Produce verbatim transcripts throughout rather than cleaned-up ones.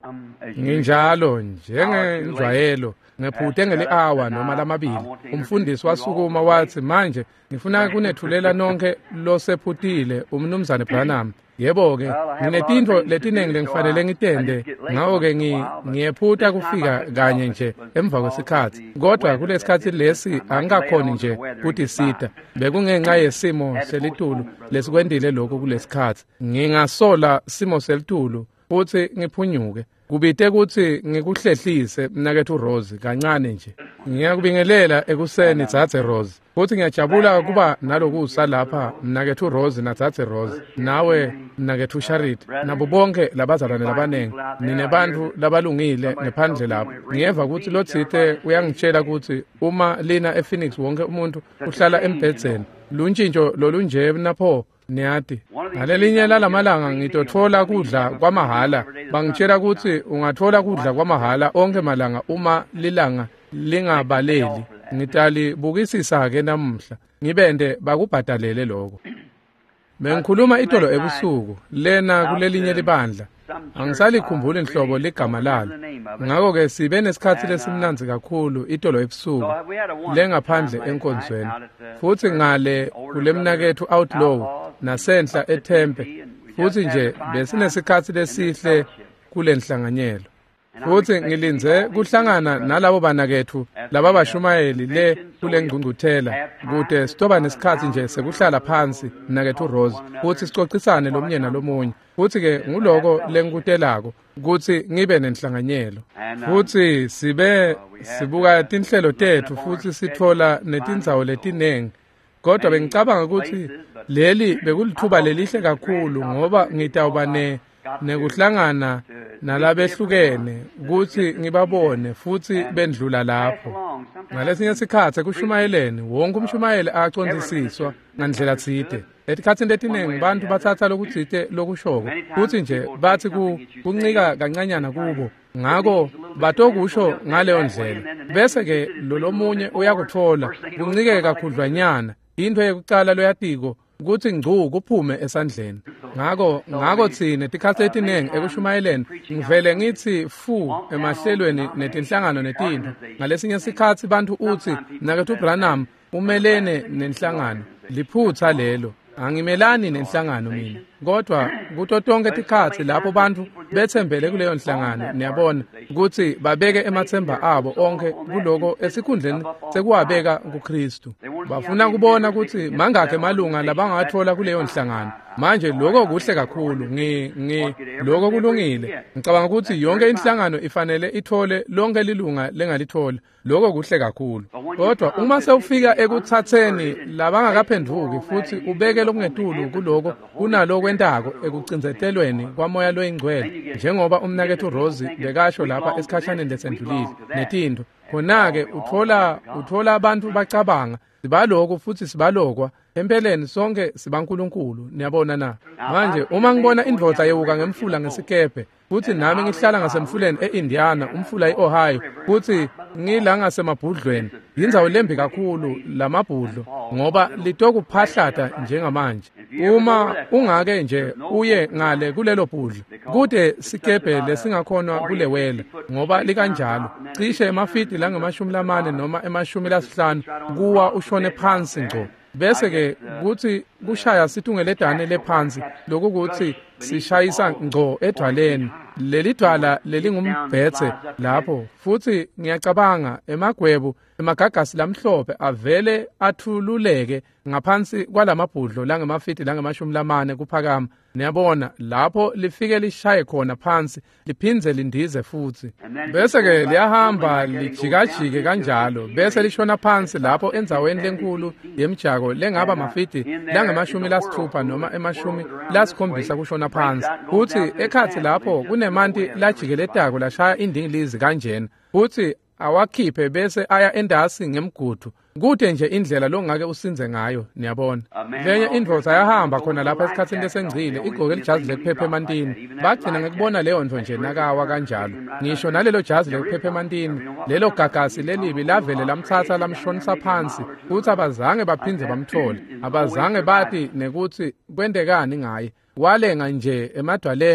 Nginjalo njengenjwayelo ngephute ngeli hour noma lamabili umfundisi wasukuma wathi manje ngifuna kunethulela nonke losephutile umnumzane Branham. Yebo ke nginetinto letinengi lengifanele ngitende ngawo ke ngiyephuta kufika kanye nje emva kwesikhathi kodwa kulesikhathi lesi angikakhoni nje kuthi sita bekungenxa yesimo selitulu lesikwendile lokho kulesikhathi ngingasola simo selitulu futhi ngiphunyuke kubite ukuthi ngikuhlehlise mnakethu Rose kancane nje ngiyakubingelela ekuseni Dzadze Rose futhi ngiyajabula kuba nalokusa lapha mnakethu Rose na Dzadze Rose nawe mnakethu Charity nabo bonke labazalwane labanengi ninebantu labalungile ngephandle lapho ngiyeva ukuthi lo Tsithe uyangitshela ukuthi uma lina ePhoenix wonke umuntu uhlala embhedzeni luntshintsho lolunje napho niyati ngalelinye lalamalanga ngitothola kudla kwamahala bangitshela ukuthi ungathola kudla kwamahala onke malanga uma lilanga lingabaleli ngitali bukisisa ke namuhla ngibende bakubhadalele lokho mengikhuluma idolo ebusuku lena kulelinye libandla angisalikhumbula inhlobo ligama lalo ngakho ke sibe nesikhathi lesimnanzi kakhulu idolo ebusuku lengaphandle enkonzweni futhi ngale kulemnakethu outlaw nasenhla eTempe futhi nje besinesikhathi lesihle kulenhlanganyelo futhi ngilinze kuhlangana nalabo banakethu laba bashumayeli le kulengcungcuthela kude sitoba nesikhathi nje sekuhlala phansi nakethu Rose futhi sicocisane lomnyena lomunye futhi ke nguloko lengikutelako ukuthi ngibe nenhlanganyelo futhi sibe sibuka tinhlelo tethu futhi sithola netindzawo letinengi kodwa bengicabanga ukuthi leli bekulithuba lelihle kakhulu ngoba ngitawuba ne nekuhlangana nalabehlukene ukuthi ngibabone futhi bendlula lapho ngalesinye isikhathi kushumayeleni wonke umshumayeli aqondisiswa ngandlela tsite etikhatsini letinengi bantu bathatha lokutsite lokushoko futhi nje bathi kuncika kancanyana kubo ngako batokusho ngaleyo ndlela bese ke lolomunye uyakuthola kuncike kakhudlwanyana into yokucala loyatiko ukuthi ngcu kuphume esandleni ngako ngako thina tikhathi letinengi ekushumayeleni ngivele ngithi fu emahlelweni netinhlangano netinto ngalesinye isikhathi bantu uthi nakethu Branham umelene nenhlangano liphutha lelo angimelani nenhlangano mina kodwa kuto tonke tikhathi lapho bantu bethembele kuleyo nhlangano niyabona ukuthi babeke emathemba abo onke kuloko esikhundleni sekuwabeka kuKristu bafuna kubona ukuthi mangakhe malunga labangathola kuleyo nhlangano manje lokho kuhle kakhulu ngi ngi lokho kulungile ngicabanga ukuthi yonke inhlangano ifanele ithole lonke lilunga lengalithola lokho kuhle kakhulu kodwa uma sewufika ekuthatheni labangakaphenduki futhi ubeke lokungetulu kuloko kunalo kwentako ekucinzetelweni kwamoya loyingcwele njengoba umnakethu Rose bekasho lapha esikhashane lesendlulile netinto khona-ke uthola uthola abantu bacabanga sibaloko futhi sibalokwa empeleni sonke sibankulunkulu niyabona na manje uma ngibona indvodla yewuka ngemfula ngesikephe futhi nami ngihlala ngasemfuleni eIndiana umfula eOhio futhi ngila ngasemabhudlweni yindzawo lembi kakhulu lamabhudlo ngoba litokuphahlata njengamanje uma ungake nje uye ngale kulelo bhudlo kude sikephe lesingakhona kulewela ngoba likanjalo cishe emafiti langemashumi lamane noma emashumi lasihlanu kuwa ushone phansi ngco bese ke kuthi kushaya sithungeledane lephansi lokuthi sishayisa ngco edwaleni leli dwala lelingumbhethe lapho futhi ngiyacabanga emagwebu emagagasi lamhlophe avele athululeke ngaphansi kwalamabhudlo langemafiti langemashumi lamane kuphakama niyabona lapho lifike lishaye khona phansi liphindze lindize futhi bese ke liyahamba lijikajike kanjalo bese lishona phansi lapho enzaweni lenkulu yemjako lengaba mafiti langemashumi lasithupha noma emashumi lasikhombisa kushona phansi futhi ekhathi lapho kunemanti lajikeletayo lashaya indingilizi kanjena futhi awakhiphe bese aya endasi ngemgudu kude nje indlela longake usinze ngayo niyabona lenye indvodza yahamba khona lapha esikhatsini lesengcile igqoke ijazi lekuphepha emantini bagcina ngekubona leyo nto nje nakawa kanjalo ngisho nalelo jazi lekuphepha emantini lelo gagasi lelibi lavele lamthatha lamshonisa phansi futhi abazange baphindze bamthole abazange bathi nekuthi kwendekani ngaye walenga nje emadwaleni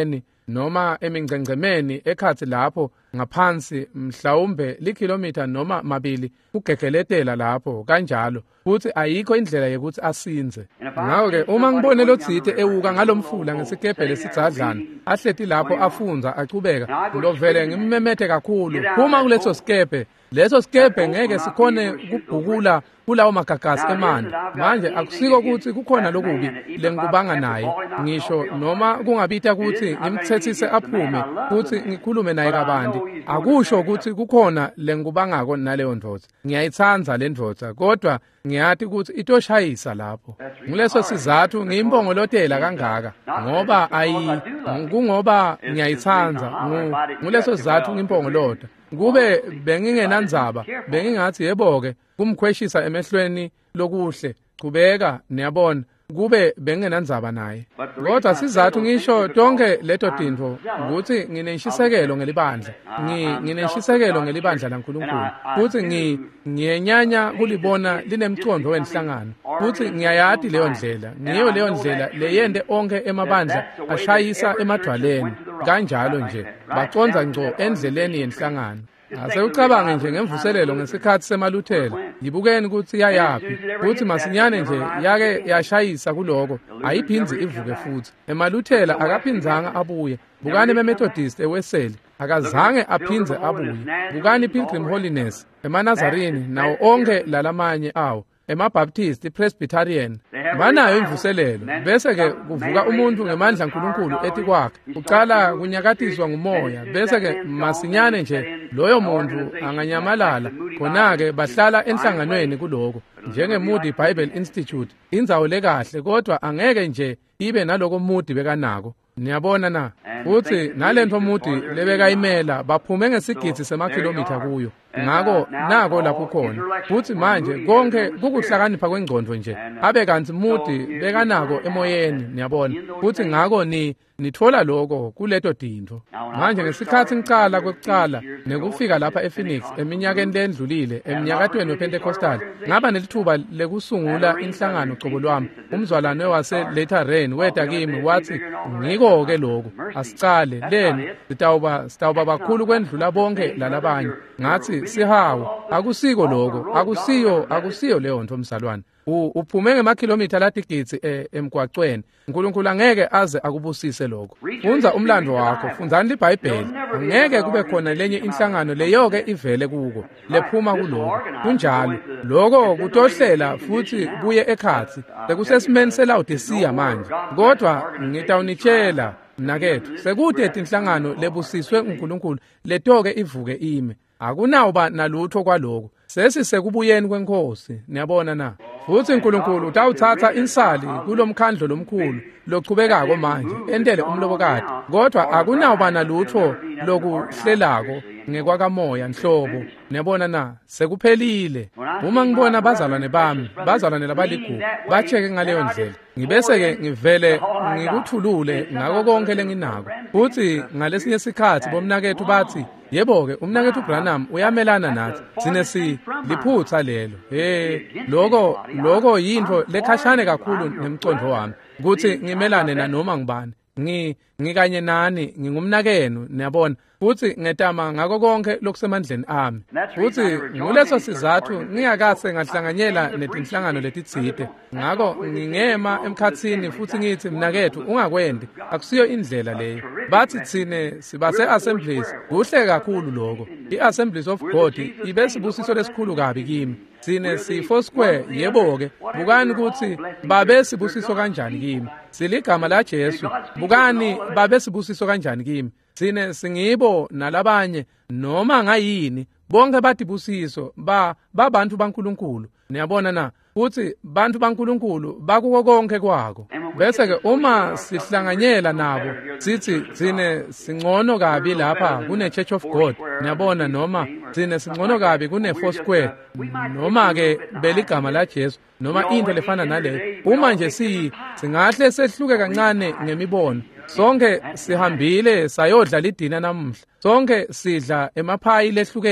noma emingcengcemeni ekhathi lapho ngaphansi mhlawumbe likhilometer noma mabili kugegeletela lapho kanjalo futhi ayikho indlela yokuthi asinze. Ngakho ke uma ngibone lo Dzide ewuka ngalomfula ngesikebhe lesidzadlana ahleti lapho afunza achubeka ngilovele ngimmemethe kakhulu phuma kuleso sikebhe. Leso sikebhe ngeke sikhone ukubhukula kulawo magagasi emanti. Manje akusiko ukuthi kukhona lokubi lengikubanga naye ngisho noma kungabitha ukuthi ngimthethise aphume futhi ngikhulume naye kabanti. Akusho ukuthi kukhona lengikubangako naleyo ndoda. Ngiyayithanza le ndoda kodwa ngiyathi ukuthi itoshayisa lapho. Nguleso sizathu ngiyimbongolotela kangaka ngoba ayi kungoba ngiyayithanza nguleso sizathu ngimbongolota. Kube bengingenandzaba bengingathi yebo-ke kumkhweshisa emehlweni lokuhle qhubeka niyabona kube bengingenandzaba naye. Kodwa sizathu ngisho tonke leto tinto ukuthi nginenshisekelo ngelibandla nginenshisekelo ngelibandla laNkulunkulu futhi ngiyenyanya kulibona linemcondo wenhlangano futhi ngiyayati leyo ndlela ngiyo leyo ndlela leyende onke emabandla ashayisa emadwaleni kanjalo nje baconza ngco endleleni yenhlangano. Ase ucabange nje ngemvuselelo ngesikhathi semaluthela yibukeni ukuthi yayapi futhi masinyane nje yake yashayisa kuloko ayiphinzi ivuke futhi. Emaluthela akaphinzanga abuye bukani beMethodist eweseli akazange aphinze abuye bukani Pilgrim Holiness eManazarini nawo onke lalamanye awo eMabaptist iPresbyterian banayo imvuselelo bese ke kuvuka umuntu ngemandla uNkulunkulu ethi kwakhe uqala kunyakatiswa ngumoya bese ke masinyane nje loyo muntu anganyamalala khona ke bahlala enhlanganweni kuloko njengeMoody Bible Institute indzawo lekahle kodwa angeke nje ibe naloko Moody bekanako. Niyabona na futhi nalento Moody lebekayimela baphume ngesigidi semakhilomitha kuyo ngako nako lapho khona futhi manje konke kukuhlakanipha kwengqondo nje abe kanti Moody bekanako emoyeni. Niyabona futhi ngako ni nithola lokho kuleto dinto. Manje ngesikhathi ngicala kwekucala nekufika lapha ePhoenix eminyakeni lendlulile eminyakatweni wePentecostal ngaba nelithuba lekusungula inhlangano qobo lwami. Umzwalane wase Latter Rain weta kimi wathi ngiko ke lokho asicale leni sitawuba sitawuba bakhulu kwendlula bonke lalabanye. Ngathi sihawo akusiko lokho akusiyo akusiyo leyo nto msalwane uphume ngemakhilomitha latigitsi emgwaqweni. uNkulunkulu angeke aze akubusise lokho. Funza umlando wakho funzani liBhayibheli angeke kube khona lenye inhlangano leyo ke ivele kuko lephuma kuloko kunjalo lokho kutohlela futhi buye ekhathi sekusesimeni seLaodicea manje. Kodwa ngitawunitshela mnakethu sekude inhlangano lebusiswe uNkulunkulu letoke ivuke ime akunawuba nalutho kwaloko sesisekubuyeni kwenkosi. Niyabona na futhi uNkulunkulu utawuthatha insali kulomkhandlo lomkhulu lochubekako manje entele umlobokade kodwa akunawuba nalutho lokuhlelako ngekwakamoya nhlobo. Niyabona na sekuphelile. Uma ngibona bazalwane bami bazalwane labaligugu bacheke ngaleyo ndlela ngibese ke ngivele ngikuthulule ngako konke lenginako futhi ngalesinye isikhathi bomnakethu bathi yebo ke umnakethu uBranham uyamelana nathi sine si liphutha lelo eh lokho lokho yinto lekhashane kakhulu nemcondo wami ukuthi ngimelane na noma ngibani ngi ngikanye nani ngingumnakeno. Niyabona futhi ngetama ngako konke lokusemandleni ami futhi nguleso sizathu ngiyakase ngahlanganyela netinhlangano letitsite ngako ngingema emkhatsini futhi ngithi mnakethu ungakwendi akusiyo indlela leyo. Bathi thine sibase assemblies kuhle kakhulu lokho iAssemblies of God ibe sibusiso lesikhulu kabi kimi sine si Foursquare yebo ke bukani ukuthi babe sibusiso kanjani kimi siligama la Jesu bukani babe sibusiso kanjani kimi sine singibo nalabanye noma ngayini bonke badibusiso ba babantu baNkulunkulu. Niyabona na futhi bantu baNkulunkulu bakuko konke kwako bese ke uma sihlanganyela nabo sithi sine singcono kabi lapha kune Church of God. Niyabona noma sine singcono kabi kune Foursquare noma ke beligama la Jesu noma into lefana nale uma nje si singahle sehluke kancane ngemibono. Sonke sihambile sayodla lidina namuhla sonke sidla emaphayi lehlukene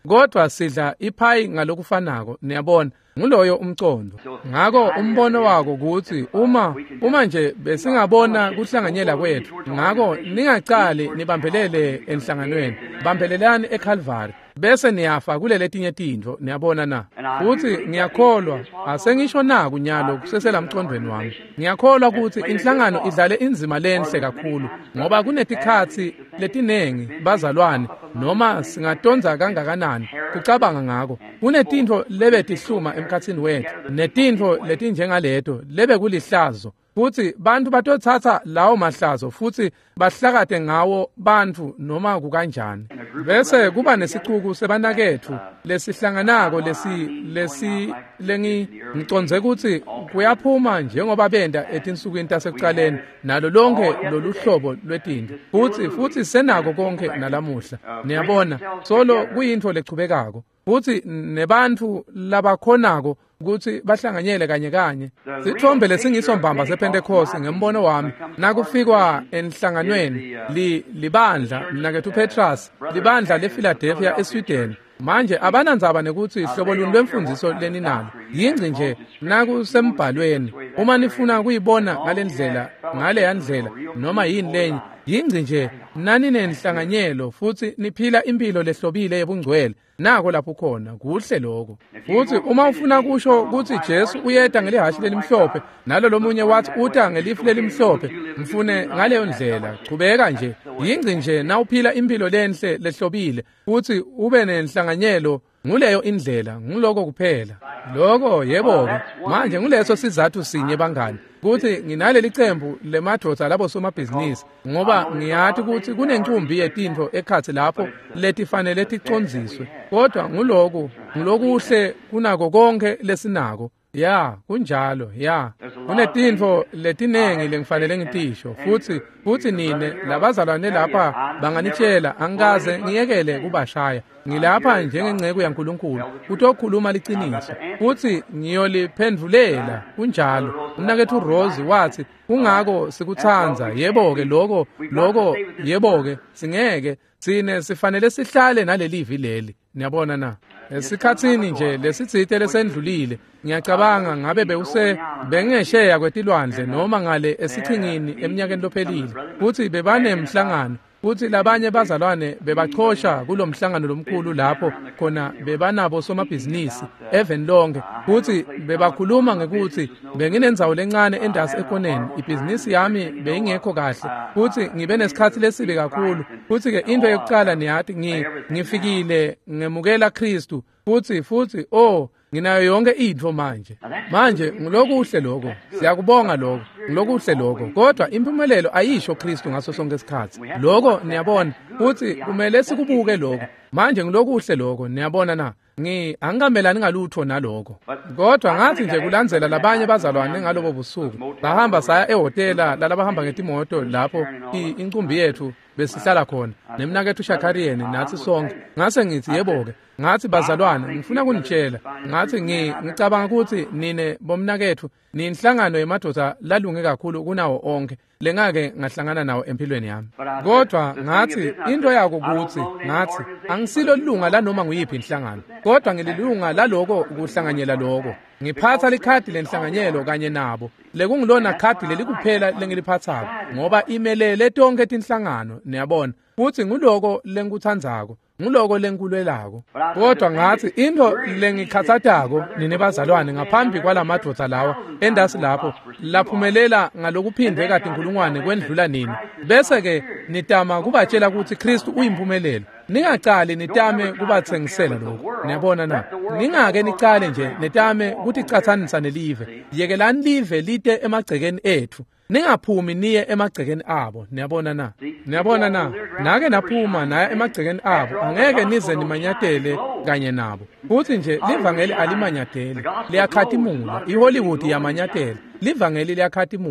kodwa sidla iphayi ngalokufanako niyabona nguloyo umcondo ngako umbono wako ukuthi uma uma nje besingabona kuhlanganyela kwethu ngako ningacali nibambelele enhlanganweni bambelelani eCalvary bese niyafa kule letinye tindvo niyabona na futhi ngiyakholwa asengisho na kunyalo kusesela mcondweni wami ngiyakholwa ukuthi inhlangano idlale inzima lenhle kakhulu ngoba kunetikhathi letinengi bazalwane noma singatonza kangakanani kucabanga ngako kunetintfo lebe tihluma emkhatsini wethu netintfo letinjengaleto lebe kulihlazo futhi bantu batothatha lawo mahlazo futhi bahlakade ngawo bantu noma kukanjani bese kuba nesicuku sebanakethu lesihlanganako lesi lesi lengi ngiconze ukuthi kuyaphuma njengoba benda etinsukwini tasekuqaleni nalo lonke loluhlobo lwetinto futhi futhi senako konke nalamuhla niyabona solo kuyintfo lechubekako futhi nebantu labakhonako ukuthi bahlanganyele kanye kanye sithombe lesingisombamba sePentecost ngembono wami nakufikwa enhlanganweni li libandla nakethu Petrus libandla lePhiladelphia eSweden manje abanandzaba nekuthi hlobo luni lwemfundiso leninalo yingci nje nakusembhalweni uma nifuna kuyibona ngalendlela ngale yandlela noma yini lenye yingci nje nani nenhlanganyelo futhi niphila impilo lehlobile yebungcwele nako lapho khona kuhle lokho futhi uma ufuna kusho ukuthi Jesu uyeta ngelihashi lelimhlophe nalo lomunye wathi uta ngelifu lelimhlophe mfune ngaleyo ndlela chubeka nje yingci nje na uphila impilo lenhle lehlobile futhi ube nenhlanganyelo nguleyo indlela nguloko kuphela lokho yebo ke manje nguleso sizathu sinye bangani ukuthi nginaleli cembu lemadodza labo somabhizinisi ngoba ngiyathi ukuthi kunenkumbi yetintfo ekhathi lapho letifanele ticondziswe kodwa nguloko ngulokuhle kunako konke lesinako ya kunjalo ya kunetintfo letinengi lengifanele ngitisho futhi futhi nine labazalwane lapha banganitshela angikaze ngiyekele kubashaya ngilapha njengenceke yaNkulunkulu utokhuluma liciniso futhi ngiyoliphendvulela kunjalo umnakethu Rose wathi kungako sikuthanza yebo ke lokho lokho yebo ke singeke sine sifanele sihlale nalelivi leli niyabona na esikhatsini nje lesitsite lesendlulile ngiyacabanga ngabe bewuse bengesheya kwetilwandle noma ngale esichingini eminyakeni lophelile futhi bebane emhlangano futhi labanye bazalwane bebachosha kulomhlangano lomkhulu lapho khona bebanabo somabhizinisi even lonke futhi bebakhuluma ngekuthi benginenzawo lencane endasi ekhoneni ibhizinisi yami beyingekho kahle futhi ngibe nesikhathi lesibe kakhulu futhi ke into yokuqala niyathi ngifikile ngemukela Kristu futhi futhi oh nginayo yonke intfo manje manje ngilokuhle lokho siyakubonga lokho ngilokuhle lokho kodwa impumelelo ayisho Kristu ngaso sonke isikhathi lokho niyabona futhi kumele sikubuke lokho manje ngilokuhle lokho niyabona na ngi angamelani ngalutho nalokho kodwa ngathi nje kulandzela labanye bazalwane ngalobo busuku bahamba saya ehotela lalabahamba ngetimoto lapho incumbi yethu besihlala khona nemnakethu Shakariyeni nathi sonke ngase ngithi yebo ke ngathi bazalwane ngifuna kunitshela ngathi ngicabanga ukuthi nine bomnakethu ninhlangano yemadodza lalunge kakhulu kunawo onke lengake ngahlangana nawo empilweni yami kodwa ngathi into yako ukuthi ngathi angisilo lunga la noma nguyiphi inhlangano kodwa ngililunga laloko ukuhlanganyela lokho ngiphatha likhadi lenhlanganyelo kanye nabo lekungilona khadi lelikuphela lengiliphathako ngoba imelele tonke tinhlangano niyabona futhi nguloko lengikuthandzako nguloko lenkulwelako kodwa ngathi into lengikhathathako nine bazalwane ngaphambi kwalamadodza lawa endasi lapho laphumelela ngalokuphindwe kade inkulungwane kwendlula nini bese ke nitama kubatshela ukuthi Kristu uyimpumelelo ningacali nitame kubathengisela lokho niyabona na ningake nicale nje nitame ukuthi icathanisa nelive yekelani live lite emagcekeni ethu ningaphumi niye emagcekeni abo niyabona na niyabona na nake naphuma naye emagcekeni abo angeke nize nimanyatele kanye nabo futhi nje livangeli alimanyatele liyakhathimula iHollywood yamanyatela livangeli liyakhathimula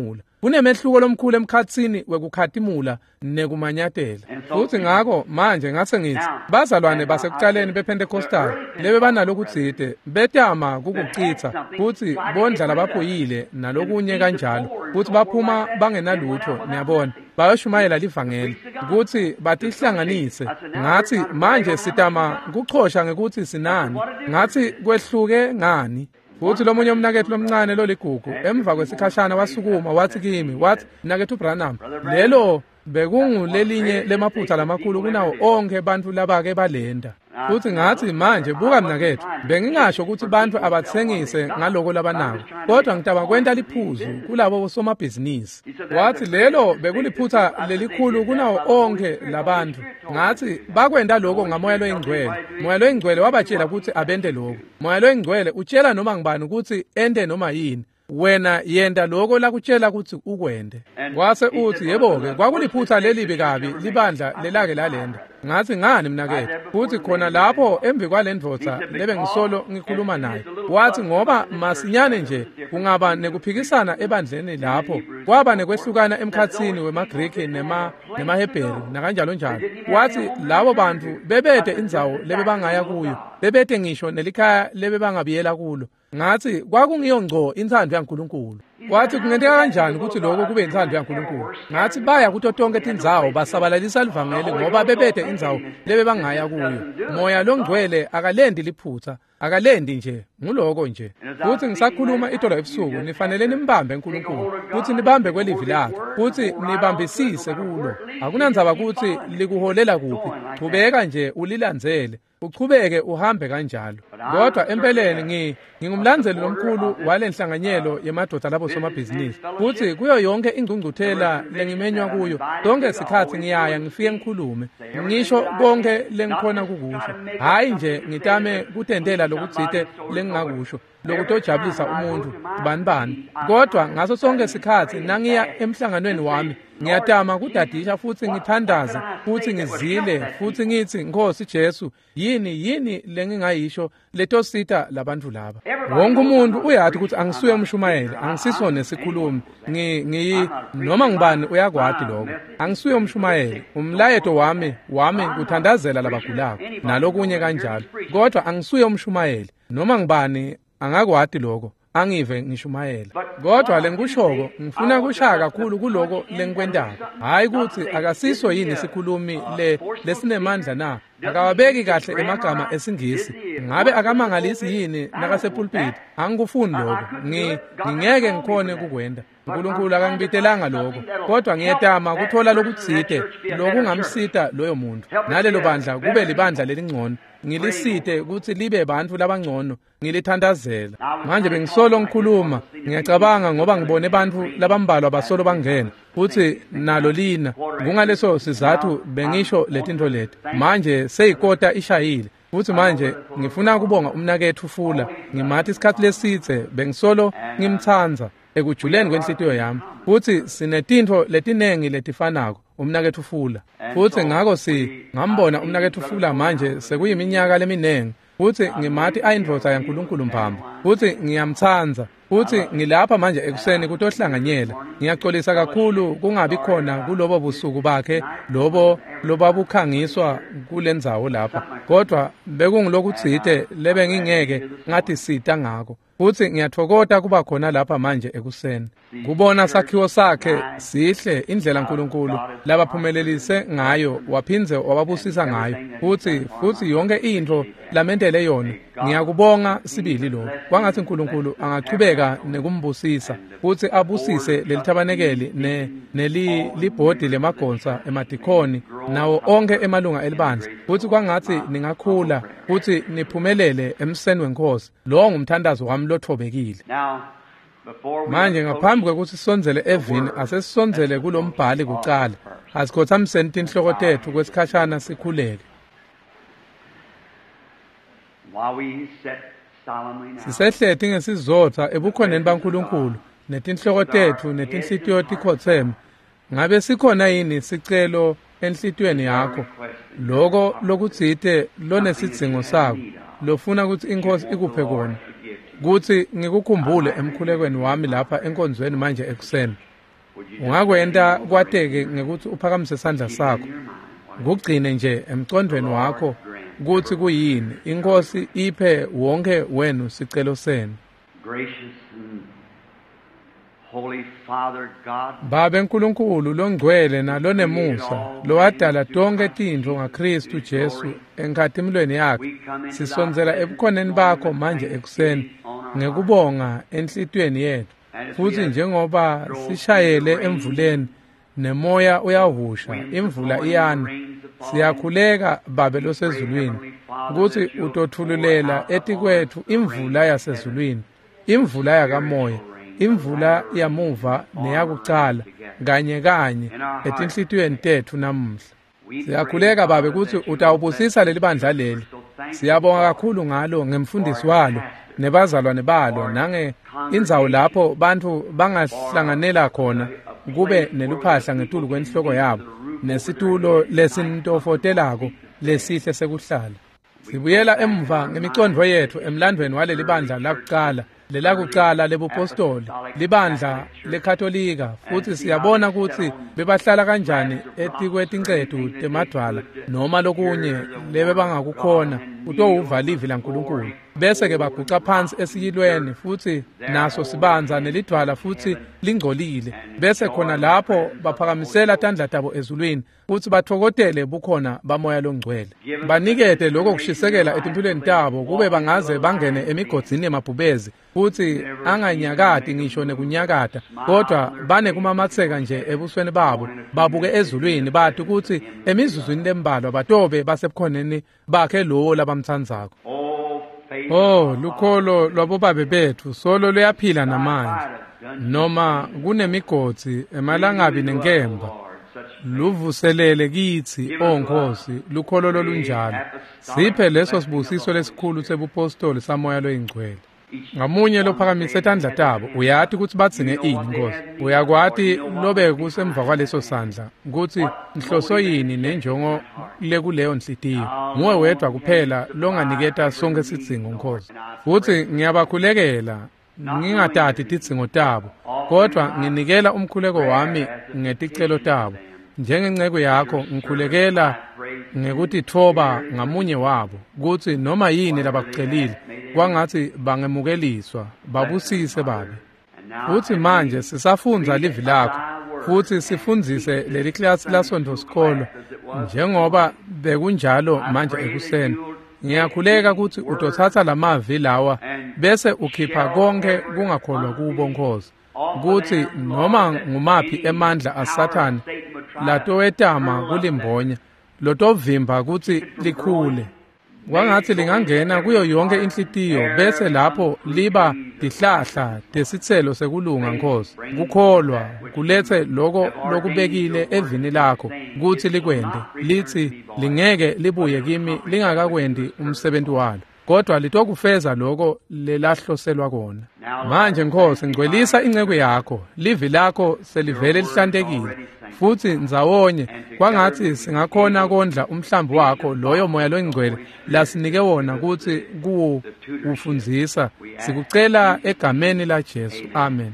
kunemehluko lomkhulu emkhatsini wekukhatimula nekumanyatela. Futhi ngakho manje ngase ngithi bazalwane basekuqaleni bePentecostal lebe banalokutsite betama kukuchitha futhi bondla labaphoyile nalokunye kanjalo futhi baphuma bangenalutho niyabona bayoshumayela livangeli ukuthi batihlanganise. Ngathi manje sitama kuchosha ngekuthi sinani, ngathi kwehluke ngani. Futhi lomunye umnakethu lomncane loligugu emva kwesikhashana wasukuma wathi kimi wathi mnakethu uBranham lelo bekungulelinye lemaphutha lamakhulu kunawo onke bantu labake balenda. Futhi ngathi manje buka mnakethu bengingasho ukuthi bantu abathengise ngaloko labanako kodwa ngitaba kwenta liphuzu kulabo somabhizinisi. Wathi lelo bekuliphutha lelikhulu kunawo onke labantu. Ngathi bakwenda lokho ngamoya loyingcwele. Moya loyingcwele wabatshela ukuthi abende lokho. Moya loyingcwele utshela noma ngibani ukuthi ende noma yini. Wena yenda lokho lakutshela ukuthi ukwende. Kwase uthi yebo-ke kwakuliphutha lelibi kabi libandla lelake lalenda. Ngathi ngani mnakethu futhi khona lapho emvi kwalendvodza lebe ngisolo ngikhuluma naye wathi ngoba masinyane nje kungaba nekuphikisana ebandleni lapho kwaba nekwehlukana emkhatsini wemaGriki nema nemaHebheru nakanjalo njalo. Wathi labo bantu bebede indzawo lebe bangaya kuyo bebede ngisho nelikhaya lebe bangabiyela kulo. Ngathi kwakungiyo ngco inthando yaNkulunkulu. Wathi kungenteka kanjani ukuthi lokho kube inthando yaNkulunkulu? Ngathi baya kuto tonke tindzawo basabalalisa livangeli ngoba bebede indzawo lebe bangaya kuyo. Moya longcwele akalendi liphutha, akalendi nje nguloko nje. Futhi ngisakhuluma itolo ebusuku nifanele nimbambe uNkulunkulu futhi nibambe kwelivi lakhe futhi nibambisise kulo. Akunandzaba ukuthi likuholela kuphi, qhubeka nje ulilandzele uchubeke uhambe kanjalo. Kodwa empeleni ngi ngingumlandzeli lomkhulu walenhlanganyelo yemadoda labo somabhizinisi futhi kuyo yonke ingcungcuthela lengimenywa kuyo donke isikhathi ngiyaya ngifike ngikhulume ngisho konke lengikhona kukusho, hayi nje ngitame kutendela lokutsite lengingakusho lokutojabulisa umuntu bani bani. Kodwa ngaso sonke isikhathi nangiya emhlanganweni wami ngiyatama kudadisha futhi ngithandaze futhi ngizile futhi ngithi Nkosi Jesu yini yini lengingayisho letosita labantu laba. Wonke umuntu uyathi ukuthi angisuye umshumayeli, angisiso nesikhulumi, ngi ngi noma ngibani uyakwadi lokho. Angisuye umshumayeli, umlayeto wami wami kuthandazela labagulako nalokunye kanjalo. Kodwa angisuye umshumayeli, noma ngibani angakwadi lokho. Angive ngishumayela. Kodwa lengikushoko ngifuna kushaya kakhulu kuloko lengikwendayo. Hayi ukuthi akasiso yini isikhulumi le lesinemandla na. Akawabeki kahle emagama esingisi. Ngabe akamangalisi yini nakasepulpit. Angikufuni lokho. Ngi ngingeke ngikhone kukwenda. uNkulunkulu akangibitelanga lokho. Kodwa ngiyetama kuthola lokutsite lokungamsita loyo muntu. Nalelo bandla kube libandla lelingcono. Ngilisite ukuthi libe bantu labangcono ngilithandazela. Manje bengisolo ngikhuluma ngiyacabanga ngoba ngibone abantu labambalwa basolo bangena futhi nalo lina kungaleso sizathu bengisho letinto leti. Manje seyikota ishayile futhi manje ngifuna ukubonga umnakethu Fula. Ngimathi isikhathi lesithe bengisolo ngimthanza ekujuleni kwenhlitiyo yami futhi sinetinto letinengi letifanako umnakethu Fula. Futhi ngako si ngambona umnakethu Fula manje sekuyiminyaka leminengi futhi ngimathi ayindvodza yaNkulunkulu mphambo futhi ngiyamthanza futhi ngilapha manje ekuseni kutohlanganyela. Ngiyaxolisa kakhulu kungabi khona kulobo busuku bakhe lobo lobabukhangiswa kulendzawo lapha, kodwa bekungilokutsite lebe ngingeke ngathi sita ngako. Futhi ngiyathokoza kuba khona lapha manje ekuseni kubona sakhiwo sakhe sihle indlela uNkulunkulu labaphumelelise ngayo waphindze wababusisa ngayo futhi futhi yonke into lamentele yona. Ngiyakubonga sibili lo kwangathi uNkulunkulu angachubeka nekumbusisa futhi abusise lelithabanekeli ne neli libhodi lemagonsa emadikoni nawo onke emalunga elibandla futhi kwangathi ningakhula futhi niphumelele emseni wenkosi. Lo ngumthandazo wami lothobekile. Manje ngaphambi kwekuthi sisonzele evini asesisonzele kulombhali kuqala asikhothamseni tinhloko tethu kwesikhashana sikhuleke. Sisehlethi ngesizotha ebukhoneni baNkulunkulu netinhloko tethu netinhlitiyo tikhotheme. Ngabe sikhona yini sicelo enhlitiyweni yakho lokho lokutsite lonesidzingo sakho lofuna ukuthi inkosi ikuphe kona kuthi ngikukhumbule emkhulekweni wami lapha enkonzweni manje ekuseni. ungakwenta kwateke ngekuthi uphakamise isandla sakho kugcine nje emcondweni wakho ukuthi kuyini inkosi iphe wonke wenu sicelo senu. Baba enkulunkulu longcwele nalonemusa lowadala tonke tintfo ngaKristu Jesu enkathimlweni yakhe, sisonzela ebukhoneni bakho manje ekuseni ngekubonga enhlitiyweni yethu, futhi njengoba sishayele emvuleni nemoya uyahusha imvula iyana, siyakhuleka Baba losezulwini ukuthi utothululela etikwethu imvula yasezulwini, imvula yakamoya, imvula yamuva neyakucala kanye kanye etinhlitiyweni tethu namuhla. Siyakhuleka Baba ukuthi utawubusisa leli bandla leli. Siyabonga kakhulu ngalo ngemfundisi walo nebazalwane balo nange indzawo lapho bantu bangahlanganela khona kube neluphahla ngetulu kwenhloko yabo nesitulo lesintofotelako lesihle sekuhlala. Sibuyela emva ngemicondo yethu emlandweni waleli bandla lakuqala lelakuqala lebupostoli, libandla lekatolika, futhi siyabona ukuthi bebahlala kanjani etikwetincedu temadwala noma lokunye lebe bangakukhona utowuva livi laNkulunkulu, bese ke baguca phansi esiyilweni futhi naso sibanza nelidwala futhi lingcolile, bese khona lapho baphakamisela tandla tabo ezulwini futhi bathokotele bukhona bamoya longcwele. Banikete lokho kushisekela etimpilweni tabo kube bangaze bangene emigodzini emabhubezi futhi anganyakati ngisho nekunyakata, kodwa bane kumamatheka nje ebusweni babo, babuke ezulwini bathi ukuthi emizuzwini lembalwa batobe basebukhoneni bakhe lowo labamthandzako. Oh, lukholo lwabobabe bethu solo luyaphila namanje, noma kunemigodzi emalangabi nenkemba. Luvuselele kithi oNkosi lukholo lolunjalo, siphe leso sibusiso lesikhulu sebupostoli samoya loyingcwele. Ngamunye lophakamise tandla tabo uyathi ukuthi badzinge ini Nkosi, uyakwati lobe kusemva kwaleso sandla ukuthi nhloso yini nenjongo lekuleyo nhliziyo. Nguwe wedwa kuphela longaniketa sonke sidzingo Nkosi, futhi ngiyabakhulekela ngingatati tidzingo tabo, kodwa nginikela umkhuleko wami ngeticelo tabo. Njengenceko yakho ngikhulekela ngekuthi thoba ngamunye wabo ukuthi noma yini labakucelile kwangathi bangemukeliswa, babusise Baba. Futhi manje sisafunza livi lakho futhi sifundzise leli class la Sonto Skolo njengoba bekunjalo manje ekuseni. Ngiyakhuleka ukuthi utothatha lamavi lawa bese ukhipha konke kungakholwa kubo Nkosi, ukuthi noma ngumaphi emandla aSathane latowetama kulimbonya lotovimba ukuthi likhule kwangathi lingangena kuyo yonke inhlitiyo, bese lapho liba dihlahla desithelo sekulunga Nkosi, kukholwa kulethe lokho lokubekile evini lakho ukuthi likwende, lithi lingeke libuye kimi lingakakwendi umsebenzi walo, kodwa litokufeza lokho lelahloselwa kona. Manje Nkosi ngcwelisa inceko yakho, livi lakho selivele lihlantekile, futhi ndzawonye kwangathi singakhona kondla umhlambi wakho loyo moya loyingcwele lasinike wona ukuthi kuwo ufundzisa, sikucela egameni la Jesu, amen.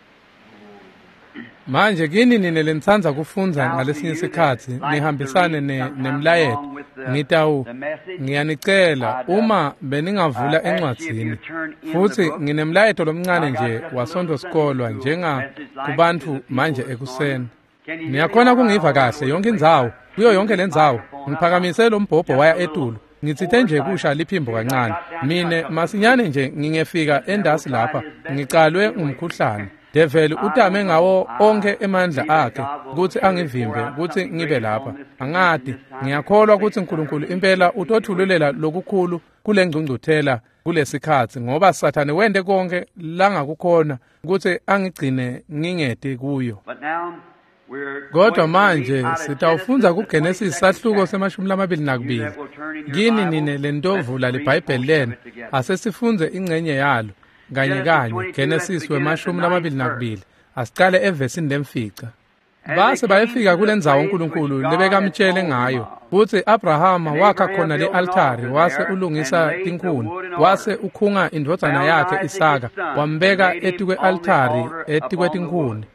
Manje kini nine lentsandza kufundza ngalesinye isikhatsi nihambisane ne, nemlayeto ngitawu ngiyanicela uma beningavula encwadzini, futhi nginemlayeto lomncane nje wasonto Skolo njenga kubantu manje ekuseni. Niyakhona kungiva kahle yonke indzawo, kuyo yonke lendzawo ngiphakamise lo mbhobho waya etulo, ngitsithe nje kusha liphimbo kancane. Mine masinyane nje ngingefika endasi lapha ngicalwe ngumkhuhlane. Develi utame ngawo onke emandla akhe ukuthi angivimbe ukuthi ngibe lapha. Angadi ngiyakholwa ukuthi uNkulunkulu impela utothululela lokukhulu kule ngcungcuthela kulesikhathi, ngoba Sathane wende konke langakukhona ukuthi angigcine ngingedi kuyo. Kodwa manje sitawufunza kuGenesis sahluko semashumi lamabili nakubili. Kini nine lentovula libhayibheli lena asesifunze ingcenye yalo kanye kanye. Genesis wemashumi lamabili nakubili asicale evesini lemfica. Base bayefika kule ndzawo uNkulunkulu lebekamtshele ngayo, futhi Abrahama wakha khona le-altari, wase ulungisa tinkhuni, wase ukhunga indvodzana yakhe Isaka wambeka etikwe altari etikwe tinkhuni.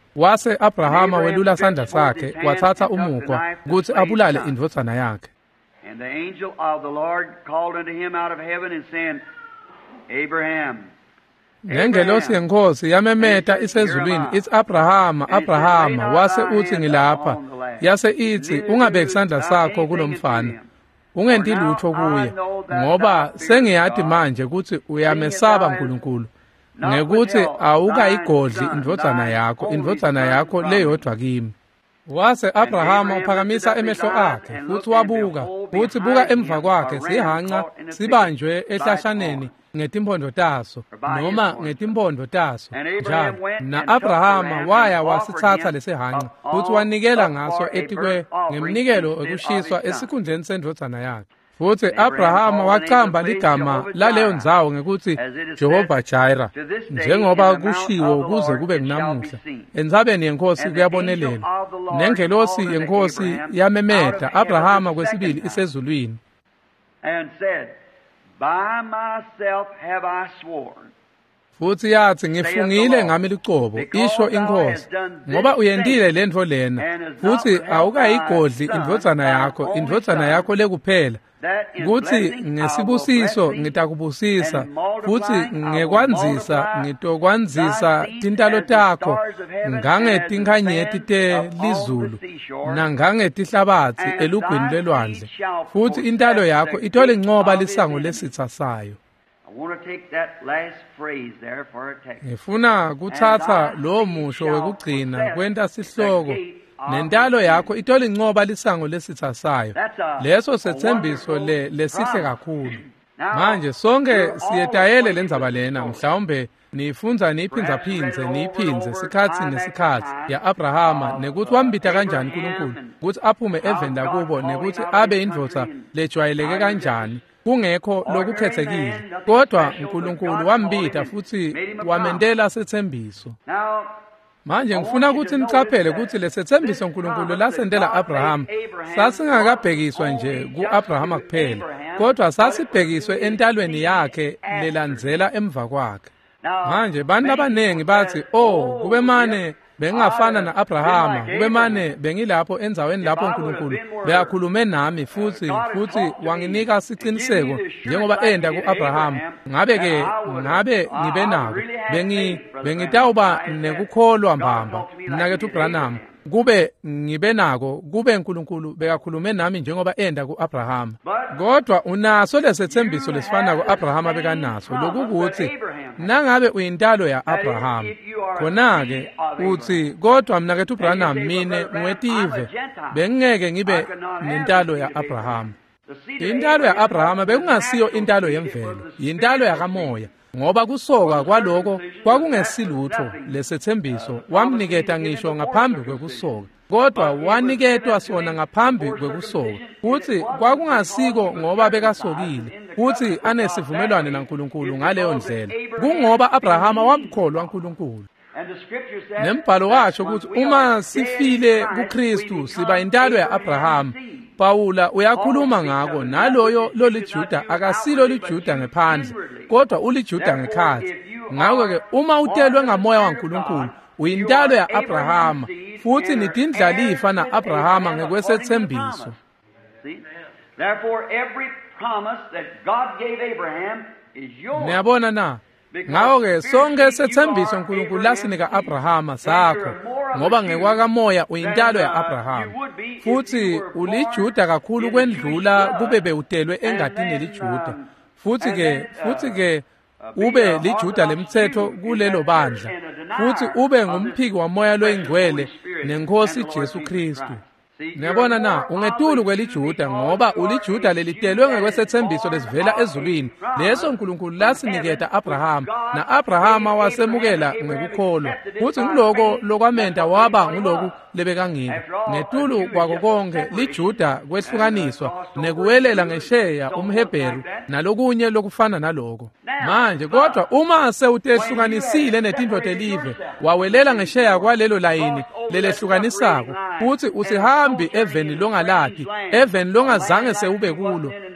wase Abrahama welula sandla sakhe wathatha umugwa ukuthi abulale indodana yakhe. And the angel of the Lord called unto him out of heaven and saying, Abraham. Nengelosi yenkosi yamemeta isezulwini ithi Abrahama, Abrahama, wase uthi ngilapha. Yase ithi ungabeki isandla sakho kulomfana. Ungendi lutho kuye ngoba sengiyathi manje ukuthi uyamesaba uNkulunkulu. Ngekuthi awukayigodli indodana yakho, indodana yakho leyodwa kimi. Wase Abrahama uphakamisa emehlo akhe futhi wabuka, futhi buka emva kwakhe sihanqa sibanjwe ehlahlaneni ngetimpondo taso noma ngetimpondo taso njalo. Na Abrahama waya wasithatha lesihanqa futhi wanikela ngaso etikwe ngemnikelo ekushiswa esikhundleni sendodana yakhe. Futhi Abrahama waqamba ligama laleyo ndzawo ngekuthi Jehova Jireh, njengoba kushiwo ukuze kube kunamuhla. Enzabeni yenkosi kuyabonelela. Nengelosi yenkosi yamemeta Abrahama kwesibili isezulwini. And said, By myself have I sworn. Futhi yathi ngifungile ngami licobo isho inkosi ngoba uyendile lento lena futhi awukayigodli indodana yakho, indodana yakho lekuphela. Kuthi ngesibusiso ngitakubusisa futhi ngekwanzisa ngitokwanzisa tintalo takho ngangetinkhanyeti telizulu nangangetihlabathi elugwini lelwandle futhi intalo yakho ithole incoba lisango lesitha sayo. Ngifuna kuthatha lo musho wekugcina kwenta sihloko nentalo yakho ithole incoba lisango lesitha sayo. Leso sethembiso le lesihle kakhulu. Manje sonke siyetayele lendzaba lena mhlawumbe nifunza niphinza phinze niphinze sikhathi nesikhathi ya Abrahama nekuthi wambita kanjani uNkulunkulu ukuthi aphume eveni lakubo nekuthi abe indvodza lejwayeleke kanjani kungekho lokukhethekile, kodwa uNkulunkulu wambita futhi wamendela sethembiso. Manje ngifuna ukuthi nicaphele ukuthi lesethembiso uNkulunkulu lasendela Abraham sasingakabhekiswa nje ku-Abrahama kuphela, kodwa sasibhekiswe entalweni yakhe lelandzela emva kwakhe. Manje bantu abanengi bathi, oh kube mane bengingafana na-Abrahama, kube mane bengilapho enzaweni lapho uNkulunkulu beyakhulume nami futhi futhi wanginika siqiniseko njengoba enda ku-Abrahama, ngabe ke ngabe ngibe nako bengi bengitawuba nekukholwa mbamba mina ke uBranham kube ngibe nako kube uNkulunkulu bekakhulume nami njengoba enda ku-Abrahama. Kodwa unaso lesethembiso lesifana ku-Abrahama bekanaso lokukuthi nangabe uyintalo ya Abraham khona ke uthi kodwa mina ke uBranham mine ngwetive bengeke ngibe nentalo ya Abraham. Intalo ya Abrahama bekungasiyo intalo yemvelo, intalo yakamoya, ngoba kusoka kwaloko kwakungesilutho lesethembiso wamniketa ngisho ngaphambi kwekusoka, kodwa waniketwa sona ngaphambi kwekusoka futhi kwakungasiko ngoba bekasokile futhi anesivumelwano naNkulunkulu ngaleyo ndlela, kungoba Abrahama wamkholwa uNkulunkulu. Nembhalo washo ukuthi uma sifile kuKristu siba intalo ya Abraham. Pawula uyakhuluma ngako naloyo lolijuda akasilo lijuda ngephandle kodwa ulijuda ngekhathi. Ngakho ke uma utelwe ngamoya waNkulunkulu uyintalo ya Abrahama futhi nitindlalifa na Abrahama ngekwesethembiso. Therefore every promise that God gave Abraham is yours. Niyabona na? Ngakho ke sonke sethembiso uNkulunkulu lasinika Abrahama sakho ngoba ngekwakamoya uyintalo ya Abraham futhi ulijuda kakhulu kwendlula kube bewutelwe engadini lijuda futhi ke futhi ke ube lijuda lemthetho kulelo bandla futhi ube ngumphiki wamoya loyingcwele nenkosi Jesu Kristu. Niyabona na, ungetulu kwelijuda ngoba ulijuda lelitelwe ngekwesethembiso lesivela ezulwini leso uNkulunkulu lasiniketa Abraham, na Abrahama wasemukela ngekukholwa futhi ngiloko lokwamenta waba nguloku lebekangiko. Ngetulu kwako konke lijuda kwehlukaniswa nekuwelela ngesheya umHebheru nalokunye lokufana naloko. Manje kodwa uma sewutehlukanisile netindlo telive wawelela ngesheya kwalelo layini lelehlukanisako futhi usihambi eveni longalati, eveni longazange sewube kulo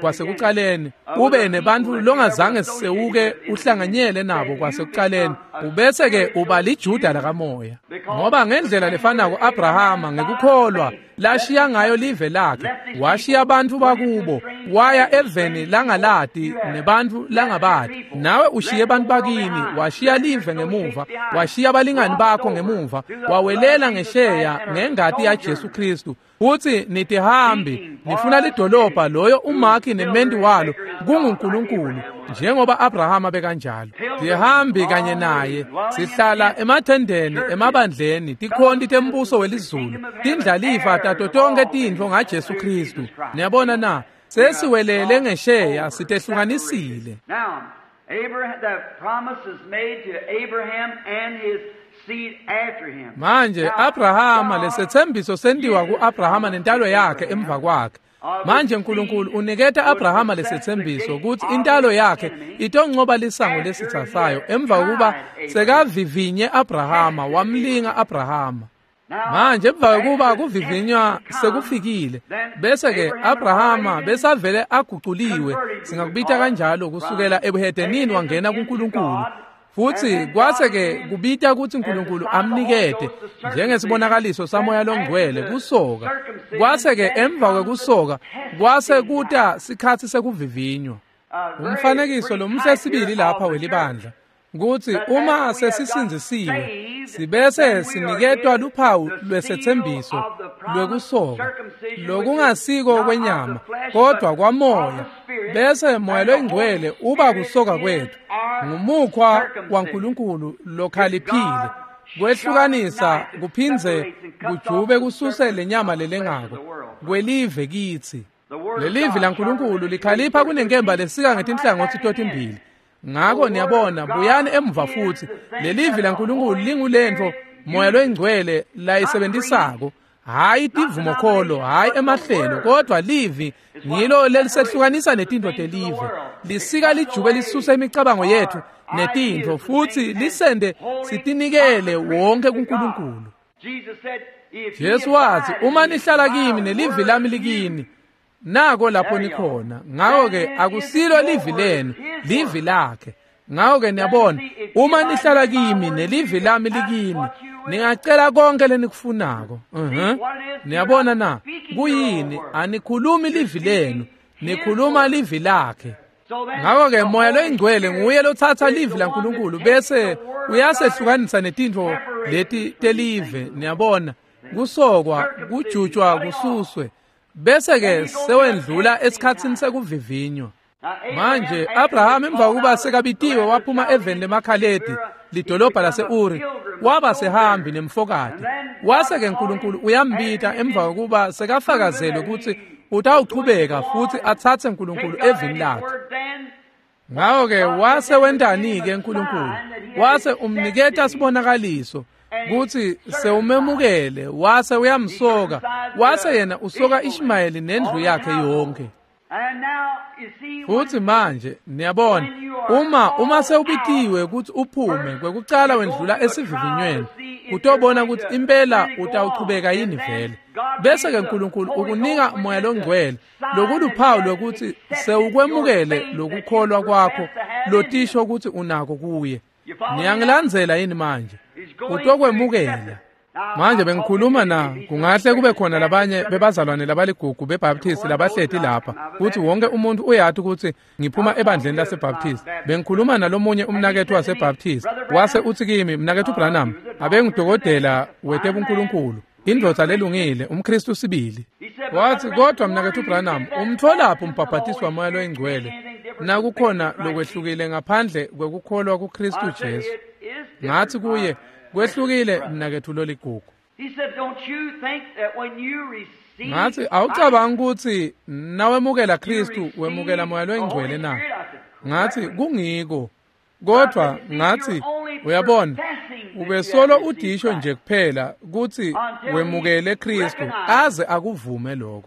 kwasekuqaleni, ube nebantu longazange sewuke uhlanganyele nabo kwasekuqaleni, ubese-ke uba liJuda lakamoya. Ngoba ngendlela lefanako Abrahama ngekukholwa lashiya ngayo live lakhe, washiya abantu bakubo, waya eveni langaladi nebantu langabadi. Nawe ushiye abantu bakini, washiya live ngemuva, washiya abalingani bakho ngemuva, wawelela ngesheya ngengadi yaJesu Kristu. Uthi nithi hambi nifuna lidolobha loyo umakhi nemendi walo kunguNkulunkulu, njengoba Abrahama bekanjalo. Sihambi kanye naye, sihlala emathendeni emabandleni, tikhondi tembuso welizulu, tindlalifa tato tonke tintfo ngaJesu Kristu. Niyabona na, sesiwelele ngesheya sitehlukanisile. Now, Abraham, the promise is made to Abraham and his seed after him. Manje Abrahama lesethembiso sendiwa ku-Abrahama nentalo yakhe emva kwakhe. Manje uNkulunkulu uniketa Abrahama lesethembiso ukuthi intalo yakhe itonqoba lisango lesitha sayo emva kokuba sekavivinye Abrahama, wamlinga Abrahama. Manje emva kokuba kuvivinywa sekufikile, bese ke Abrahama besavele aguquliwe, singakubita kanjalo kusukela ebuhedenini wangena kuNkulunkulu. Futhi kwase ke kubita ukuthi uNkulunkulu amnikete njengesibonakaliso samoya longcwele kusoka. Kwase ke emva kwekusoka kwase kuta sikhathi sekuvivinywa. Umfanekiso lo mhle sibili lapha welibandla ukuthi uma sesisinzisiwe sibese siniketwa luphawu lwesethembiso lwekusoka, lokungasiko kwenyama kodwa kwamoya, bese moya longcwele uba kusoka kwethu ngumukhwa waNkulunkulu lokhaliphile kwehlukanisa kuphindze kujube kususe lenyama lelengako kwelive kithi. Lelivi laNkulunkulu likhalipha kunenkemba lesika ngetinhlangothi totimbili. Ngakho niyabona buyani emva futhi lelivi laNkulunkulu lingulento moya longcwele layisebenzisako, hayi tivumo kholo, hayi emahlelo, kodwa livi ngilo lelisehlukanisa netinto telive, lisika lijube lisusa imicabango yethu netinto futhi lisende sitinikele wonke kuNkulunkulu. Jesu wathi uma nihlala kimi nelivi lami likini, nako lapho nikhona. Ngakho-ke akusilo livi lenu, livi lakhe. Ngakho-ke niyabona, uma nihlala kimi nelivi lami likini, ningacela konke lenikufunako. Uh-huh. Niyabona na, kuyini anikhulumi livi lenu, nikhuluma livi lakhe. Ngakho-ke moya longcwele nguye lothatha livi laNkulunkulu bese uyasehlukanisa netinto leti telive. Niyabona, kusokwa, kujutshwa, kususwe, bese ke sewendlula esikhatsini sekuvivinywa. Manje Abraham emva kokuba sekabitiwe waphuma eveni lemakhaledi lidolobha lase-Uri, waba sehambi nemfokati. Wase ke uNkulunkulu uyambita emva kokuba sekafakazelwe ukuthi utawuqhubeka futhi athathe uNkulunkulu evini lakhe. Ngakho-ke wase wendani-ke uNkulunkulu, wase umniketa sibonakaliso kuthi sewumemukele, wase uyamsoka, wase yena usoka Ishmayeli nendlu yakhe yonke. Futhi manje niyabona, uma uma sewubitiwe ukuthi uphume kwekucala wendlula esivivinyweni, utobona ukuthi impela utawuqhubeka yini vele. Bese ke uNkulunkulu ukunika moya longcwele lokuluphawu lokuthi sewukwemukele lokukholwa kwakho lotisho ukuthi unako kuye. Niyangilandzela yini manje? Utokwemukela. Manje bengikhuluma na kungahle kube khona labanye bebazalwane labaligugu beBaptist labahleti lapha ukuthi wonke umuntu uyathi ukuthi ngiphuma ebandleni laseBaptist. Bengikhuluma nalomunye umnakethu waseBaptist, wase uthi kimi, mnakethu uBranham, abe ngidokodela wethe uNkulunkulu, indvodza lelungile, umKristu sibili. Wathi kodwa mnakethu uBranham, umtholapho umbhaphatisi wamoya longcwele nakukhona lokwehlukile ngaphandle kwekukholwa kuKristu Jesu. Ngathi kuye, kwehlukile mnakethu loligugu. Ngathi awucabanga ukuthi nawemukela Kristu wemukela moya longcwele na? Ngathi kungiko. Kodwa ngathi uyabona, ubesolo udisho nje kuphela ukuthi wemukele Kristu aze akuvume lokho.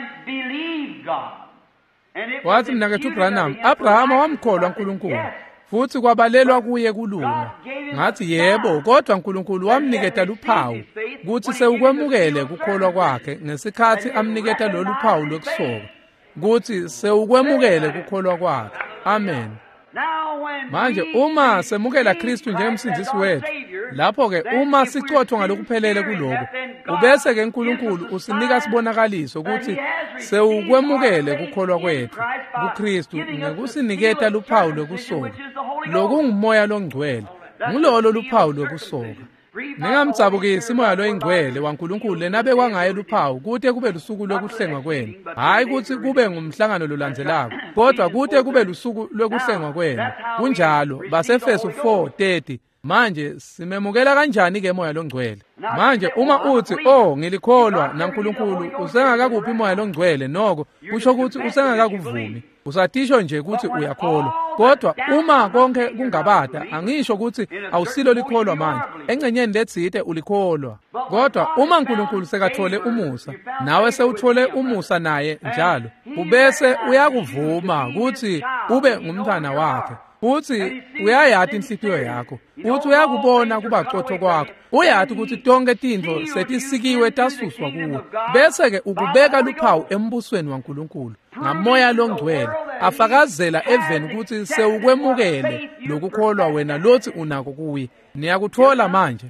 Wathi mnakethu uBranham, Abrahama wamkholwa uNkulunkulu, futhi kwabalelwa kuye kulunga. Ngathi yebo, kodwa uNkulunkulu wamniketa luphawu ukuthi sewukwemukele kukholwa kwakhe ngesikhathi amniketa lolu phawu lokusoka, ukuthi sewukwemukele kukholwa kwakhe. Amen. Manje uma semukela Kristu njengomsindisi wethu, lapho-ke uma sicothwa ngalokuphelele kuloko, ubese-ke uNkulunkulu usinika sibonakaliso ukuthi sewukwemukele kukholwa kwethu kuKristu ngekusiniketa luphawu lokusoka, lokungumoya longcwele, ngulolo luphawu lokusoka. Ningamtsabukisi moya loyingcwele waNkulunkulu lenabe kwangaye luphawu kude kube lusuku lokuhlengwa kwenu, hayi ukuthi kube ngumhlangano lolandzelako, kodwa kude kube lusuku lokuhlengwa kwenu. Kunjalo baseFesu four thirty. Manje simemukela kanjani ke moya longcwele? Manje uma uthi oh ngilikholwa naNkulunkulu usengakakuphi moya longcwele, noko kusho ukuthi usengakakuvumi, usatisho nje ukuthi uyakholwa. Kodwa uma konke kungabada, angisho ukuthi awusilo likholwa manje, engcenyeni letsite ulikholwa. Kodwa uma uNkulunkulu sekathole umusa, nawe sewuthole umusa naye njalo, ubese uyakuvuma ukuthi ube ngumntwana wakhe, uthi uyayathi inhliziyo yakho, uthi uyakubona kubacotho kwakho, uyathi ukuthi tonke tintfo setisikiwe tasuswa kuwe, bese-ke ukubeka luphawu embusweni waNkulunkulu ngamoya longcwele, afakazela eveni ukuthi sewukwemukele lokukholwa wena lothi unako kuye. Niyakuthola manje?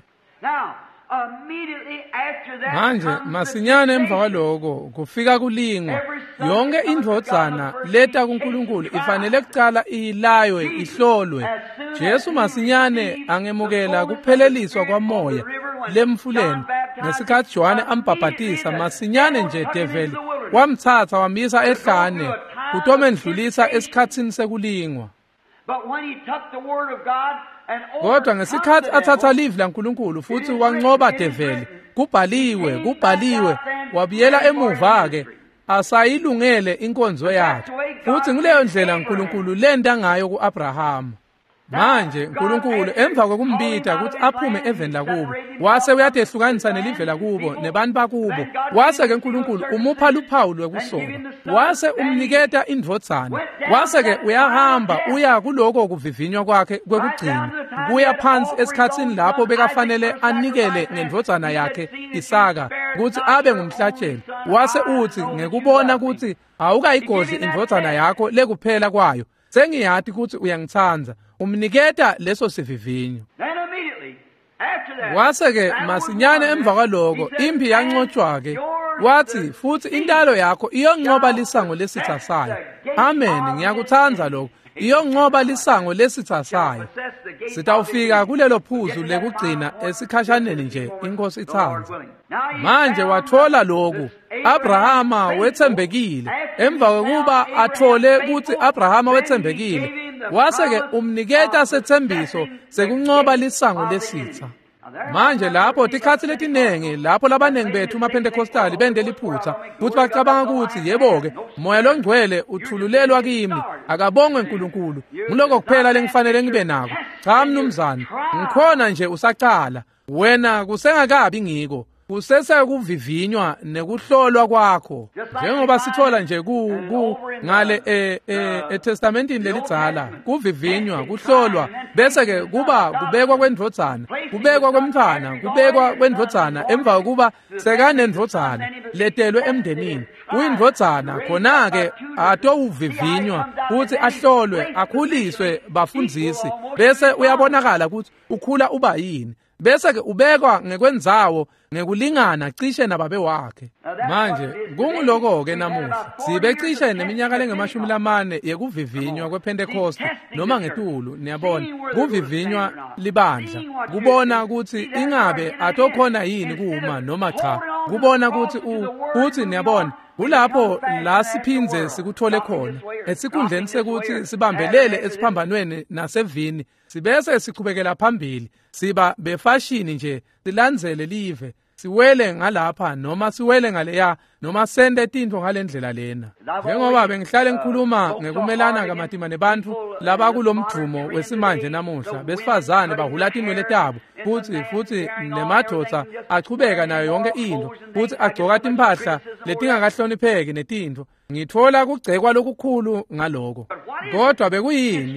Manje masinyane emva kwaloko kufika kulingwa. Yonke indvodzana leta kuNkulunkulu ifanele kucala ilaywe ihlolwe. Jesu masinyane angemukela kupheleliswa kwamoya lemfuleni ngesikhathi Johane ambhaphatisa, masinyane nje develi wamthatha wamisa ehlane kutome ndlulisa esikhatsini sekulingwa. Kodwa ngesikhathi athatha livi laNkulunkulu futhi wanqoba develi, kubhaliwe kubhaliwe wabuyela emuva-ke asayilungele inkonzo yakhe, futhi ngileyo ndlela uNkulunkulu lenda ngayo ku-Abrahamu. Manje uNkulunkulu emva kokumbita ukuthi aphume eveni lakubo, wase uyadehlukanisa nelive lakubo nebantu bakubo, wase-ke uNkulunkulu umupha luphawu lwekusoka, wase umniketa indvodzana, wase-ke uyahamba uya kuloko kuvivinywa kwakhe kwekugcina, kuya phansi esikhatsini lapho bekafanele anikele ngendvodzana yakhe Isaka ukuthi abe ngumhlatshelo. Wase uthi ngekubona ukuthi awukayigodli indvodzana yakho lekuphela kwayo, sengiyathi ukuthi uyangithanza, umniketa leso sivivinyo. Wase-ke masinyane emva kwaloko impi yanqotshwa-ke, wathi futhi intalo yakho iyonqoba lisango lesitha sayo. Amen, ngiyakuthanza lokho, iyonqoba lisango lesitha sayo. Sitawufika kulelo phuzu lekugcina esikhashaneni nje inkosi ithanza. Manje wathola lokhu, Abrahama wethembekile. Emva kokuba athole ukuthi Abrahama wethembekile, wase-ke umniketa sethembiso sekunqoba lisango lesitha. Manje lapho tikhathi letinengi lapho labanengi bethu maPentekostali bende liphutha futhi bacabanga ukuthi yebo-ke moya longcwele uthululelwa kimi, akabongwe uNkulunkulu, ngiloko kuphela lengifanele ngibe nako. Cha mnumzane, ngikhona nje usaqala, wena kusengakabi ngiko, kusesekuvivinywa nekuhlolwa kwakho, njengoba sithola nje ku, ku ngale e, e, eTestamentini lelidzala, kuvivinywa, kuhlolwa, bese-ke kuba kubekwa kwendvodzana, kubekwa kwemntfwana, kubekwa kwendvodzana emva kokuba sekanendvodzana letelwe emndenini. Uyindvodzana khona-ke atowuvivinywa ukuthi ahlolwe, akhuliswe bafundzisi, bese uyabonakala ukuthi ukhula uba yini, bese-ke ubekwa ngekwendzawo ngekulingana cishe nababe wakhe. Manje kunguloko-ke namuhla sibecishe neminyaka lengemashumi lamane yekuvivinywa kwePentecost noma ngetulu, niyabona kuvivinywa libandla, kubona ukuthi ingabe atokhona yini kuma noma cha, kubona ukuthi uthi niyabona kulapho la siphinze sikuthole khona esikhundleni sekuthi sibambelele esiphambanweni nasevini, sibese sichubekela phambili, siba befashini nje, silandzele live, siwele ngalapha noma siwele ngaleya noma sende tintfo ngalendlela lena. Njengoba bengihlale ngikhuluma ngekumelana kamatima nebantu laba kulomdumo wesimanje namuhla, besifazane bahula tinwele tabo futhi futhi nemadvodza achubeka nayo yonke into, futhi agcoka timphahla letingakahlonipheki netintfo, ngithola kugcekwa lokukhulu ngaloko. Kodwa bekuyini?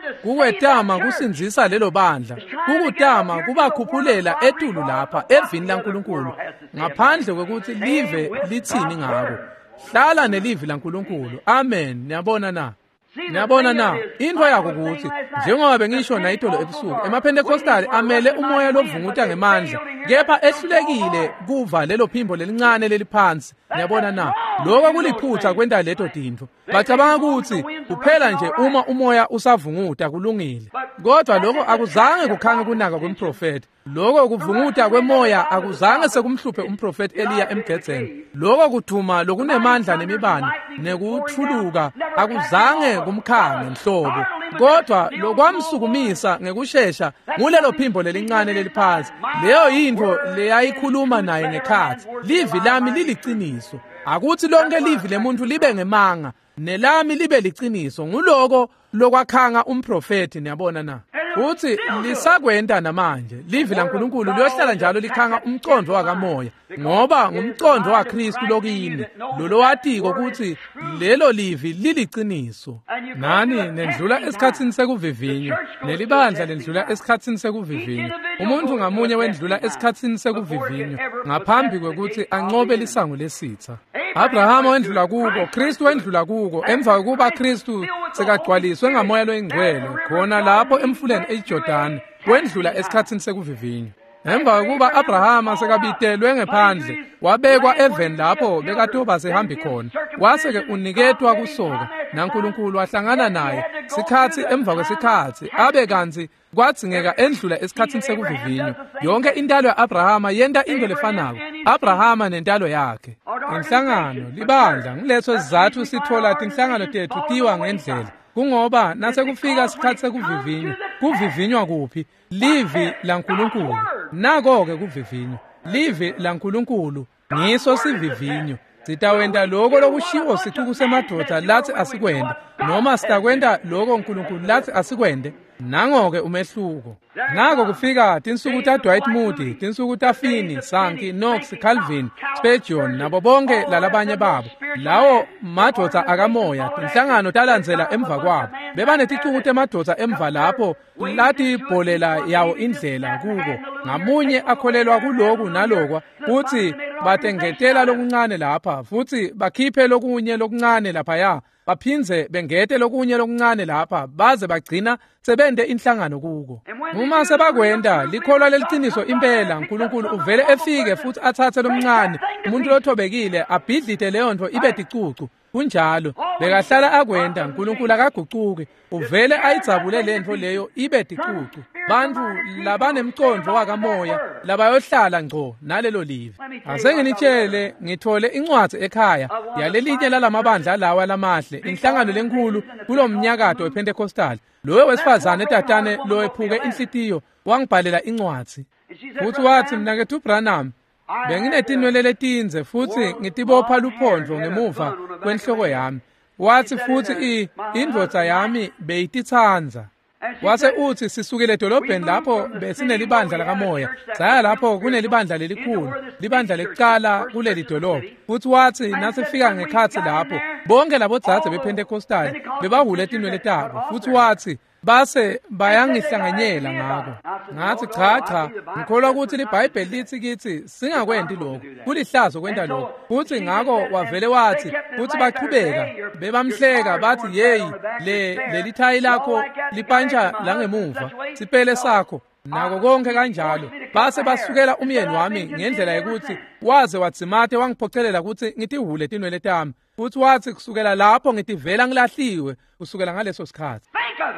kukwetama kusinzisa lelo bandla, kukutama kubakhuphulela etulu lapha evini laNkulunkulu ngaphandle kokuthi live lithini ngako. Hlala nelivi laNkulunkulu. Amen. Niyabona na? Niyabona na? Into yakho ukuthi njengoba bengisho nayitolo ebusuku, emaPentecostal amele umoya lovunguta ngemandla, kepha ehlulekile kuva lelo phimbo lelincane leliphansi. Niyabona na? Lokho kuliphutha kwenda leto tinto. Bacabanga ukuthi kuphela nje uma umoya usavunguta kulungile. Kodwa lokho akuzange kukhange kunaka kumprofeti. Lokho kuvunguta kwemoya akuzange sekumhluphe umprofeti Eliya emgedzeni. Lokho kuthuma lokunemandla nemibane nekuthuluka akuzange kumkhange nhlobo. Kodwa lokwamsukumisa ngekusheshsha ngulelo phimbo lelincane leliphansi. Leyo into leyayikhuluma naye ngekhathi. Livi lami liliciniso. Akuthi lonke livi lemuntu libe ngemanga, nelami libe liciniso. Nguloko lokwakhanga umprofeti. Niyabona na? Uthi lisakwenda namanje livi laNkulunkulu liyohlala njalo likhanga umcondo wakamoya, ngoba ngumcondo waKristu lokini lolo watiko ukuthi lelo livi liliciniso. Nani nendlula esikhatsini sekuvivinyo, nelibandla lendlula esikhatsini sekuvivinyo. Umuntu ngamunye wendlula esikhatsini sekuvivinyo ngaphambi kwekuthi anqobe lisango lesitha. Abrahama wendlula kuko, Kristu wendlula kuko, emva kokuba Kristu sekagcwaliswe ngamoya loyingcwele khona lapho emfuleni eJordani wendlula esikhatsini sekuvivinyo. Emva kokuba Abrahama sekabitelwe ngephandle wabekwa eveni lapho bekatoba sehambi khona, waseke uniketwa kusoka naNkulunkulu wahlangana naye sikhathi emva kwesikhathi abe kanzi kwadzingeka endlula esikhatsini sekuvivinyo. Yonke intalo ya-Abrahama yenta into lefanako, Abrahama nentalo yakhe. Inhlangano libandla ngileso sizathu sithola tinhlangano tethu tiwa ngendlela, kungoba nase kufika isikhathi sekuvivinywa. Kuvivinywa kuphi? Livi laNkulunkulu. Nako-ke kuvivinywa livi laNkulunkulu ngiso sivivinyo. Sitawenda lokho lokushiwo sithi kusemadoda lathi asikwende, noma sitakwenda lokho uNkulunkulu lathi asikwende. Nango-ke umehluko. Nako kufika tinsuku ta Dwight Moody, tinsuku ta Finney, Sankey, Knox, Calvin, Spurgeon nabo bonke lalabanye babo. Lawo madoda akamoya, tinhlangano talandzela emva kwabo. Bebaneticuku temadoda emva lapho lathi ibholela yawo indlela kuko. Ngamunye akholelwa kuloku nalokwa futhi batengetela lokuncane lapha, futhi bakhiphe lokunye lokuncane laphaya, baphinze bengete lokunye lokuncane lapha, baze bagcina sebende inhlangano kuko. Uma sebakwenda likholwa leliciniso impela, uNkulunkulu uvele efike futhi athathe lomncane umuntu lothobekile abhidlite leyo nto ibe ticucu. Kunjalo bekahlala akwenda, uNkulunkulu akagucuki, uvele ayijabule lento leyo ibe ticucu. Bantu labanemcondo wakamoya labayohlala ngco nalelo livi. Asenginitshele ngithole incwadi ekhaya yalelinye lalamabandla lawa lamahle, inhlangano lenkulu kulomnyakato wePentecostal. Lowe wesifazane etatane lo ephuke inhlitiyo wangibhalela incwadi. Futhi wathi mina ke uBranham benginetinwele letinze futhi ngitibopha luphondlo ngemuva kwenhloko yami. Wathi futhi indvodza yami beyititsanza. Wase uthi sisukile edolobheni lapho besinelibandla lakamoya, saya lapho kunelibandla lelikhulu, libandla lekuqala kuleli dolobho. Futhi wathi nasifika ngekhathi lapho bonke labo dzadze bePentecostal bebahule etinwele tabo. Futhi wathi base bayangihlanganyela ngako. Ngathi cha cha, ngikholwa ukuthi liBhayibheli lithi kithi singakwendi lokho, kulihlazo kwenda lokho. Futhi ngako wavele wathi futhi baqhubeka bebamhleka bathi yeyi le lelithayi lakho lipantsha la ngemuva, sipele sakho nako konke kanjalo. Base basukela umyeni wami ngendlela yokuthi waze wadzimate wangiphocelela ukuthi ngitihule tinwele tami. Futhi wathi kusukela lapho ngitivela ngilahliwe kusukela ngaleso sikhathi.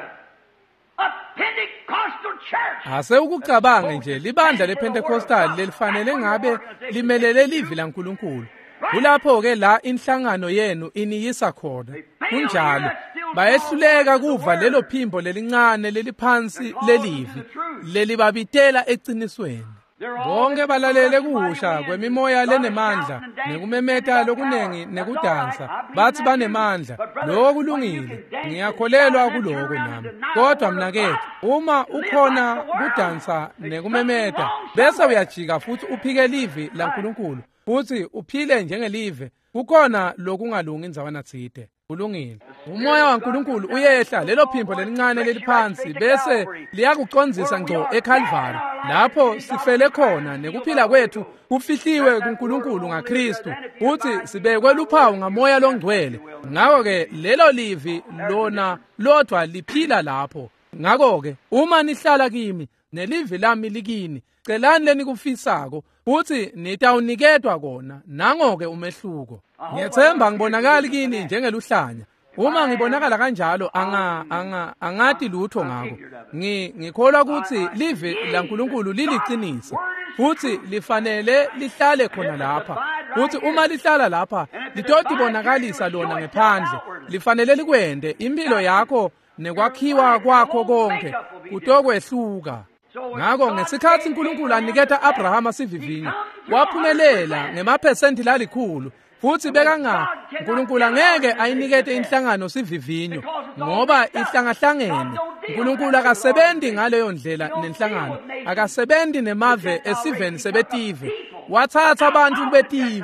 Ase ukucabange nje libandla lePentecostal lelifanele ngabe limelele livi laNkulunkulu. Kulapho-ke la inhlangano yenu iniyisa khona. Kunjalo bayehluleka kuva lelo phimbo lelincane leliphansi lelivi lelibabitela eqinisweni. Bonke balalele kusha kwemimoya lenemandla nekumemeta lokunengi nekudansa, bathi banemandla. Lokho kulungile, ngiyakholelwa kuloko nami. Kodwa mina ke uma ukhona kudansa nekumemeta bese uyajika futhi uphike livi laNkulunkulu, futhi uphile njengelive, kukhona lokungalungi indzawana thide. Kulungile. Umoya waNkulunkulu uyehla lelo phimbo lelincane leliphansi bese liyakucondzisa ngco eCalvary. Lapho sifele khona nekuphila kwethu kufihliwe kuNkulunkulu ngaKristu, futhi sibekwe luphawu ngamoya longcwele. Ngakho ke lelo livi lona lodwa liphila lapho. Ngakho ke uma nihlala kimi nelivi lami likini, celani lenikufisako futhi nitawunikedwa kona. Nango ke umehluko. Ngiyethemba ngibonakala kini njengeluhlanya. Uma ngibonakala kanjalo anga anga angati lutho ngako. Ngi ngikholwa ukuthi live laNkulunkulu liliqiniso futhi lifanele lihlale khona lapha. Futhi uma lihlala lapha litoti bonakalisa lona ngephandle. Lifanele likwende impilo yakho nekwakhiwa kwakho konke kutokwehluka. Ngakho ngesikhathi uNkulunkulu aniketa Abrahama sivivinyo, waphumelela ngemaphesenti lalikhulu. Futhi bekanga uNkulunkulu angeke ayinikete inhlangano sivivinyo ngoba ihlangahlangene. uNkulunkulu akasebenzi ngaleyo ndlela nenhlangano, akasebenzi nemave esiveni sebetive. Wathatha abantu kubetive.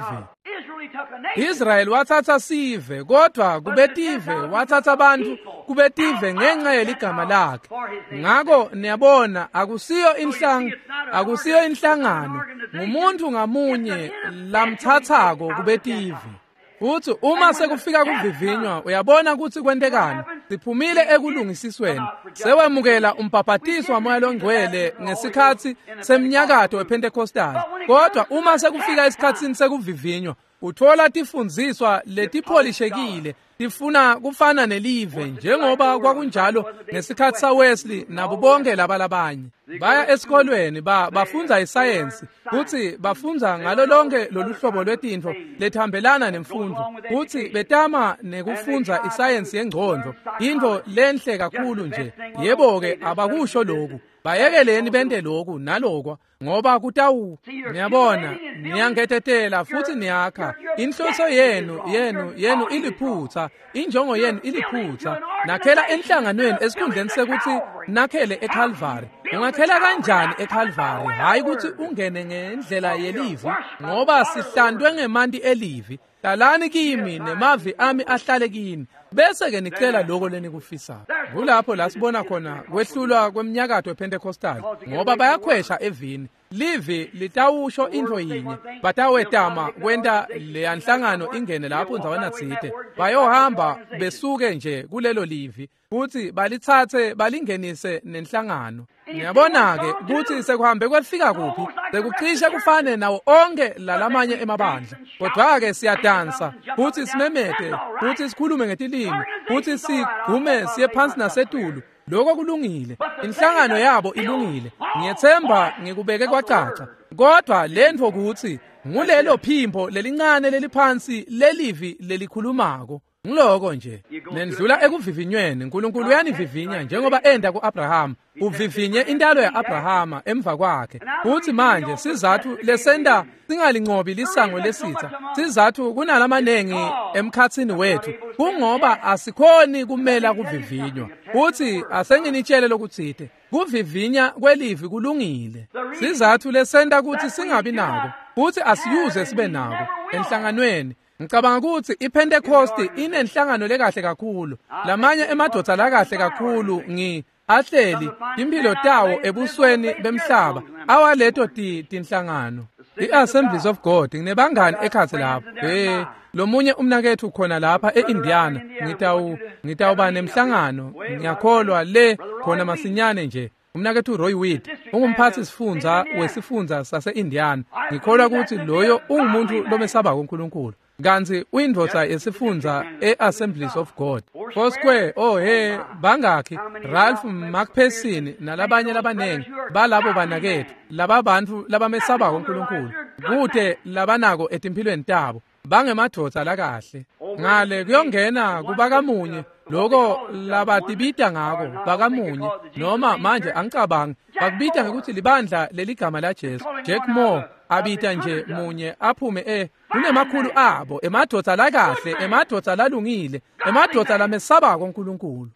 Israel wathatha sive, kodwa kubetive wathatha abantu kubetive ngenxa yeligama lakhe. Ngakho niyabona akusiyo inhlanga, akusiyo inhlangano, ngumuntu ngamunye lamthathako kubetive. Futhi uma sekufika kuvivinywa uyabona ukuthi kwentekani. Siphumile ekulungisisweni. Sewemukela umbhaphathiso wamoya longcwele ngesikhathi semnyakato wePentecostal. Kodwa uma sekufika esikhatsini sekuvivinywa uthola tifundziswa letipholishekile, tifuna kufana nelive njengoba kwakunjalo ngesikhathi saWesley nabo bonke laba labanye. Baya esikolweni ba bafunza isayensi, futhi bafunza ngalo lonke loluhlobo lwetintfo lethambelana nemfundo, futhi betama nekufunza isayensi yengqondo, into lenhle kakhulu nje. Yebo ke abakusho lokhu. Bayekeleni bende lokhu nalokwa ngoba kutawu. Niyabona, niyangetetela futhi niyakha. Inhloso yenu yenu yenu iliphutha, injongo yenu iliphutha. Nakhela enhlanganweni esikhundleni sekuthi nakhele eCalvary. Ungakhela kanjani eCalvary? Hayi ukuthi ungene ngendlela yelivi ngoba sihlandwe ngemanti elivi. Hlalani kimi nemavi ami ahlale kini. Bese ke nicela lokho lenikufisayo. Kulapho la sibona khona kwehlulwa kweminyakato wePentecostal ngoba bayakhwesha evini. Livi litawusho into yinye, batawetama kwenta le nhlangano ingene lapho ndzawana tsite. Bayohamba besuke nje kulelo livi futhi balithathe balingenise nenhlangano. Ngiyabona ke ukuthi sekuhambe kwefika kuphi, sekucishe kufane nawo onke lalamanye emabandla. Kodwa ke siyadansa futhi simemete futhi sikhulume ngetilimi futhi sigume siye phansi nasetulu. Lokho kulungile, inhlangano yabo ilungile. Ngiyethemba ngikubeke kwacaca. Kodwa lento ukuthi ngulelo phimbo lelincane leliphansi lelivi lelikhulumako. Ngiloko nje nendlula ekuvivinyweni. uNkulunkulu uyanivivinya njengoba enda kuAbraham, uvivinye intalo yaAbrahama emva kwakhe. Futhi manje sizathu lesenda singalinqobi lisango lesitha, sizathu kunalamanengi emkhatsini wethu kungoba asikhoni kumela kuvivinywa. Futhi asenginitshele lokuthide kuvivinya kwelivi kulungile. Sizathu lesenda ukuthi singabi nako futhi asiyuze sibe nako enhlanganweni. Ngicabanga ukuthi iPentecost inenhlangano lekahle kakhulu. Lamanye emadoda la kahle kakhulu ngi ahleli impilo tawo ebusweni bemhlaba awaleto tinhlangano. iAssemblies of God nginebangani ekhathi lapho. Eh lomunye umnakethu khona lapha eIndiana. Ngitawu ngitawuba nemhlangano ngiyakholwa le khona masinyane nje. Umnakethu Roy Weed ungumphathi sifunza wesifundza sase-Indiana. Ngikholwa ukuthi loyo ungumuntu lomesaba uNkulunkulu. Kanzi uyindvodza yesifundza e-Assemblies of God. Foursquare, oh he, bangakhi, Ralph McPherson nalabanye labanengi balabo banakethu, laba bantu labamesaba uNkulunkulu. Kude labanako etimpilweni tabo, bangemadvodza lakahle. Ngale kuyongena kubakamunye lokho labatibita ngako bakamunye noma manje angicabangi bakubita ngekuthi libandla leligama la Jesu. Jack Moore abita nje munye aphume eh kunemakhulu abo emadoda la kahle, emadoda lalungile, emadoda lamesaba uNkulunkulu.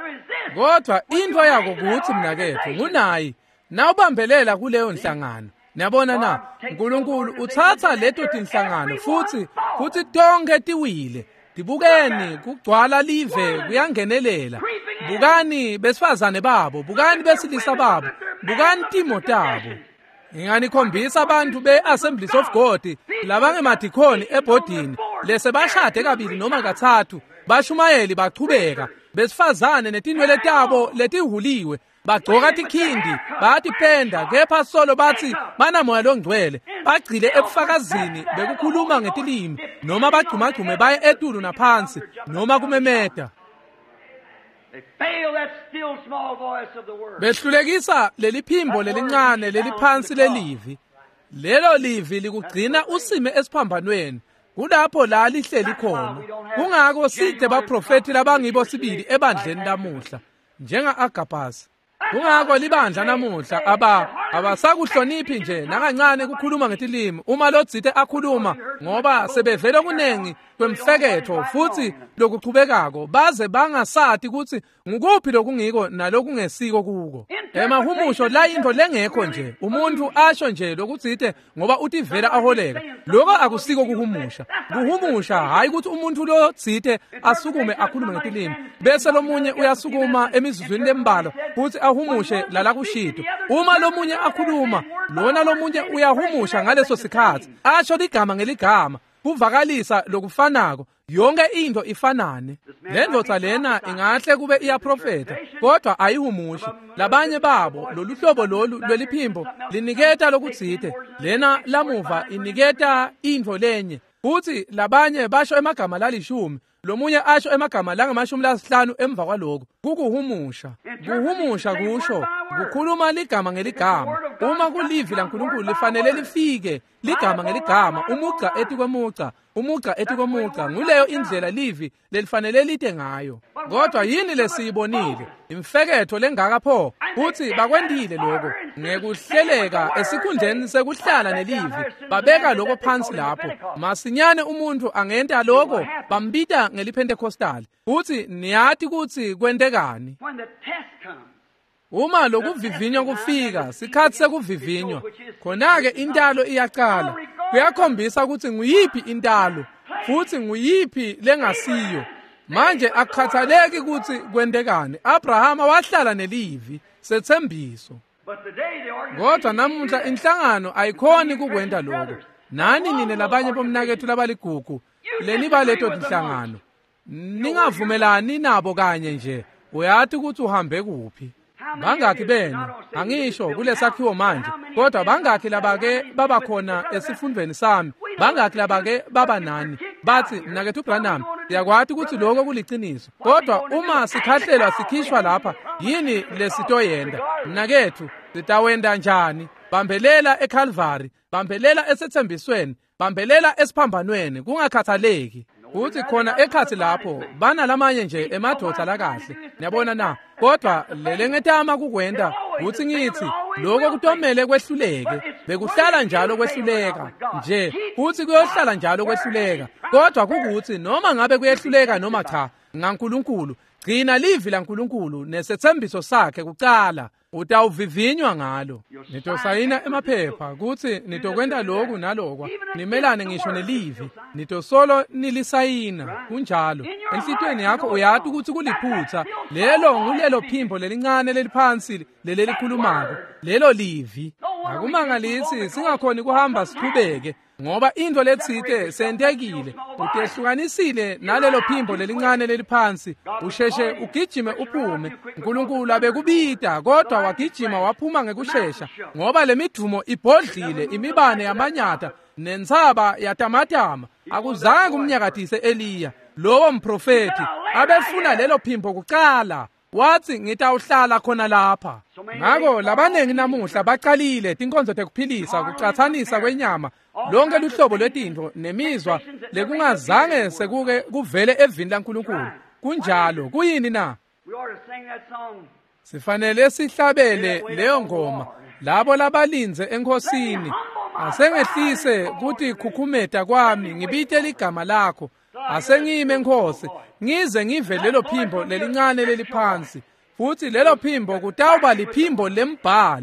Kodwa into yako ukuthi mnakethu ngunayi na ubambelela kuleyo nhlangano Niyabona na, uNkulunkulu uthatha leto tinhlangano futhi futhi tonke tiwile. Dibukeni kugcwala live kuyangenelela. Bukani besifazane babo, bukani besilisa babo, bukani timo tabo. Nginganikhombisa abantu be-Assemblies of God labangemaDikoni ebhodini lese bashade kabili noma kathathu bashumayeli bachubeka besifazane netinwele tabo letihuliwe bagcoka tikhindi bayatipenda kepha solo bathi banamoya longcwele bagcile ebufakazini bekukhuluma ngetilimi noma bagcumagcume baye etulu naphansi noma kumemeda. Behlulekisa leli phimbo lelincane leliphansi lelivi. Lelo livi likugcina usime esiphambanweni. Kulapho la lihleli khona. Kungako side baprofeti labangibo sibili ebandleni lamuhla njenga Agabhasi. Kungako libandla namuhla aba abasakuhloniphi nje nakancane kukhuluma ngetilimi uma lodzite akhuluma ngoba sebevele kunengi kwemfeketho futhi lokuchubekako baze bangasati ukuthi ngukuphi lokungiko nalokungesiko kuko. Emahumusho la into lengekho nje umuntu asho nje lokudzite ngoba uthi vela aholeka lokho akusiko kuhumusha. Kuhumusha hayi ukuthi umuntu lo dzite asukume akhulume ngetilimi bese lomunye uyasukuma emizuzwini lembalo futhi ahumushe lala kushito. Uma lomunye akhuluma lona lomunye uyahumusha ngaleso sikhathi asho ligama ngeligama kuvakalisa lokufanako yonke into ifanane. Lendvodza lena ingahle kube iyaprofeta kodwa ayihumushi. Labanye babo lolu hlobo lolu lweliphimbo liniketa lokudzite lena lamuva iniketa into lenye futhi labanye basho emagama lalishumi lomunye asho emagama langamashumi lasihlanu emva kwaloko kukuhumusha. Kuhumusha kusho kukhuluma ligama ngeligama. Uma kulivi laNkulunkulu lifanele lifike ligama ngeligama umugca ethi kwemugca umugca ethi kwemugca nguleyo indlela livi lelifanele lite ngayo. Kodwa yini lesiyibonile imfeketho lengaka pho futhi bakwendile lokho ngekuhleleka esikhundleni sekuhlala nelivi babeka lokho phansi lapho masinyane umuntu angenta lokho bambita ngeliPentecostal futhi niyathi ukuthi kwentekani uma lokuvivinywa kufika sikhathi sekuvivinywa khona-ke intalo iyaqala kuyakhombisa ukuthi nguyiphi intalo futhi nguyiphi lengasiyo. Manje akukhathaleki ukuthi kwentekani. Abrahama wahlala nelivi sethembiso. Kodwa namuhla inhlangano ayikhoni kukwenda lokho. Nani nine labanye bomnakethu labaligugu leniba leto tinhlangano ningavumelani nabo kanye nje uyathi ukuthi uhambe kuphi. Bangaki bena angisho kulesakhiwo manje kodwa bangaki labake baba khona esifundweni sami bangaki labake baba nani bathi mnakethu Branham yakwathi ukuthi lokho kuliciniso kodwa uma sikhahlelwa sikhishwa lapha yini lesitoyenda mnakethu sitawenda njani. Bambelela eCalvary bambelela esethembisweni bambelela esiphambanweni kungakhathaleki kuthi khona ekhathi lapho bana lamanye nje emadodza lakahle. Niyabona na kodwa lelengethama kukwenda uthi ngithi lokho kutomele kwehluleke bekuhlala njalo kwehluleka nje futhi kuyohlala njalo kwehluleka kodwa kukuthi noma ngabe kuyehluleka noma cha ngaNkulunkulu gcina livi laNkulunkulu nesethembiso sakhe kuqala utawuvivinywa ngalo. Nitosayina emaphepha kuthi nitokwenda lokhu nalokwa nimelane ngisho nelivi nitosolo nilisayina kunjalo enhlitweni yakho uyathi ukuthi kuliphutha lelo ngulelo phimbo lelincane leliphansi lelelikhulumako lelo livi. Akumangalisi singakhoni kuhamba siqhubeke ngoba into letsite sentekile utehlukanisile nalelo phimbo lelincane leliphansi usheshe ugijime uphume. uNkulunkulu abekubita kodwa wagijima waphuma ngekushesha ngoba lemidumo ibhodlile imibane yamanyata nensaba yatamatama akuzange kumnyakatise Eliya lowo mprofeti abefuna lelo phimbo kuqala wathi ngitawuhlala khona lapha. Ngako labanengi namuhla baqalile tinkonzo tekuphilisa kucathanisa kwenyama lonke luhlobo lwetinto nemizwa lekungazange sekuke kuvele evini laNkulunkulu. Kunjalo kuyini na sifanele sihlabele leyo ngoma labo labalinze enkosini asengehlise kuthi khukhumeta kwami ngibite ligama lakho asengime Nkosi ngize ngive lelo phimbo lelincane leliphansi futhi lelo phimbo kutawuba liphimbo lembhalo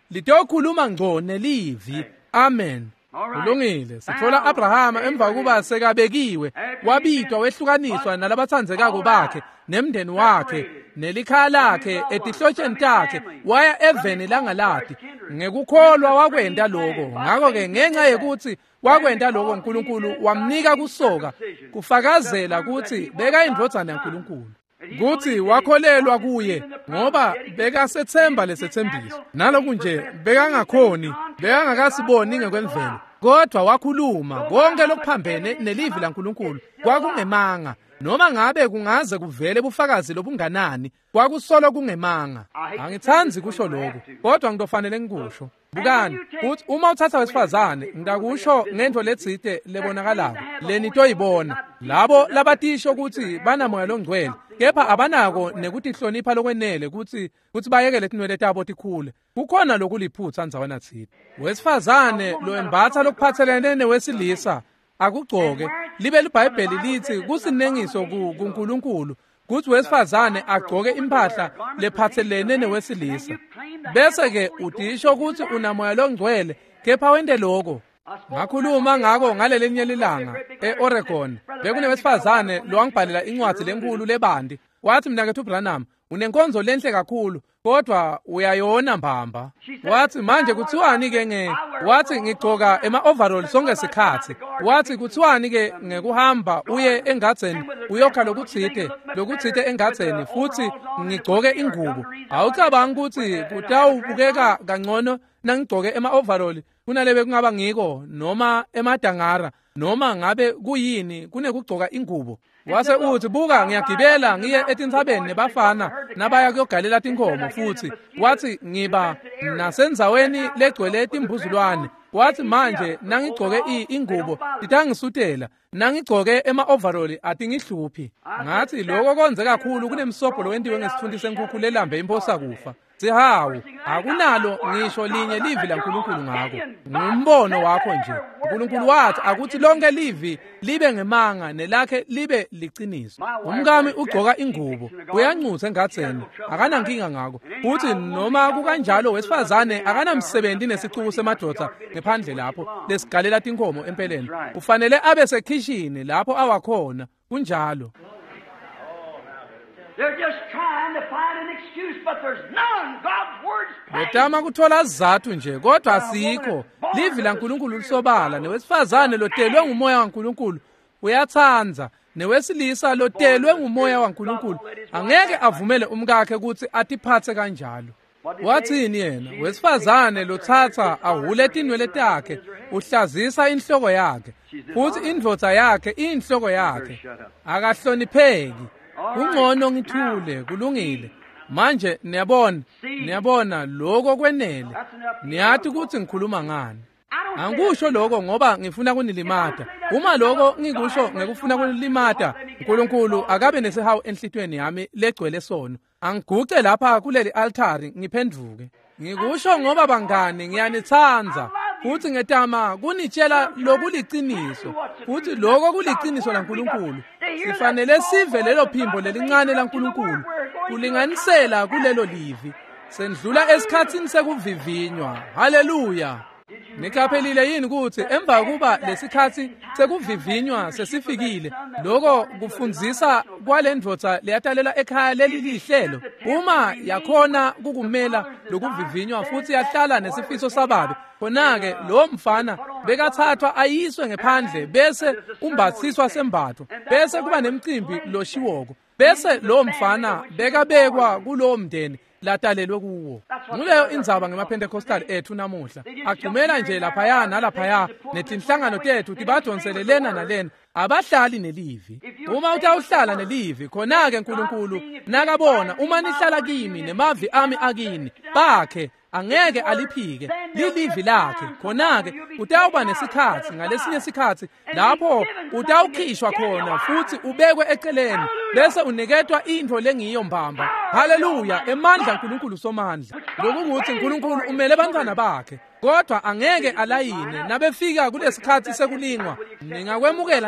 litokhuluma ngco nelivi. Amen. Kulungile. Sithola Abrahama emva kuba sekabekiwe, wabitwa wehlukaniswa nalabathandzekako bakhe, nemndeni wakhe, nelikhaya lakhe, etihlotsheni takhe, waya eveni langaladi. Ngekukholwa wakwenda lokho. Ngakho-ke ngenxa yekuthi wakwenda lokho uNkulunkulu wamnika kusoka, kufakazela ukuthi bekayindvodzana yaNkulunkulu. Kuthi wakholelwa kuye ngoba bekasethemba lesethembiso. Naloku nje bekangakhoni, bekangakasiboni ngekwemvelo. Kodwa wakhuluma konke lokuphambene nelivi laNkulunkulu kwakungemanga. Noma ngabe kungaze kuvele bufakazi lobunganani, kwakusolo kungemanga. Angithanzi kusho lokho, kodwa ngidofanele ngikusho. Bukani, uthi uma uthatha wesifazane, ngidakusho ngento letsite lebonakalayo, leni toyibona. Labo labatisho ukuthi banamoya longcwele, kepha abanako nekuthi hlonipha lokwenele ukuthi ukuthi bayekele tinwele tabo tikhule. Kukhona lokuliphutha nzawana thina. Wesifazane lo embatha lokuphathelene newesilisa akugcoke. Libe liBhayibheli lithi kusinengiso kuNkulunkulu kuthi wesifazane agcoke impahla lephathelene newesilisa. Bese ke utisho ukuthi unamoya longcwele, kepha wende lokho. Ngakhuluma ngako ngalelinye lilanga eOregon. Bekunewesifazane lo wangibhalela incwadi lenkulu lebandi. Wathi mina kethu Branham, unenkonzo lenhle kakhulu, kodwa uyayona mbamba. Wathi manje kuthiwani ke nge wathi ngigcoka ema-overall sonke sikhathi. Wathi kuthiwani ke ngekuhamba uye engadzeni uyokha lokutsite lokutsite engadzeni futhi ngigcoke ingubo. Awucabangi ukuthi kutawubukeka kangcono nangigcoke ema-overall kunalebe kungaba ngiko noma emadangara noma ngabe kuyini kunekugcoka ingubo. Wase uthi buka ngiyagibela ngiye etintsabeni nebafana nabaya kuyogalela tinkomo futhi wathi ngiba nasenzaweni legcwele timbuzulwane. Wathi manje nangigcoke ingubo itangisutela, nangigcoke ema-overall atingihluphi. Ngathi lokho konze kakhulu kunemsobho lowendiwe ngesithundi senkukhu lelambe imposa kufa. Sihawu, akunalo ngisho linye livi laNkulunkulu ngako. Ngumbono wakho nje. uNkulunkulu wathi akuthi lonke livi libe ngemanga nelakhe libe liciniso. Umkami ugcoka ingubo, uyancutha engadzeni, akanankinga ngako. Uthi noma kukanjalo wesifazane akanamsebenzi nesicuku semadoda ngephandle lapho lesigalela tinkomo empeleni. Ufanele abe sekhishini lapho awakhona, kunjalo. They're just trying to find an excuse, but there's none. God's word's plain. Betama kuthola sizathu nje, kodwa asikho. Livi laNkulunkulu lisobala, newesifazane lotelwe ngumoya waNkulunkulu uyathanza, newesilisa lotelwe ngumoya waNkulunkulu angeke avumele umkakhe ukuthi atiphathe kanjalo. Wathini yena? Wesifazane lothatha ahule tinwele takhe, uhlazisa inhloko yakhe, futhi indvodza yakhe inhloko yakhe. Akahlonipheki. Kungcono ngithule, kulungile. Manje niyabona, niyabona lokho kwenele. Niyathi ukuthi ngikhuluma ngani. Angikusho lokho ngoba ngifuna kunilimata. Uma lokho ngikusho ngekufuna kunilimata, uNkulunkulu akabe nesihawu enhlitweni yami legcwele sono. Angiguce lapha kuleli altari ngiphenduke. Ngikusho ngoba bangani ngiyanithanza. Futhi ngetama kunitshela lokuliciniso. Futhi lokho kuliciniso laNkulunkulu. Sifanele sive lelo phimbo lelincane laNkulunkulu. Kulinganisela kulelo livi. Sendlula esikhatsini sekuvivinywa. Haleluya. Nikhaphelile yini ukuthi emva kuba lesikhathi sekuvivinywa sesifikile, lokho kufundzisa kwalendvodza leyatalela ekhaya leli lihlelo. Uma yakhona kukumela lokuvivinywa futhi yahlala nesifiso sababe, khona-ke lo mfana bekathathwa ayiswe ngephandle bese umbathiswa sembatho, bese kuba nemicimbi loshiwoko, bese lo mfana bekabekwa kulowo mndeni latalelwe kuwo. Nguleyo indzaba ngemaPentecostal ethu namuhla. Agcumela nje laphaya nalaphaya netinhlangano tethu tibadonsele lena nalena abahlali nelivi. Uma utawuhlala nelivi, khona-ke uNkulunkulu nakabona uma nihlala kimi nemavi ami akini bakhe angeke aliphike lilivi lakhe. Khona-ke utawuba nesikhathi ngalesinye isikhathi lapho utawukhishwa khona futhi ubekwe eceleni bese uniketwa into lengiyo mbamba. Haleluya, emandla uNkulunkulu somandla. Lokuthi uNkulunkulu umele abantwana bakhe, kodwa angeke alayine nabefika kulesikhathi sekulingwa. Ningakwemukela na?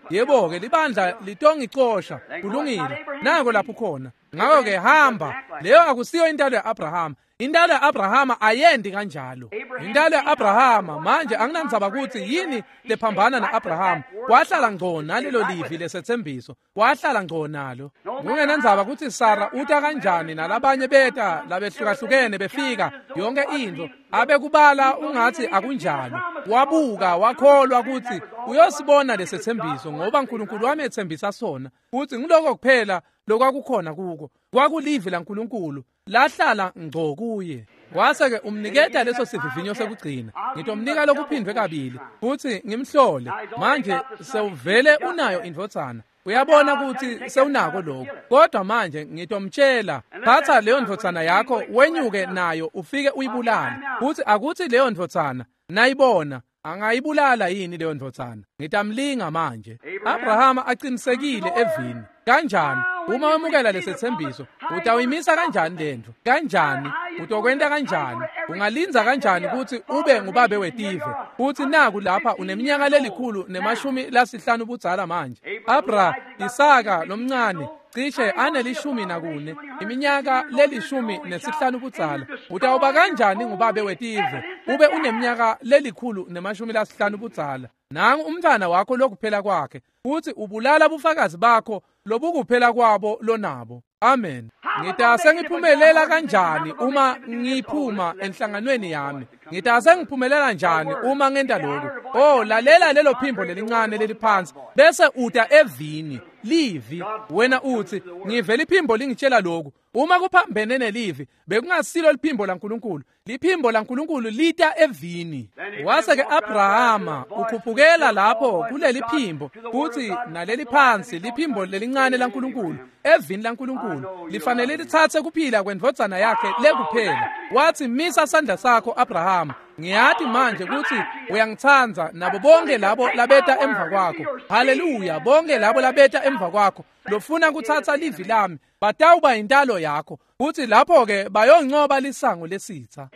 yebo-ke libandla litongicosha kulungile nako lapho khona ngako-ke hamba leyo akusiyo intalo ya-Abrahama intalo ya-Abrahama ayendi kanjalo intalo ya-Abrahama manje anginandzaba ukuthi yini lephambana na-Abrahama wahlala ngco nalelo livi lesethembiso wahlala ngco nalo kungenandzaba ukuthi Sara uta kanjani nalabanye beta labehlukahlukene befika yonke into abekubala ungathi akunjalo wabuka wakholwa ukuthi uyosibona lesethembiso ngoba uNkulunkulu wami ethembisa sona ukuthi ngiloko kuphela lokwakukhona kuko kwakulivi laNkulunkulu lahlala ngco kuye kwase-ke umniketa leso sivivinyo sekugcina ngitomnika lokuphindwe kabili futhi ngimhlole manje sewuvele unayo indvodzana uyabona ukuthi sewunako lokho kodwa manje ngitomtshela thatha leyo ndvodzana yakho wenyuke nayo ufike uyibulale futhi akuthi leyo ndvodzana nayibona angayibulala yini leyo ndvodzana ngitamlinga manje Abrahama aqinisekile evini kanjani uma wemukela lesethembiso utawuyimisa kanjani lento kanjani utokwenta kanjani ungalinza kanjani ukuthi ube ngubabe wetive futhi naku lapha uneminyaka lelikhulu nemashumi lasihlanu budzala manje Abra Isaka lomncane cishe anelishumi nakune iminyaka lelishumi nesihlanu budzala utawuba kanjani ngubabe wetive ube uneminyaka lelikhulu nemashumi lasihlanu budzala nangu umntana wakho lokuphela kwakhe uthi ubulala bufakazi bakho lobukuphela kwabo lonabo amen ngitase ngiphumelela kanjani uma ngiphuma enhlanganweni yami ngitase ngiphumelela njani uma ngenta lokho oh lalela lelo phimbo lelincane leliphansi bese uta evini livi wena uthi ngivela iphimbo lingitshela lokho uma kuphambene nelivi bekungasilo liphimbo laNkulunkulu liphimbo laNkulunkulu lita evini wase-ke Abrahama ukhuphukela lapho kuleli phimbo futhi naleli phansi liphimbo lelincane laNkulunkulu evini laNkulunkulu lifanele lithathe kuphila kwendvodzana yakhe lekuphela wathi misa sandla sakho Abrahama ngiyathi manje ukuthi uyangithandza nabo bonke labo labeta emva kwakho haleluya bonke labo labeta emva kwakho lofuna kuthatha livi lami batawuba intalo yakho futhi lapho-ke bayoncoba lisango lesitha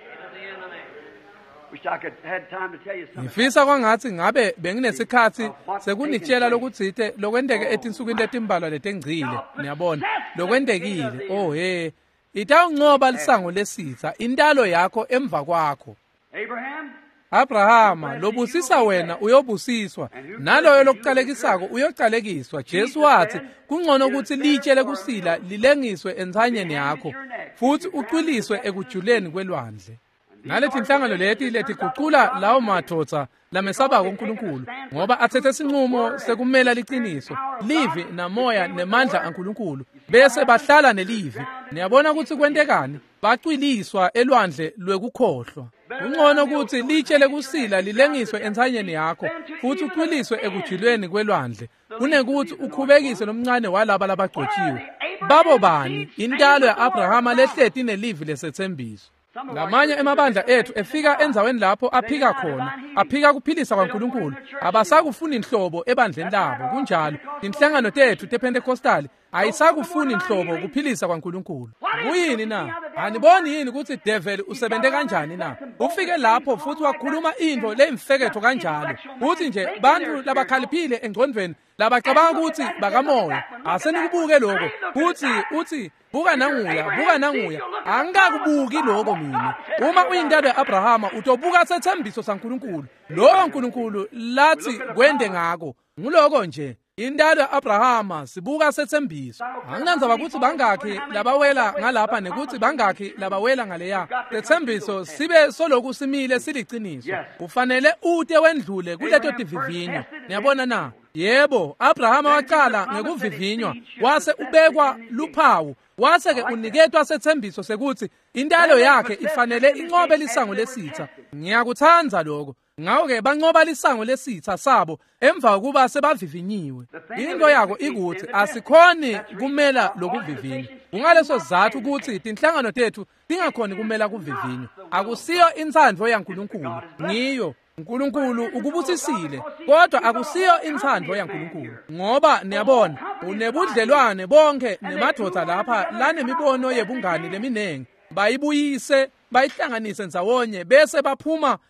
ngifisa kwangathi ngabe benginesikhathi sekunitshela lokutsite lokwendeke etinsukwini letimbalwa letengcile niyabona lokwendekile oh he itawuncoba lisango lesitha intalo yakho emva kwakho Abraham, Abrahama lobusisa wena uyobusiswa naloyo lokuqalekisako uyocalekiswa Jesu wathi kungcono ukuthi litshele kusila lilengiswe enzanyeni yakho futhi uqiliswe ekujuleni kwelwandle nalethi inhlangano leti letiguqula lawo mathotha lamesaba kuNkulunkulu ngoba athethe isinqumo sekumela liqiniso livi namoya nemandla aNkulunkulu bese bahlala nelivi niyabona ukuthi kwentekani baqiliswa elwandle lwekukhohlwa ungcono ukuthi litshele kusila lilengiswe enzanyeni yakho futhi uqiliswe ekujuleni kwelwandle kunekuthi ukhubekise nomncane walaba labagcotshiwe babo bani intalo ya-Abrahama lehleti nelivi lesethembiso ngamanye emabandla ethu efika enzaweni lapho aphika khona aphika kuphilisa kwaNkulunkulu abasakufuni inhlobo ebandleni labo kunjalo inhlangano tethu tePentekostali ayisakufuni inhlobo kuphilisa kwaNkulunkulu kuyini na aniboni yini ukuthi devil usebenze kanjani na ufike lapho futhi wakhuluma into leyimfeketho kanjalo uthi nje bantu labakhaliphile engqondweni labacabanga ukuthi bakamoya asenikubuke lokho uthi uthi buka nanguya buka nanguya angikakubuki lokho mina uma uyintando yaAbrahama utobuka sethembiso saNkulunkulu lo uNkulunkulu lathi kwende ngako nguloko nje intando yaAbrahama sibuka sethembiso anginandzaba ukuthi bangakhi labawela ngalapha nekuthi bangakhi labawela ngaleya sethembiso sibe soloku simile siliqiniso kufanele ute wendlule kuleto tivivinyo niyabona na yebo Abrahama waqala ngekuvivinywa wase ubekwa luphawu wase-ke uniketwa sethembiso sekuthi intalo yakhe ifanele inqobe lisango lesitha ngiyakuthanza lokho ngawo-ke banqoba lisango lesitha sabo emva kokuba sebavivinyiwe into yako ikuthi asikhoni kumela lokuvivinywa kungaleso sizathu ukuthi tinhlangano tethu tingakhoni kumela kuvivinywa akusiyo intsandvo yaNkulunkulu ngiyo uNkulunkulu ukubusisile kodwa akusiyo intsandvo yaNkulunkulu ngoba niyabona unebudlelwane bonke nemadvodza lapha lanemibono yebungani leminengi bayibuyise bayihlanganise ndzawonye bese baphuma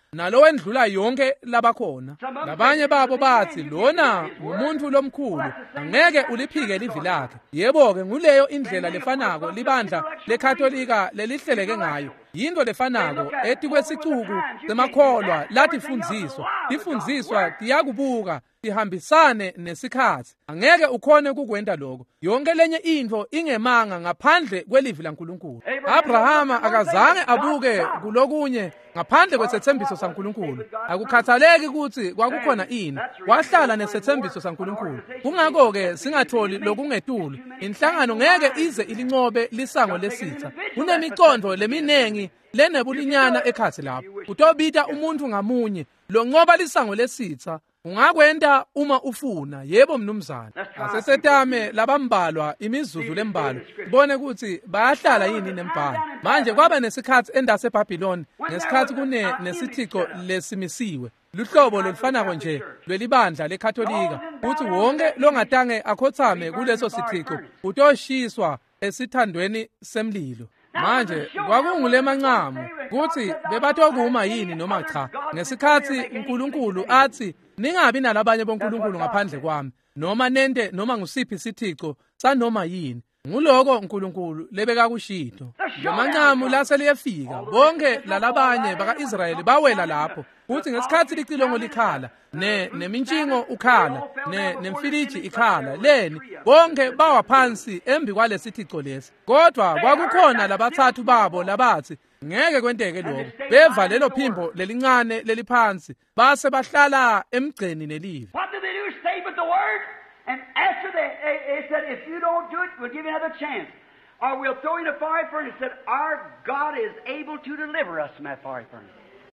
nalo wendlula yonke labakhona. Labanye babo bathi lona umuntu lomkhulu angeke uliphike livi lakhe. Yebo-ke nguleyo indlela lefanako libandla lekhatholika lelihleleke ngayo. Yinto lefanako ethi kwesicuku semakholwa lathi fundziswa. Ifundziswa tiyakubuka tihambisane nesikhathi. Angeke ukhone kukwenda lokho. Yonke lenye into ingemanga ngaphandle kwelivi laNkulunkulu. Abrahama akazange abuke kulokunye ngaphandle kwesethembiso saNkulunkulu. Akukhathaleki ukuthi kwakukhona ini, wahlala nesethembiso saNkulunkulu. Kungakho-ke singatholi lokungetulu. Inhlangano ngeke ize ilincobe lisango lesitha. Kunemicondo leminengi lenebulinyana ekhathi lapho. Utobita umuntu ngamunye lo ncoba lisango lesitha. Ungakwenda uma ufuna. Yebo mnumzana. Asesetame labambalwa imizuzu lembalo. Sibone ukuthi bayahlala yini nembhalo. Manje kwaba nesikhathi endase eBhabhiloni, ngesikhathi kune nesithixo lesimisiwe. Luhlobo lolufanako nje lwelibandla lekhatholika. Uthi wonke longatange akhothame kuleso sithixo utoshiswa esithandweni semlilo. Manje kwakungule mancamu kuthi bebatokuma yini noma cha. Ngesikhathi uNkulunkulu athi ningabi nalabanye bonkulunkulu ngaphandle kwami, noma nende noma ngusiphi isithixo sanoma yini. Nguloko uNkulunkulu lebeka kushito. Lemancamu lase liyefika bonke lalabanye baka-Israyeli bawela lapho. Uthi ngesikhathi licilongo likhala ne nemintshingo ukhala ne nemfiliji ikhala leni bonke bawa phansi embi kwalesithixo lesi. Kodwa kwakukhona labathathu babo labathi ngeke kwenteke lokho. Beva lelo phimbo lelincane leliphansi base bahlala emgceni nelivi. What did they do? Stay with the word. And after they, they, they said, if you don't do it, we'll give you another chance. Or we'll throw you in a fiery furnace. Said, our God is able to deliver us from that fiery furnace.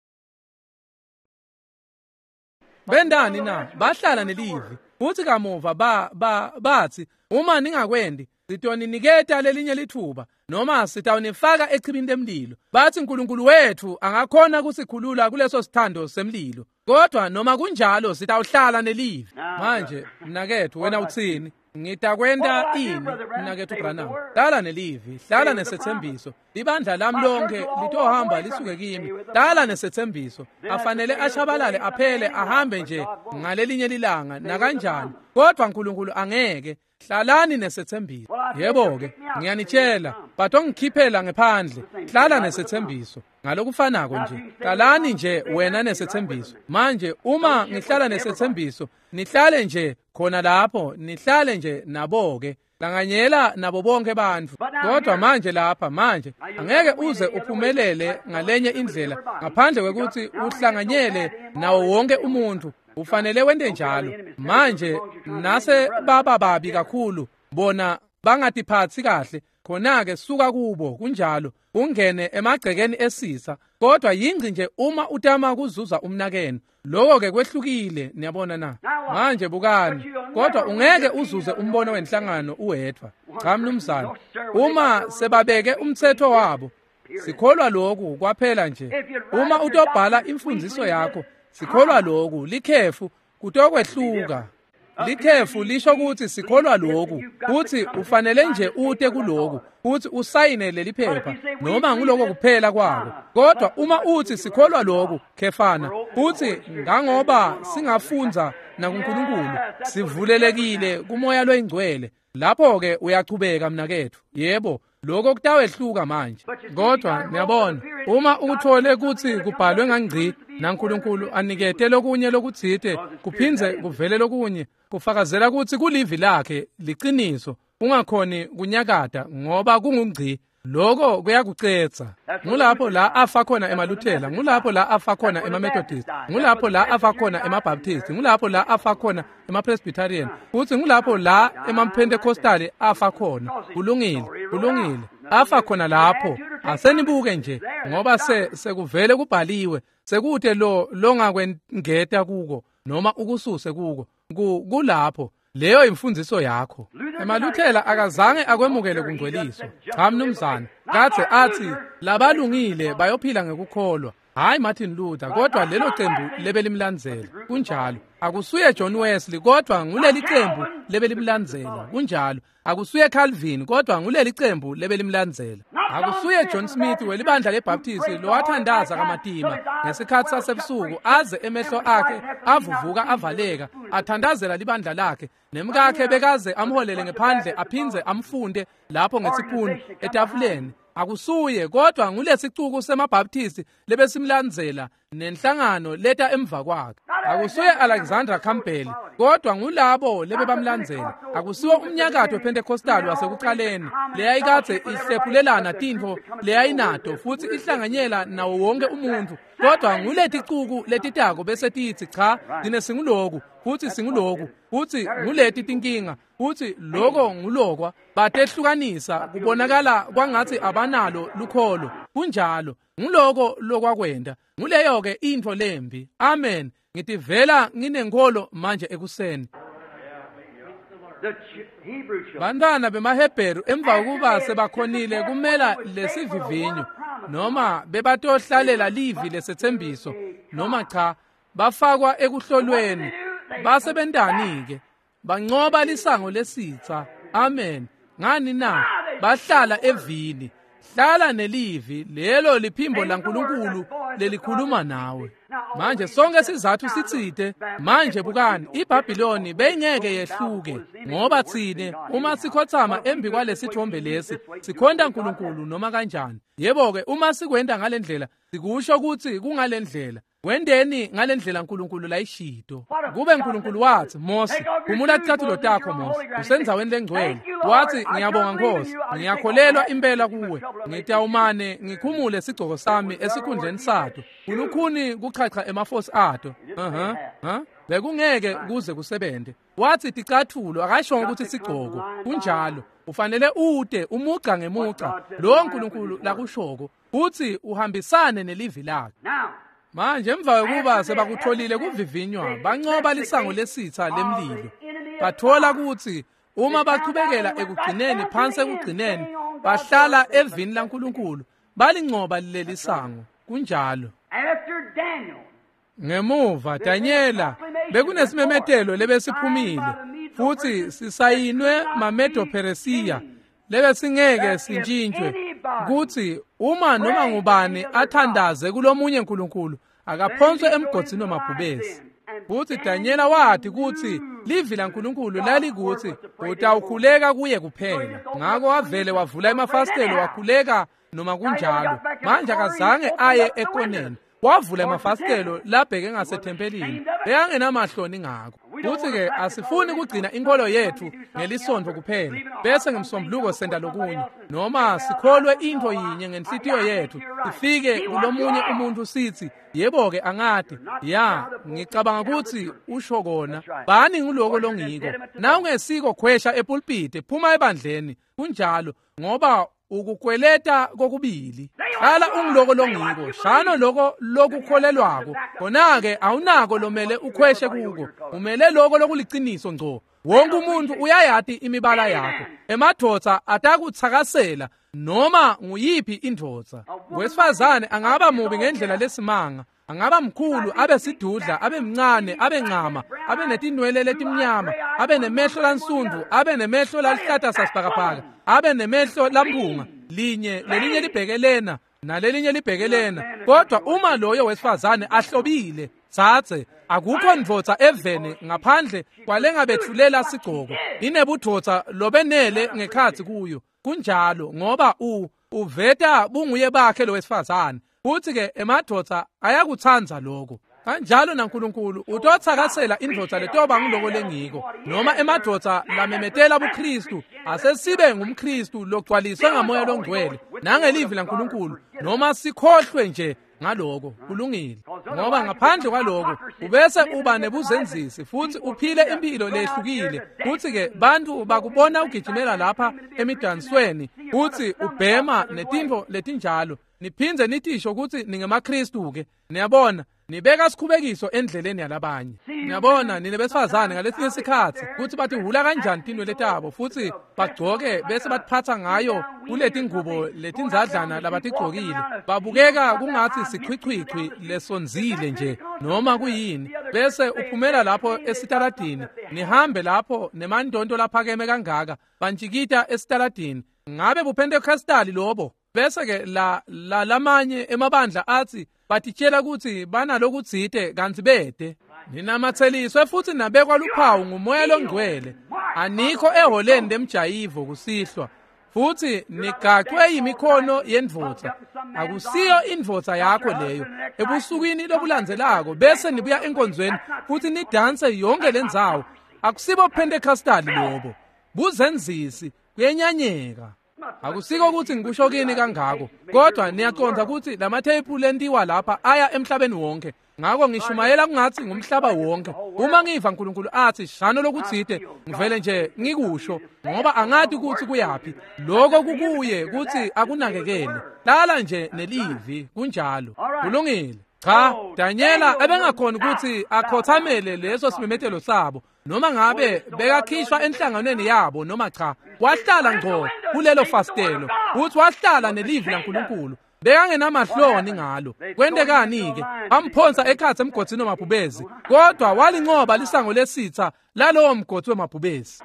Bendani na bahlala nelivi. Uthi kamuva ba ba bathi uma ningakwendi sitoniniketa lelinye lithuba noma sitawunifaka echibini lemlilo. Bathi uNkulunkulu wethu angakhona kusikhulula kuleso sithando semlilo. Kodwa noma kunjalo sitawuhlala nelivi. Manje mnakethu wena uthini? Ngitakwenda ini mnakethu Branham? Hlala nelivi, hlala nesethembiso. Ibandla lami lonke litohamba lisuke kimi. Hlala nesethembiso. Afanele ashabalale aphele ahambe nje ngalelinye lilanga na kanjani. Kodwa uNkulunkulu angeke. Hlalani nesethembiso. Yebo-ke ngiyanitshela batongikhiphela ngephandle. Hlala nesethembiso. Ngalokufanako nje. Hlalani nje wena nesethembiso. Manje uma ngihlala nesethembiso nihlale nje khona lapho nihlale nje nabo-ke. Langanyela nabo bonke abantu. Kodwa manje lapha manje angeke uze uphumelele ngalenye indlela ngaphandle kwekuthi uhlanganyele nawo wonke umuntu. Ufanele wende njalo. Manje nase baba babi kakhulu bona bangatiphathi kahle khona-ke suka kubo kunjalo ungene emagcekeni esisa. Kodwa yingci nje uma utama kuzuza umnakeno. Lokho-ke kwehlukile niyabona na. Manje bukani kodwa ungeke uzuze umbono wenhlangano uwedwa. Cha mnumzana, uma sebabeke umthetho wabo sikholwa lokhu kwaphela nje. Uma utobhala imfundiso yakho sikholwa lokhu likhefu kutokwehluka. Likhefu lisho ukuthi sikholwa lokhu uthi ufanele nje ute kulokhu uthi usayine leli phepha noma nguloko kuphela kwako. Kodwa uma uthi sikholwa lokhu khefana uthi ngangoba singafunza nakuNkulunkulu sivulelekile kumoya loyingcwele, lapho-ke uyachubeka mnakethu. Yebo lokho kutawehluka manje. Kodwa niyabona uma ukuthole ukuthi kubhalwe ngangci naNkulunkulu anikete lokunye lokuthithe kuphindze kuvele lokunye kufakazela ukuthi kulivi lakhe liqiniso ungakhoni kunyakada ngoba kungungci. Lokho kuyakucetha. Ngulapho la afa khona emaLuthela, ngulapho la afa khona emaMethodist, ngulapho la afa khona emaBaptist, ngulapho la afa khona emaPresbyterian, futhi ngulapho la emaPentecostal afa khona. Kulungile, kulungile. Afa khona lapho. Asenibuke nje ngoba se sekuvele kubhaliwe sekude lo longakwengeta kuko noma ukususe kuko kulapho. Leyo imfundiso yakho. EmaLuthela akazange akwemukele kungcweliswa. Cha mnumzana, kathe athi labalungile bayophila ngekukholwa, hayi Martin Luther kodwa lelo qembu lebe limlandzela kunjalo. Akusuye John Wesley kodwa nguleli qembu lebe limlandzela kunjalo. Akusuye Calvin kodwa nguleli qembu lebe limlandzela. Akusuye John Smith welibandla leBaptist lowathandaza kaMatima ngesikhathi sasebusuku aze emehlo akhe avuvuka avaleka athandazela libandla lakhe nemkakhe bekaze amholele ngephandle aphinze amfunde lapho ngesipunu etafuleni. Akusuye kodwa ngulesicuku semaBaptist lebesimlandzela nenhlangano leta emva kwakhe. Akusuye Alexander Campbell kodwa ngulabo lebe bamlandzela. Akusuwe umnyakato wePentecostal wasekuqaleni leyayikade ihlephulelana tintfo leyayinato futhi ihlanganyela nawo wonke umuntu kodwa nguleticuku letitako bese tithi cha dine singuloku futhi singuloku futhi nguleti tinkinga futhi lokho ngulokwa batehlukanisa kubonakala kwangathi abanalo lukholo kunjalo nguloko lokwakwenda nguleyo ke into lembi. Amen. Ngithi vela nginenkolo manje ekuseni. Bantwana bemaHebheru emva kokuba sebakhonile kumela lesivivinyo noma bebatohlalela livi lesethembiso noma cha bafakwa ekuhlolweni base bendanike banqoba lisango lesitha. Amen. Ngani na bahlala evini hlala nelivi lelo liphimbo laNkulunkulu lelikhuluma nawe. Manje sonke sizathu sitsite manje bukani iBhabhiloni beyingeke yehluke ngoba thine uma sikhothama embi kwalesithombe lesi sikhonda uNkulunkulu noma kanjani. Yebo ke uma sikwenda ngalendlela sikusho ukuthi kungalendlela wendeni ngalendlela uNkulunkulu layishito kube uNkulunkulu wathi Mose phumula icathulo takho Mose usenzaweni lengcwele wathi ngiyabonga Nkosi ngiyakholelwa impela kuwe ngitawumane ngikhumule isigcoko sami esikhundleni sato ulukhuni kuchacha emafosi ato aha ha bekungeke kuze kusebente wathi ticathulo akasho ukuthi sigcoko kunjalo ufanele ude umuca ngemuca lo uNkulunkulu lakushoko uthi uhambisane nelivi lakhe. Manje emva kokuba sebakutholile kuvivinywa bancoba lisango lesitha lemlilo bathola ukuthi uma baqhubekela ekugcineni phansi ekugcineni bahlala evini laNkulunkulu balincoba leli sango kunjalo. Ngemuva Daniela bekunesimemetelo lebesiphumile futhi sisayinwe mamedo Peresiya lebe singeke sintshintshwe kuthi uma noma ngubani athandaze kulomunye uNkulunkulu akaphonswe emgodini wamabhubesi. Futhi Daniela wathi kuthi livi laNkulunkulu lalikuthi utawukhuleka kuye kuphela. Ngakho wavele wavula emafastelo wakhuleka noma kunjalo. Manje akazange aye ekoneni. Wavula emafastelo labheke ngasethempelini beyangenamahloni ngakho. Futhi ke asifuni kugcina inkolo yethu ngelisondvo kuphela bese ngemsombuluko senda lokunye noma sikholwe into yinye ngenhlitiyo yethu sifike kulomunye umuntu sithi yebo ke angadi ya ngicabanga ukuthi usho kona bani nguloko longiko na ungesiko khwesha epulpit phuma ebandleni kunjalo ngoba ukukweleta kokubili hlala ungiloko longiko shano loko lokukholelwako khona ke awunako lomele ukhweshe kuko umele loko lokuliciniso ngco wonke umuntu uyayati imibala yakho emadodza atakuthakasela noma nguyiphi indodza wesifazane angaba mubi ngendlela lesimanga angaba mkhulu abe sidudla abe mncane abe ncama abe netinwele letimnyama abe nemehlo lansundu abe nemehlo lalihlata sasibhakabhaka abe nemehlo lampunga linye lelinye libhekelena nalelinye libhekelena kodwa uma loyo wesifazane ahlobile zathe akukho ndvodza evene ngaphandle kwalengabethulela sigcoko inebudvodza lobenele ngekhathi kuyo kunjalo ngoba u uveta bunguye bakhe lo wesifazane futhi ke emadodza ayakuthanza lokho kanjalo naNkulunkulu utothakasela indvodza letoba ngiloko lengiko noma emadodza lamemetela ubuKristu asesibe ngumKristu lokugcwaliswe ngamoya longcwele nangelivi laNkulunkulu noma sikhohlwe nje ngaloko kulungile ngoba ngaphandle kwaloko ubese uba nebuzenzisi futhi uphile impilo lehlukile futhi ke bantu bakubona ugijimela lapha emidansweni futhi ubhema netintfo letinjalo niphinze nitisho ukuthi ningemaKristu ke niyabona nibeka sikhubekiso endleleni yalabanye. Ngiyabona nina besifazane ngalesinye isikhathi ukuthi bathi hula kanjani tinwele tabo futhi bagcoke bese bathiphatha ngayo kuleti ngubo letinzadlana labatigcokile. Babukeka kungathi sichwichwichwi lesonzile nje noma kuyini. Bese uphumela lapho esitaladini, nihambe lapho nemandonto laphakeme kangaka, bantshikita esitaladini. Ngabe buPentekhostali lobo. Bese ke la la lamanye emabandla athi batitshela ukuthi banalokudzide kanti bede. Ninamatheliswe futhi nabekwa luphawu ngumoya longcwele. Anikho eholeni lemjayivo kusihlwa. Futhi nigaxwe yimikhono yendvodza. Akusiyo indvodza yakho leyo. Ebusukwini lobulandzelako bese nibuya enkonzweni futhi nidanse yonke lendzawo. Akusibo Pentekhostali lobo. Buzenzisi kuyenyanyeka. Akusiko ukuthi ngikusho kini kangako, kodwa niyaconza ukuthi lamatheyiphu lentiwa lapha aya emhlabeni wonke. Ngakho ngishumayela kungathi ngumhlaba wonke. Uma ngiva uNkulunkulu athi shano lokudzide, ngivele nje ngikusho ngoba angathi ukuthi kuyapi. Lokho kukuye ukuthi akunakekele. Lala nje nelivi kunjalo. Kulungile. Cha, Daniela ebengakhona ukuthi akhothamele leso simemethelo sabo. Noma ngabe bekakhishwa enhlanganweni yabo noma cha, wahlala ngco kulelo fastelo, uthi wahlala nelivi laNkulunkulu. Bekangenamahloni ngalo. Kwendekani ke? Amphonsa ekhathe emgodini wamabhubezi, kodwa walinqoba lisango lesitha lalowo mgodi wamabhubezi.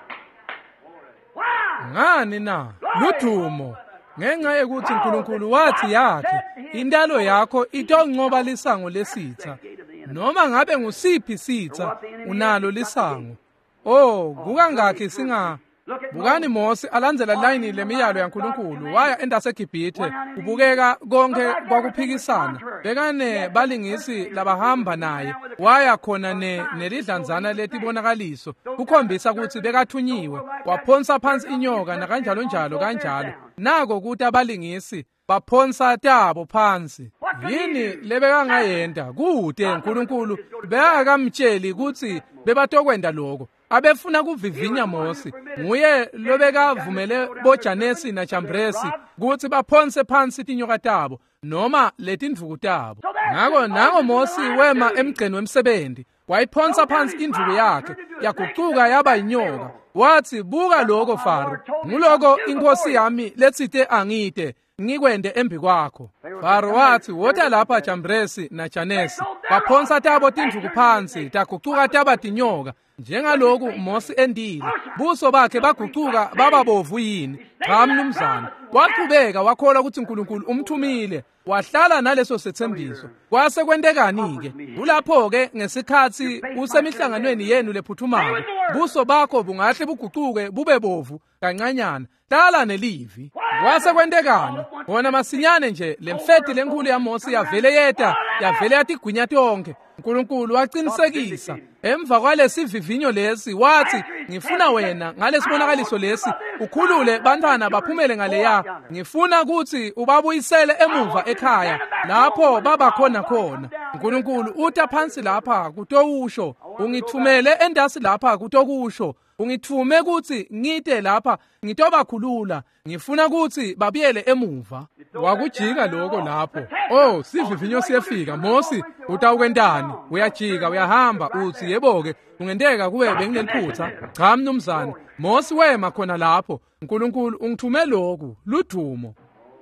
Ngani na? Ludumo. Ngenxa yokuthi uNkulunkulu wathi yakhe, indalo yakho itonqoba lisango lesitha. Noma ngabe ngusiphi sitha unalo lisango. Oh, kukangaki singa Bukani Mose alandzela layini lemiyalo yaNkulunkulu waya endaseGibhithe. Kubukeka konke kwakuphikisana. Bekane balingisi labahamba naye waya khona ne nelidlanzana letibonakaliso kukhombisa ukuthi bekathunyiwe. Waphonsa phansi inyoka na kanjalo njalo kanjalo. Nako ukuthi abalingisi baphonsa tabo phansi. Yini lebekangayenda kude uNkulunkulu bekakamtsheli ukuthi bebatokwenda lokho. Abefuna kuvivinya Mose. Nguye lobekavumele boJanesi na Jambresi ukuthi baphonse phansi tinyoka tabo noma letindvuku tabo. Ngako nango Mose wema emgceni wemsebenzi. Wayiphonsa phansi indvuku yakhe yaguquka yaba inyoka. Wathi buka lokho Faro. Nguloko inkosi yami letsite angite ngikwende embi kwakho. Faro wathi wota lapha Jambresi na Janesi. Baphonsa tabo tindvuku phansi taguquka taba tinyoka. Njengaloku Mose endile, buso bakhe baguquka baba bovu yini. Cha mnumzana, waqhubeka wakholwa ukuthi uNkulunkulu umthumile, wahlala naleso sethembiso. Kwase kwendekani ke? Kulapho ke ngesikhathi usemihlanganweni yenu lephuthumako, buso bakho bungahle buguquke bube bovu kancanyana. Hlala nelivi. Kwase kwendekani? Wona masinyane nje lemfeti lenkulu yaMose yavele yeta, yavele yatigwinya tonke. uNkulunkulu waqinisekisa emva kwalesi vivinyo lesi wathi ngifuna wena ngalesibonakaliso lesi ukhulule bantwana baphumele ngaleya. Ngifuna ukuthi ubabuyisele emuva ekhaya lapho baba khona khona. uNkulunkulu uta phansi lapha kutowusho, ungithumele endasi lapha kutokusho. Ungithume ukuthi ngite lapha ngitobakhulula. Ngifuna ukuthi babiyele emuva. Wakujika lokho lapho. Oh, sivivinyo siyefika. Mose utawukwendani? Uyajika uyahamba uthi yebo-ke kungenteka kube bengineliphutha. Cha mnumzane, Mose wema khona lapho. uNkulunkulu ungithume lokhu ludumo.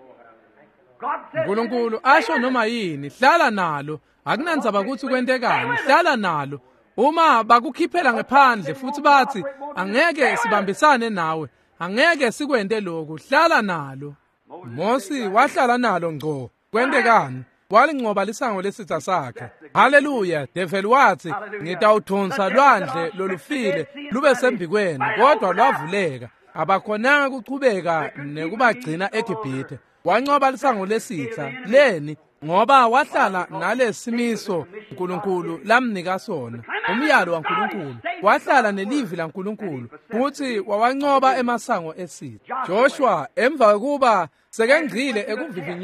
uNkulunkulu asho noma yini, hlala nalo. Akunandzaba ukuthi kwentekani, hlala nalo. Uma bakukhiphela ngephandle futhi bathi angeke sibambisane nawe, angeke sikwende lokhu, hlala nalo. Mose wahlala nalo ngco. Kwendekani? Walinqoba lisango lesitha sakhe. Haleluya. Devil wathi ngitawuthonsa lwandle lolufile lube sembikweni, kodwa lwavuleka. Abakhonanga kuchubeka nekubagcina eGibhithe. Wanqoba lisango lesitha leni ngoba wahlala nalesimiso uNkulunkulu lamnika sona, umyalo waNkulunkulu. Wahlala nelivi laNkulunkulu futhi wawanqoba emasango esitha. Joshua emva kuba sekengcile ekuvivinyweni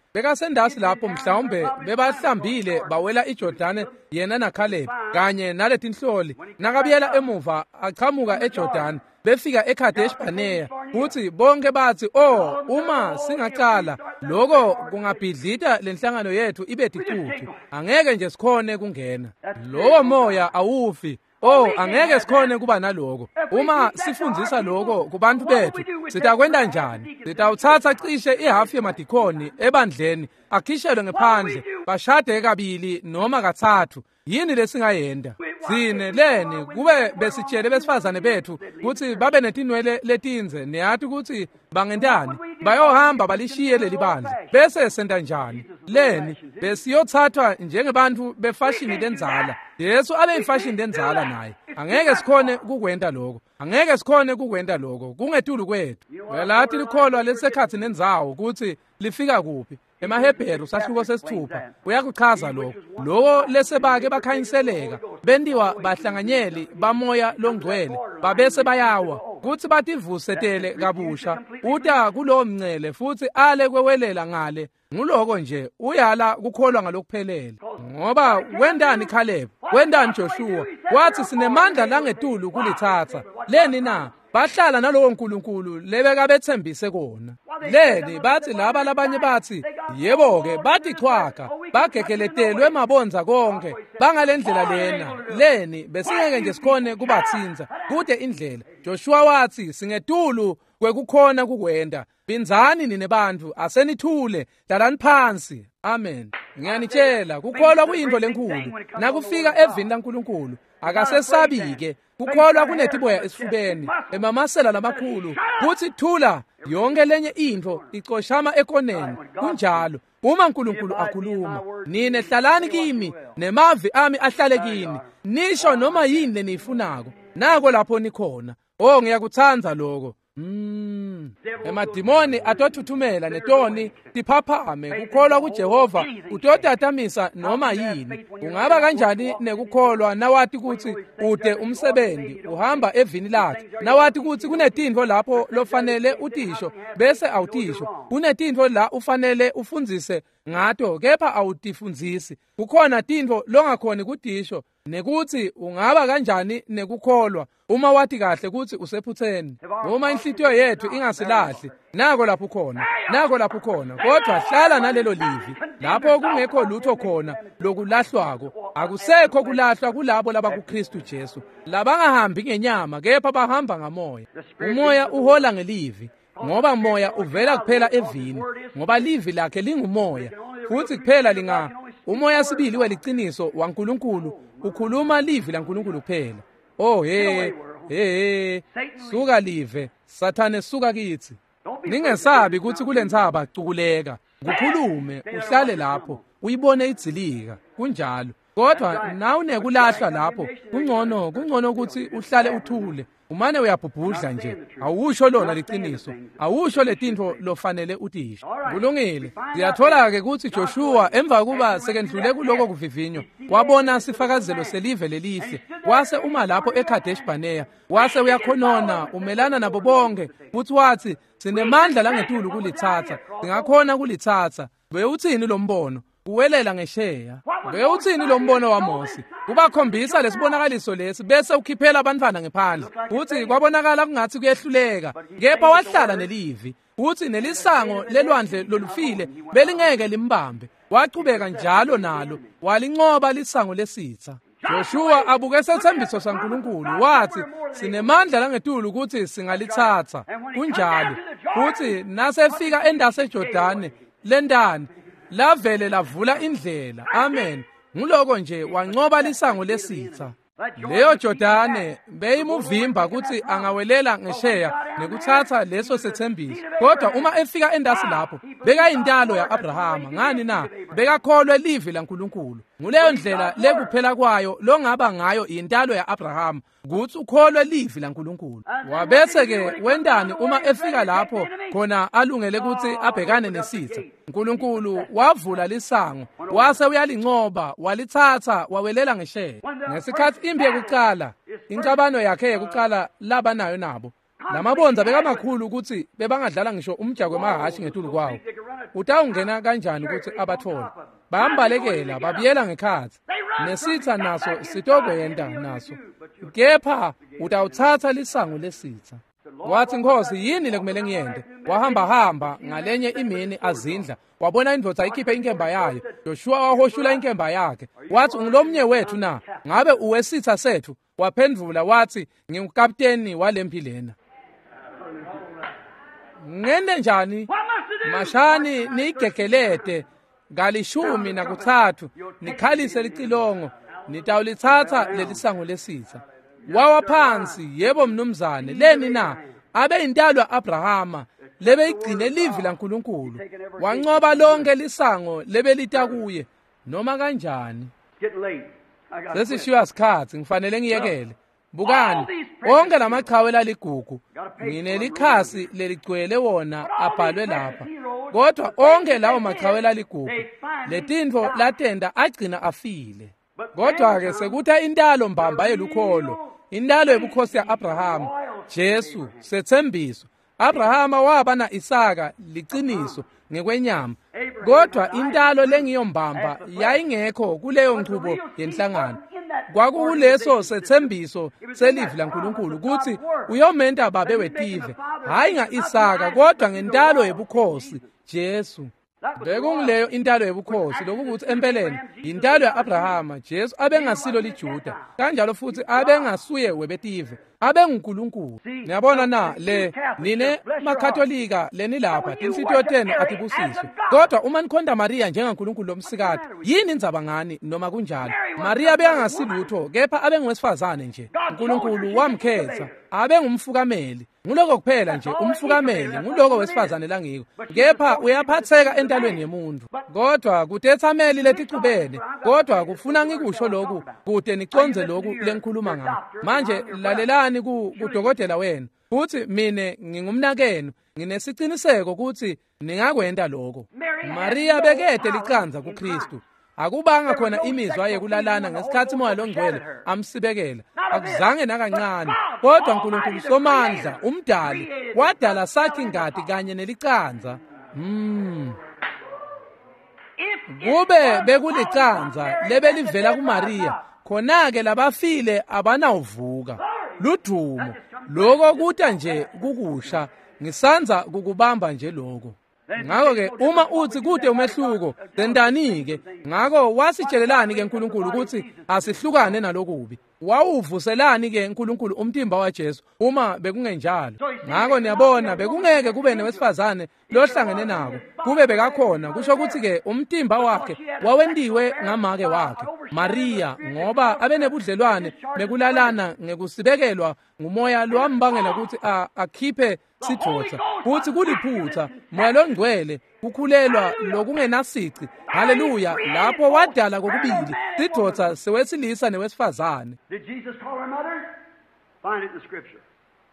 bekasendasi lapho mhlawumbe bebahlambile bawela iJordani yena naKhalebi kanye naletinhloli nakabuyela emuva achamuka eJordani befika eKhadesh Barnea futhi bonke bathi oh uma singaqala lokho kungabhidlita lenhlangano yethu ibe diquthu angeke nje sikhone kungena lowo moya awufi oh angeke sikhone kuba naloko uma sifundzisa lokho kubantu bethu sitakwenda njani sitawuthatha cishe ihalf yemadikoni ebandleni akhishelwe ngephandle bashade kabili noma kathathu yini lesingayenda sine leni kube besitshele besifazane bethu ukuthi babe netinwele letinze neyathi ukuthi bangendani bayohamba balishiye leli bandla bese senta njani leni besiyothathwa njengebantu befashini lenzala Yesu abe ifashini lenzala naye angeke sikhone kukwenda lokho angeke sikhone kukwenda lokho kungetulu kwethu lathi likholwa lesekhathi nenzawo ukuthi lifika kuphi emaHebheru sahluko sesithupha uyakuchaza lokho lokho lesebake bakhanyiseleka bendiwa bahlanganyeli bamoya longcwele babese bayawa kuthi bativusetele kabusha uta kulowo mncele futhi ale kwewelela ngale nguloko nje uyala kukholwa ngalokuphelele ngoba wendani Khalebi wendani Joshua wathi sinemandla langetulu kulithatha leni na bahlala nalowo nkulunkulu lebeka bethembise kona leni bathi laba labanye bathi yebo ke bathi chwaka bagegeletelwe emabonza konke bangalendlela lena leni besingeke nje sikhone kubathinza kude indlela Joshua wathi singetulu kwekukhona kukwenda binzani nine bantu asenithule hlalani phansi amen ngiyanitshela kukholwa kuyinto lenkulu nakufika evini laNkulunkulu akasesabike kukholwa kunetiboya esifubeni emamasela lamakhulu kuthi thula yonke lenye into icoshama ekoneni kunjalo uma uNkulunkulu akhuluma nine hlalani kimi nemavi ami ahlale kini nisho noma yini lenifunako nako lapho nikhona oh ngiyakuthanza lokho Mm. Emadimoni atothuthumela netoni tiphaphame kukholwa kuJehova utotatamisa noma yini ungaba kanjani nekukholwa nawathi kuthi ude umsebenzi uhamba evini lakhe nawathi kuthi kunetinto lapho lofanele utisho bese awutisho kunetinto la ufanele ufundzise ngato kepha awutifundzisi kukhona tinto longakhoni kutisho nekuthi ungaba kanjani nekukholwa uma wathi kahle ukuthi usephutheni uma inhlitiyo yethu ingasilahli nako lapho khona nako lapho khona kodwa hlala nalelo livi lapho kungekho lutho khona lokulahlwako akusekho kulahlwa kulabo laba kuKristu Jesu labangahambi ngenyama kepha bahamba ngamoya umoya uhola ngelivi ngoba moya uvela kuphela evini ngoba livi lakhe lingumoya futhi kuphela linga umoya sibili weliciniso waNkulunkulu ukhuluma livi laNkulunkulu kuphela oh hey hey suka live sathane suka kithi ningesabi ukuthi kulentsaba cukuleka ukukhulume uhlale lapho uyibone idzilika kunjalo kodwa na unekulahla lapho kungcono kungcono ukuthi uhlale uthule umane uyabhubhudla nje awusho lona liqiniso awusho letinto lofanele utisho kulungile siyathola ke ukuthi Joshua emva kuba sekendlule kuloko kuvivinyo wabona sifakazelo selive lelihle wase uma lapho eKhadesh Barnea wase uyakhonona umelana nabo bonke futhi wathi sinemandla langetulu kulithatha singakhona kulithatha bewuthini lo mbono uwelela ngesheya bewuthini lo mbono waMosi kubakhombisa lesibonakaliso lesi bese ukhiphela abantwana ngephandle uthi kwabonakala kungathi kuyehluleka kepha wahlala nelivi uthi nelisango lelwandle lolufile belingeke limbambe waqhubeka njalo nalo walinqoba lisango lesitha Joshua abuke sethembiso saNkulunkulu wathi sinemandla langetulu ukuthi singalithatha kunjalo futhi nasefika endase eJordani lendani lavele lavula indlela amen nguloko nje wancoba lisango lesitha leyo Jordani beyimuvimba ukuthi angawelela ngesheya nekuthatha leso sethembiso kodwa uma efika endasi lapho beka intalo yaAbrahama ngani na bekakholwe livi laNkulunkulu nguleyo ndlela lekuphela kwayo longaba ngayo intalo yaAbrahama ukuthi ukholwe livi laNkulunkulu wabese ke wendani uma efika lapho khona alungele ukuthi abhekane nesitha uNkulunkulu wavula lisango wase uyalincoba walithatha wawelela ngesheya ngesikhathi impi yokuqala incabano yakhe yokuqala laba nayo nabo lamabonza bekamakhulu ukuthi bebangadlala ngisho umjako wemahashi ngetulu kwawo. Utawungena kanjani ukuthi abathole? Bayambalekela, babiyela ngekhathi. Nesitha naso sitokwenda naso. Kepha utawuthatha lisango lesitha. Wathi Nkosi, yini lekumele ngiyende? Wahamba hamba ngalenye imini azindla. Wabona indvodza ikhiphe inkemba yayo. Joshua wahoshula inkemba yakhe. Wathi, ungilomnye wethu na? Ngabe uwesitha sethu? Waphendvula wathi, ngingukapteni walempilena. Ngende njani? Mashani nigegelete ngalishumi nakuthathu nikhalise licilongo nitawulithatha lelisango lesitha. Wawa phansi, yebo mnumzane, leni na abe intalo Abrahama lebe igcine livi laNkulunkulu. Wancoba lonke lisango lebe litakuye noma kanjani. Sesishiwa sikhathi ngifanele ngiyekele. Bukani, onke lamachawe laligugu, nginelikhasi leligcwele wona abhalwe lapha. Kodwa onke lawo machawe laligugu, letintfo latenda agcina afile. Kodwa-ke sekutha intalo mbamba yelukholo, intalo yebukhosi ya-Abrahama, Jesu, sethembiso. Abrahama waba na Isaka liciniso ngekwenyama. Kodwa intalo lengiyombamba yayingekho kuleyo nkqubo yenhlangano. Kwakuleso sethembiso selivi laNkulunkulu ukuthi uyomenta babe wetive, hayi nga-Isaka kodwa ngentalo yebukhosi Jesu. Bekungileyo intalo yebukhosi lokuthi empeleni intalo ya-Abrahama Jesu abengasilo liJuda, kanjalo futhi abengasuye webetive, abenguNkulunkulu. Niyabona na le nine makatolika leni lapha tinhlitiyo tenu atibusiswe. Kodwa uma nikhonda Maria njengaNkulunkulu lomsikati, yini indzaba ngani noma kunjalo? Maria beyangasilutho kepha abengowesifazane nje. uNkulunkulu wamkhetha abe ngumfukameli. Nguloko kuphela nje umfukameli nguloko wesifazane langiko. Kepha uyaphatheka entalweni yemuntu. Kodwa kutethameli leticubene, kodwa kufuna ngikusho lokhu kude niconze lokhu lengikhuluma ngakho. Manje lalelani ku kudokotela wenu. Futhi mine ngingumnakenu, nginesiciniseko ukuthi ningakwenda lokho. Maria bekede licanza kuKristu. Akubanga khona imizwa yekulalana ngesikhathi moya longcwele amsibekela. Akuzange nakancane. Kodwa uNkulunkulu somandla, umdali, wadala sakhi ngadi kanye nelicanza. Mm. Kube bekulicanza lebe livela kuMaria, khona-ke labafile abanawuvuka. Ludumo, loko kuta nje kukusha, ngisanza kukubamba nje loko. Ngakho-ke uma uthi kude umehluko, zendani-ke, ngakho wasitshelelani-ke uNkulunkulu ukuthi asihlukane nalokubi. Wawuvuselani-ke uNkulunkulu umtimba waJesu uma bekungenjalo. Ngakho niyabona bekungeke kube nowesifazane lohlangene nabo, kube bekakhona, kusho ukuthi-ke umtimba wakhe wawendiwe ngamake wakhe Maria, ngoba abenebudlelwane bekulalana ngekusibekelwa ngumoya lowambangela ukuthi akhiphe sidvodza. Futhi kuliphutha moya longcwele kukhulelwa lokungenasici. Haleluya, lapho wadala kokubili sidvodza sewesilisa newesifazane. Did Jesus call her mother? Find it in the scripture.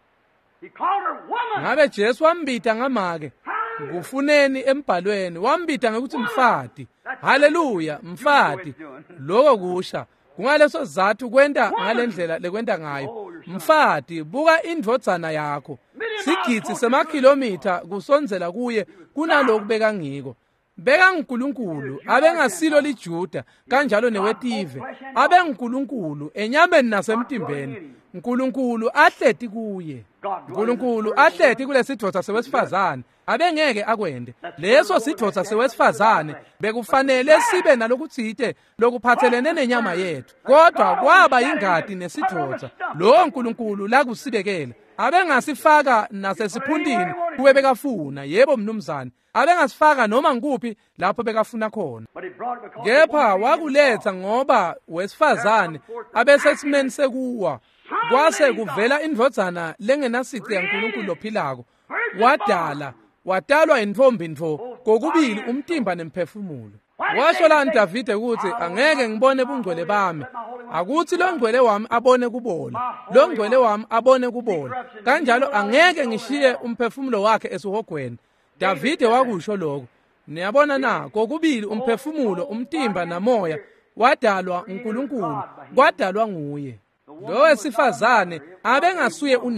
He called her woman. Ngabe Jesu wambita ngamake. Kufuneni embhalweni wambita ngokuthi mfati. Haleluya, mfati. Lokho kusha kungaleso sizathu kwenda ngalendlela lekwenda ngayo. Mfati, buka indvodzana yakho. Sigitsi semakhilomitha kusonzela kuye kunalokhu beka ngiko. Beka uNkulunkulu abengasilo liJuda kanjalo newetive, abenguNkulunkulu enyameni nasemtimbeni. uNkulunkulu ahleti kuye. uNkulunkulu ahleti kulesidvodza sewesifazane, abengeke akwende. Leso sidvodza sewesifazane bekufanele sibe nalokutsite lokuphathelene nenyama yethu. Kodwa kwaba ingadi nesidvodza lo uNkulunkulu lakusibekela. Abengasifaka nasesiphundini kube bekafuna, yebo mnumzane. Abengasifaka noma ngikuphi lapho bekafuna khona. Kepha wakuletha ngoba wesifazane abesesimeni sekuwa. Kwase kuvela indvodzana lengenasici yaNkulunkulu lophilako. Wadala, wadalwa intombi ntvo, kokubili umtimba nemphefumulo. Washo lani Davide ukuthi angeke ngibone bungcwele bami. Akuthi lo ngcwele wami abone kubola. Lo ngcwele wami abone kubola. Kanjalo angeke ngishiye umphefumulo wakhe esuhogweni. Davide wakusho lokho. Niyabona na, kokubili umphefumulo, umtimba namoya wadalwa uNkulunkulu, kwadalwa nguye. Lo wesifazane abengasuye unina.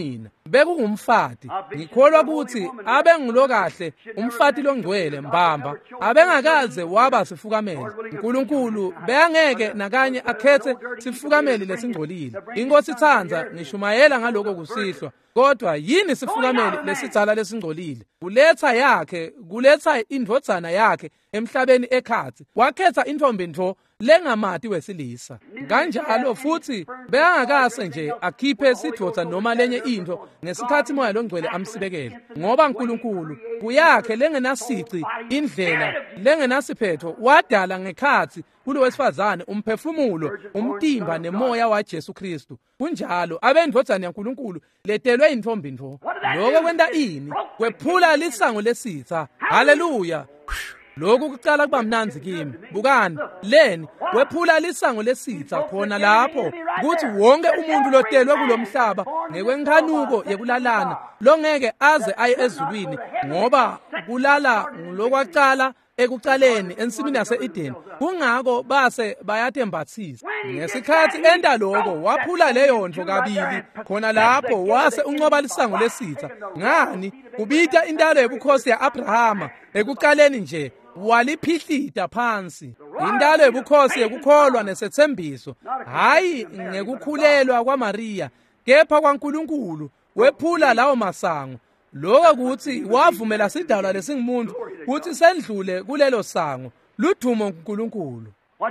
bekungumfati. Ngikholwa ukuthi abe ngulo kahle umfati longcwele mbamba abengakaze waba sifukameli. uNkulunkulu beyangeke nakanye akhethe sifukameli lesingcolile. Inkosi ithanza ngishumayela ngaloko kusihlwa, kodwa yini sifukameli lesidzala lesingcolile? Kuletha yakhe, kuletha indvodzana yakhe emhlabeni ekhathi, wakhetha intombi ntho lengamati wesilisa. Kanjalo futhi beyangakase nje akhiphe sidvodza noma lenye into ngesikhathi moya longcwele amsibekele, ngoba uNkulunkulu kuyakhe lengenasici indlela lengenasiphetho wadala ngekhathi kulo wesifazane umphefumulo, umtimba nemoya waJesu Kristu. Kunjalo abendvodzana yaNkulunkulu letelwe intombi ntho. Lokho kwenta ini? Kwephula lisango lesitha. Haleluya! Lokhu kucala kuba mnanzi kimi. Bukani, leni wephula lisango lesitha khona lapho ukuthi wonke umuntu lotelwe kulomhlaba ngekwenkhanuko yekulalana longeke aze aye ezulwini, ngoba kulala ngulokwacala ekucaleni ensimini yase-Edeni. Kungako base bayatembathisa. Ngesikhathi enda lokho waphula leyo ndvo kabili khona lapho wase uncoba lisango lesitha. Ngani? Kubita intalo yebukhosi ya-Abrahama ekucaleni nje waliphihlita phansi. Intalo yebukhosi yekukholwa nesethembiso, hayi ngekukhulelwa kwaMariya, kepha kwaNkulunkulu wephula lawo masango. Lokho kuthi wavumela sidalwa lesingumuntu ukuthi sendlule kulelo sango. Ludumo uNkulunkulu.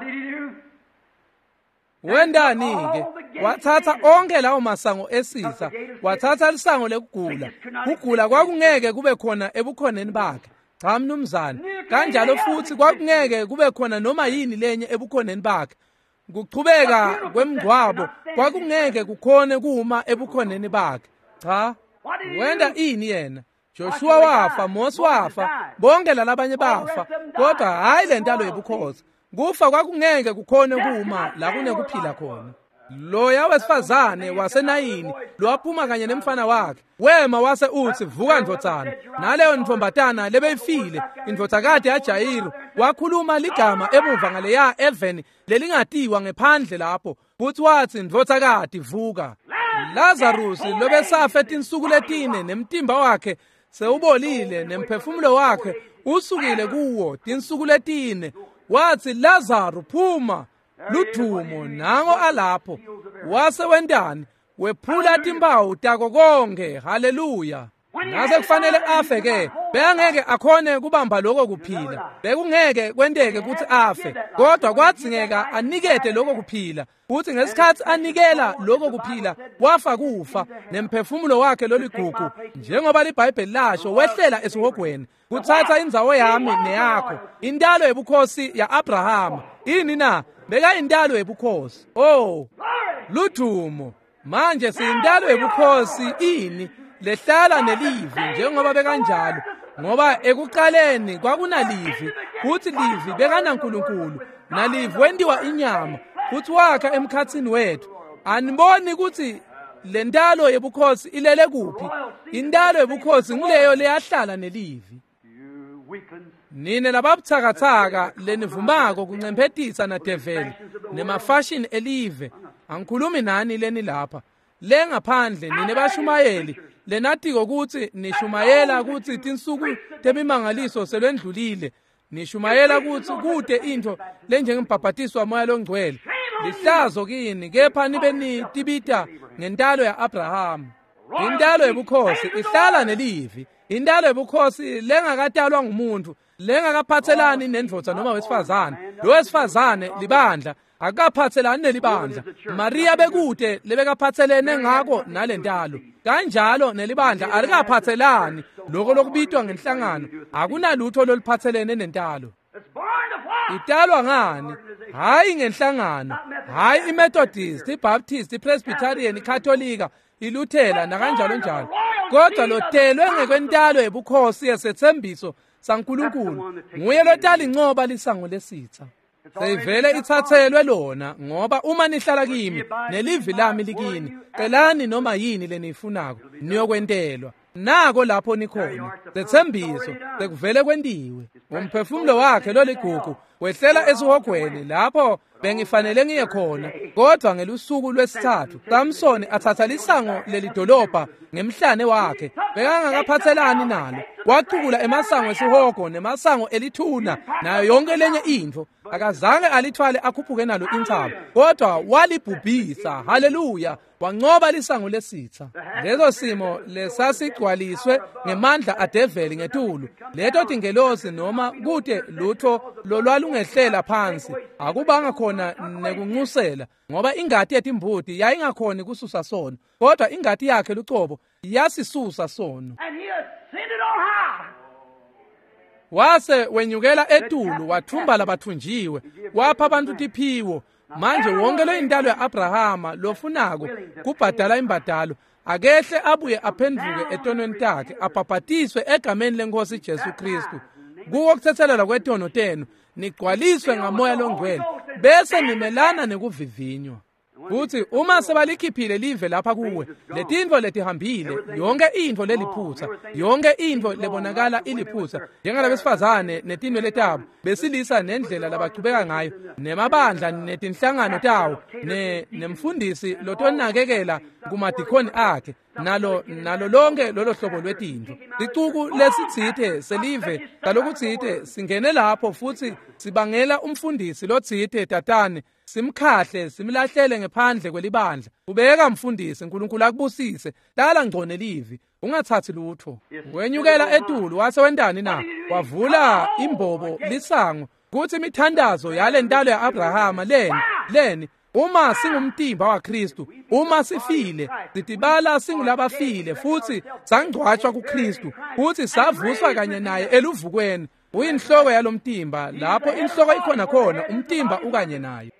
Wendani-ke? Wathatha onke lawo masango esitha, wathatha lisango lekugula. Kugula kwakungeke kube khona ebukhoneni bakhe. Cha mnumzane, kanjalo futhi kwakungeke kube khona noma yini lenye ebukhoneni bakhe. Kuchubeka kwemngcwabo kwakungeke kukhone kuma ebukhoneni bakhe. Cha, wenda ini yena? Joshua wafa, Mose wafa, bonke lalabanye bafa, kodwa hayi lentalo yebukhosi. Kufa kwakungeke kukhone kuma la kunekuphila khona. Loya wesifazane waseNayini lwaphuma kanye nemfana wakhe, wema wase uthi, vuka ndvodzana. Naleyo ntfombatana lebeyifile indvodzakade yaJayiru wakhuluma ligama emuva ngaleya eveni lelingatiwa ngephandle lapho, futhi wathi, ndvodzakade vuka. Lazarus lobesafa etinsuku letine nemtimba wakhe sewubolile nemphefumulo wakhe usukile kuwo tinsuku letine, wathi, Lazarus phuma. Ludumo nango alapho. Wase wendani wephula timpawu tako konke. Haleluya! Nase kufanele afe ke, bengeke akhone kubamba lokho kuphila. Bekungeke kwenteke ukuthi afe, kodwa kwadzingeka anikete lokho kuphila. Kuthi ngesikhathi anikela lokho kuphila wafa kufa nemphefumulo wakhe loligugu, njengoba liBhayibheli lasho, wehlela esihogweni kuthatha indzawo yami neyakho, intalo yebukhosi ya-Abrahama. Ini na? Beka intalo yebukhosi. Oh, ludumo! Manje siyintalo yebukhosi ini lehlala nelivi, njengoba bekanjalo, ngoba ekuqaleni kwakunalivi, futhi livi bekanaNkulunkulu, nalivi wendiwa inyama, futhi wakha emkhatsini wethu. Aniboni ukuthi le ntalo yebukhosi ilele kuphi? Intalo yebukhosi nguleyo leyahlala nelivi. Nine lababuthakathaka lenivumako kuncemphetisa nadeveli nemafashini elive, angikhulumi nani leni lapha. Le ngaphandle nine bashumayeli lenatiko ukuthi nishumayela ukuthi tinsuku temimangaliso selwendlulile, nishumayela ukuthi kude into lenjengembhabhatiswa moya longcwele. Lihlazo kini, kepha nibe nitibita ngentalo ya-Abrahama. Intalo yebukhosi ihlala nelivi. Intalo yebukhosi lengakatalwa ngumuntu, lengakaphathelani nendvodza noma wesifazane. Lo wesifazane libandla akaphathelani nelibandla. Maria bekude lebekaphathelene ngako nalentalo. Kanjalo nelibandla alikaphathelani lokho lokubitwa ngenhlangano. Akunalutho loliphathelene nentalo. Italwa ngani? Hayi ngenhlangano, hayi iMethodist, iBaptist, iPresbyterian, iKatholika, iLuthela nakanjalo njalo. Kodwa lotelwe ngekwentalo yebukhosi yesethembiso saNkulunkulu, nguye lotala incoba lisango lesitha. Seyivele ithathelwe lona, ngoba uma nihlala kimi nelivi lami likini, celani noma yini leniyifunako niyokwentelwa. Nako lapho nikhona, sethembiso sekuvele kwendiwe. Umphefumulo wakhe loligugu wehlela esihogweni lapho bengifanele ngiye khona. Kodwa ngelusuku lwesithathu Samsoni athatha lisango leli dolobha ngemhlane wakhe, bekangakaphathelani nalo. Wacukula emasango esihogo nemasango elithuna nayo yonke lenye into. Akazange alithwale akhuphuke nalo intaba, kodwa walibhubhisa. Haleluya! Wanqoba lisango lesitha. Lezo simo lesasigcwaliswe ngemandla adeveli ngetulu. Leto tingelosi noma kude lutho lolwalungehlela phansi akubanga khona nekunxusela, ngoba ingadi yetimbuti yayingakhoni kususa sono, kodwa ingadi yakhe lucobo yasisusa sono. Wase wenyukela etulu wathumba labathunjiwe, wapha abantu tiphiwo. Manje wonke lo indalo ya-Abrahama lofunako kubhadala imbadalo akehle abuye aphenduke etonweni takhe, abhabhatiswe egameni leNkosi Jesu Kristu. Kuwo kuthethelelwa kwetono tenu nigcwaliswe ngamoya longcwele, bese nimelana nekuvivinywa. Futhi uma sebalikhiphile live lapha kuwe, letinto letihambile, yonke into leliphutha, yonke into lebonakala iliphutha, njengalabesifazane netinto letabo, besilisa nendlela labachubeka ngayo, nemabandla netinhlangano tawo, ne nemfundisi lotonakekela kumadikoni akhe, nalo nalo lonke lolo hlobo lwetinto. Icuku lesitsithe selive salokutsithe singene lapho futhi sibangela umfundisi lotsithe tatane, simkhahle simlahlele ngephandle kwelibandla. Ubeka mfundisi, uNkulunkulu akubusise, lala ngcone livi, ungathathi lutho. Wenyukela etulu wase wendani na, wavula imbobo lisango, kuthi imithandazo yale ntalo ya-Abrahama leni leni uma singumtimba waKristu, uma sifile sidibala singulabafile futhi sangcwatshwa kuKristu, futhi savuswa kanye naye eluvukweni. Uyinhloko yalomtimba, lapho inhloko ikhona khona umtimba ukanye naye.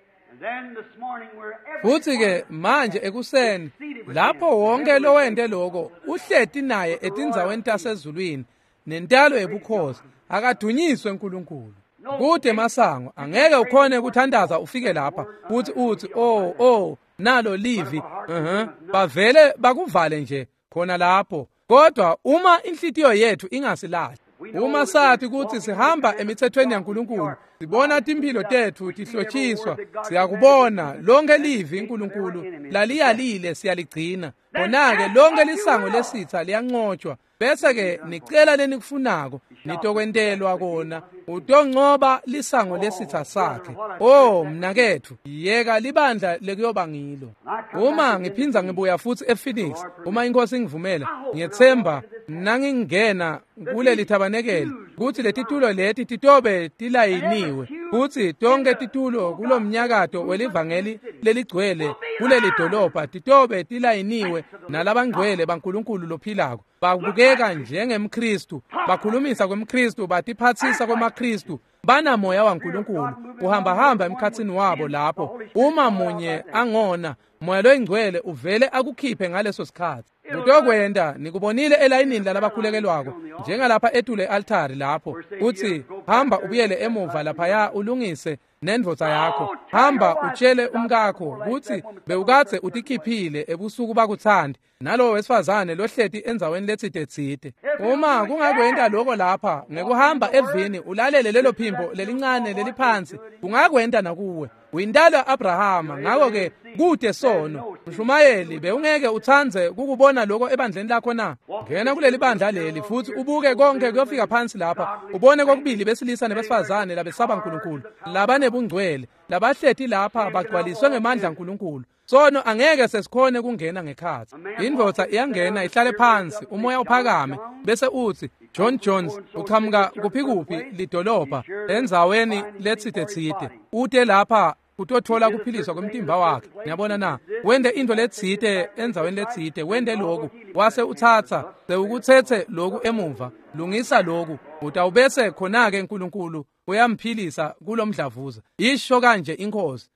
Futhi ke manje ekuseni lapho wonke lo wende lokho uhleti naye etindzaweni tasezulwini nentalo yebukhosi, akadunyiswe uNkulunkulu. Kude masango angeke ukhone ukuthandaza ufike lapha uthi uthi oh oh nalo livi uh-huh bavele bakuvale nje khona lapho. Kodwa uma inhlitiyo yethu ingasilahli, uma sathi ukuthi sihamba emithethweni yaNkulunkulu, sibona impilo tethu tihlotshiswa, siyakubona lonke livi uNkulunkulu laliyalile siyaligcina. Khona-ke lonke lisango lesitha liyanqotshwa, bese ke nicela lenikufunako nitokwentelwa kona, utonqoba lisango lesitha sakhe. Oh mnakethu, yeka libandla lekuyoba ngilo. Uma ngiphinza ngibuya futhi ePhoenix, uma inkosi ingivumela, ngiyethemba nangingena kuleli thabanekele ukuthi letitulo leti titobe tilayiniwe, futhi tonke titulo kulomnyakato welivangeli leligcwele kuleli dolobha titobe tilayiniwe nalabangcwele baNkulunkulu lophilako, babukeka njengemKristu, bakhulumisa kwemKristu, batiphathisa kwemaKristu, banamoya waNkulunkulu, uhamba hamba emkhatsini wabo lapho. Uma munye angona moya loyingcwele uvele akukhiphe ngaleso sikhathi. Kutokwenda nikubonile elayinini labakhulekelwako njengalapha etule altari lapho, uthi hamba ubuyele emuva laphaya ulungise nendvodza yakho, hamba utshele umkakho ukuthi bewukatse utikhiphile ebusuku bakuthandi nalo wesifazane lohleti enzaweni letsitetsite. Uma kungakwenda lokho lapha ngekuhamba evini ulalele lelo phimbo lelincane leliphansi, kungakwenda nakuwe. Uyindalo ya-Abrahama, ngako-ke kude sono. Mshumayeli, bewungeke uthanze kukubona lokho ebandleni lakho na? Ngena kuleli bandla leli futhi ubuke konke kuyofika phansi lapha, ubone kokubili besilisa nebesifazane labesaba uNkulunkulu, labanebungcwele, labahleti lapha bagcwaliswe ngemandla uNkulunkulu. Sono angeke sesikhone kungena ngekhathi. Indvodza iyangena ihlale phansi, umoya uphakame, bese uthi John Jones uqhamuka kuphi kuphi lidolobha enzaweni letsitetsite, ude lapha utothola kuphiliswa kwemtimba wakhe. Ngiyabona na, wende into letsite enzaweni letsite, wende lokhu wase uthatha sewukuthethe lokhu emuva, lungisa lokhu, utawubese khona-ke uNkulunkulu uyamphilisa kulomdlavuza. Isho kanje inkosi,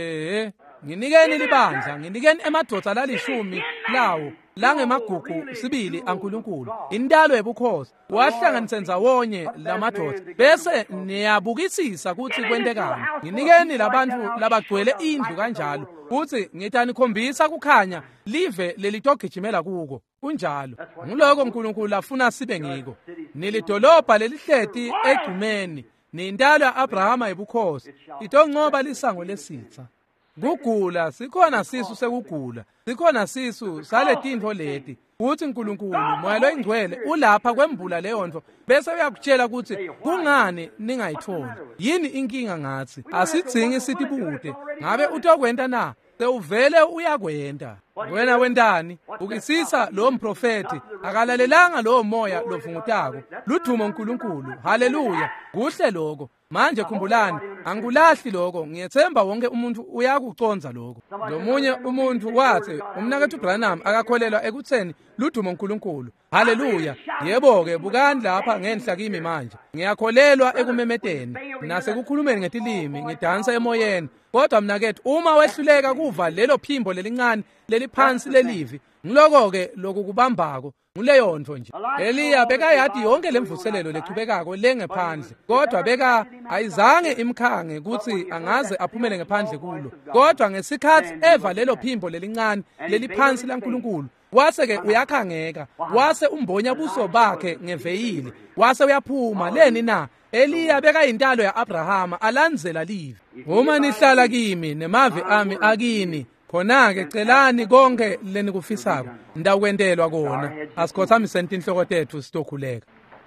eh nginikeni libandla, nginikeni emadoda lalishumi lawo langemagugu sibili aNkulunkulu, intalo yebukhosi, wahlanganise ndzawonye lamadoda, bese niyabukisisa ukuthi kwentekani. Nginikeni labantu labagcwele indlu kanjalo, futhi ngithani khombisa kukhanya live lelitogijimela kuko. Kunjalo ngiloko uNkulunkulu afuna sibe ngiko. Nilidolobha lelihleti egcumeni, niyintalo ya-Abrahama yibukhosi itonqoba lisango lesitha. Kugula sikhona sisu sekugula, sikhona sisu sale tintfo leti. Uthi uNkulunkulu Moya Oyingcwele ulapha kwembula leyo nto bese uyakutshela ukuthi kungani ningayitholi. Yini inkinga ngathi? Asidzingi sithi bude. Ngabe utokwenta na? Sewuvele uyakwenta. Wena wendani? Ukisisa lo mprofeti akalalelanga lo moya lovungutako. Ludumo uNkulunkulu. Haleluya. Kuhle lokho. Manje khumbulani, angulahli lokho. Ngiyethemba wonke umuntu uyakuconza lokho. Lomunye umuntu wathi umnakethu Branham akakholelwa ekutheni ludumo uNkulunkulu. Haleluya. Yebo-ke bukani lapha ngenhla kimi manje. Ngiyakholelwa ekumemedeni nasekukhulumeni ngetilimi, ngidansa emoyeni. Kodwa mnakethu uma wehluleka kuva lelo phimbo lelincane leli phansi lelivi, ngiloko-ke lokhu kubambako nguleyo nto nje. Eliya bekayadi yonke lemvuselelo leqhubekako lengephandle, kodwa beka ayizange imkhange ukuthi angaze aphumele ngephandle kulo. Kodwa ngesikhathi eva lelo phimbo lelincane leli phansi laNkulunkulu, wase-ke uyakhangeka, wase umbonya buso bakhe ngeveyili, wase uyaphuma. Leni na Eliya bekayintalo ya-Abrahama alandzela livi. Uma nihlala kimi nemavi ami akini, khona-ke celani konke lenikufisako ndawukwentelwa kona. Asikhothamise inhloko tethu sitokhuleka.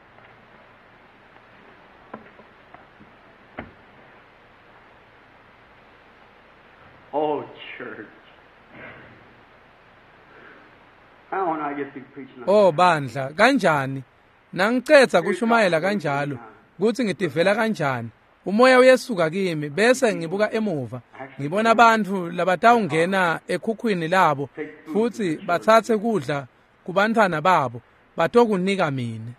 Oh, church. How when I get to preaching. Oh bandla, kanjani? Nangicetha kushumayela kanjalo, kuthi ngitivela kanjani. Umoya uyesuka kimi bese ngibuka emuva, ngibona abantu labatawungena ekhukhwini labo futhi bathathe kudla kubantwana babo batokunika mina.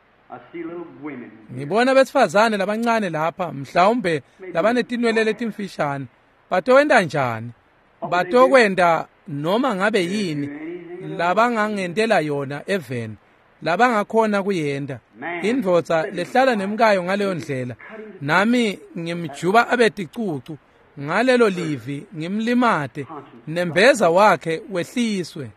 I see little women. Ngibona besifazane labancane lapha, mhlawumbe labanetinwele letimfishane. Batowenda njani? Batokwenda noma ngabe yini labangangentela yona even, labangakhona kuyenda. Indvodza lehlala nemkayo ngaleyo ndlela, nami ngimjuba abeticucu ngalelo livi, ngimlimate nembeza wakhe wehliswe.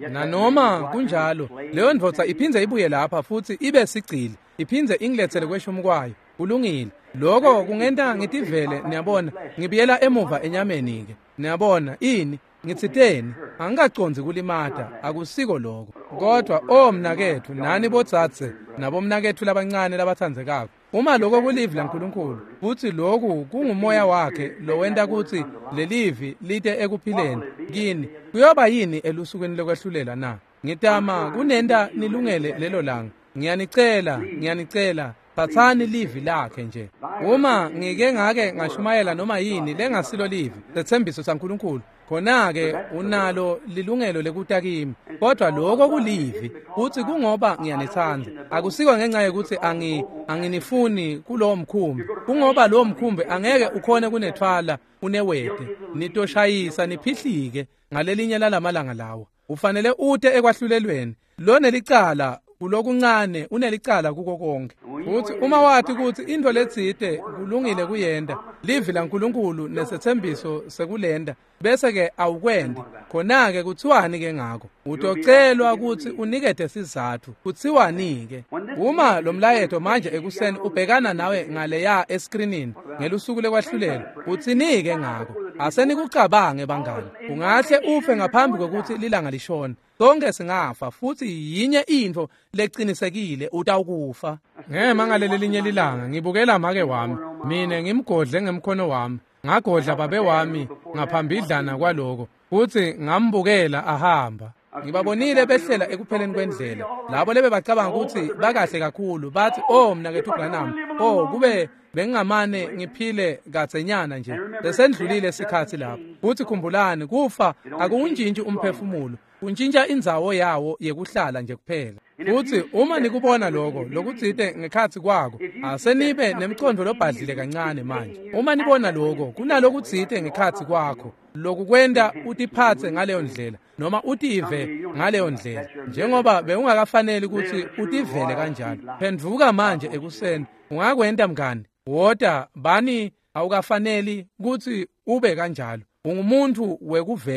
Nanoma kunjalo, leyo ndvodza iphindze ibuye lapha futhi ibe sigcili, iphindze ingilethele kweshumi kwayo. Kulungile. Lokho kungenta ngitivele, niyabona, ngibiyela emuva enyameni-ke. Niyabona, ini? Ngitsiteni? Angikaconzi kulimata, akusiko lokho. Kodwa omnakethu nani bodzadze nabomnakethu labancane labathandzekako. Uma lokho kulivi laNkulunkulu, futhi lokhu kungumoya wakhe lowenta ukuthi lelivi lite ekuphileni kini, kuyoba yini elusukweni lokwehlulela na? Ngitama kunenta nilungele lelo langa. Ngiyanicela, ngiyanicela, phathani livi lakhe nje. Uma ngike ngake ngashumayela noma yini lengasilo livi lethembiso saNkulunkulu, khona-ke unalo lilungelo lekuta kimi. Kodwa lokho kulivi uthi kungoba ngiyanithanda, akusiko ngenxa yokuthi angi anginifuni kulowo mkhumbi, kungoba lowo mkhumbi angeke ukhone kunethwala unewede nitoshayisa niphihlike ngalelinye lalamalanga lawo. Ufanele ute ekwahlulelweni lo nelicala kulokuncane unelicala kuko konke. Uthi uma wathi ukuthi into letsite kulungile kuyenda, livi laNkulunkulu nesethembiso sekulenda, bese ke awukwendi, khona-ke kuthiwani ke ngakho? Utocelwa ukuthi unikete sizathu, kuthiwani ke? Uma lo mlayeto manje ekuseni ubhekana nawe ngaleya eskrinini ngelusuku lekwahlulela, uthini ke ngakho? Asenikucabange bangani, ungahle ufe ngaphambi kokuthi lilanga lishona. Sonke singafa, futhi yinye into lecinisekile utawukufa. Ngema ngaleli linye lilanga ngibukela make wami, mina ngimgodle ngemkhono wami, ngagodla babe wami ngaphambidlana kwaloko, futhi ngambukela ahamba. Ngibabonile behlela ekupheleni kwendlela, labo lebe bacabanga ukuthi bakahle kakhulu, bathi oh mnakethu Branham, oh kube bengingamane ngiphile katsenyana nje, besendlulile isikhathi lapho. Futhi khumbulani, kufa akuwuntshintshi umphefumulo, kuntshintsha indzawo yawo yekuhlala nje kuphela. Futhi uma nikubona lokho lokutsite ngekhathi kwako, asenibe nemcondo lobhadlile kancane manje. Uma nibona lokho kunalokutsite ngekhathi kwakho, lokukwenda utiphathe ngaleyo ndlela noma utive ngaleyo ndlela, njengoba beungakafanele ukuthi utivele kanjalo. Phendvuka manje ekuseni, ungakwenda mngani woda bani awukafaneli ukuthi ube kanjalo. Ungumuntu wekuvelwa,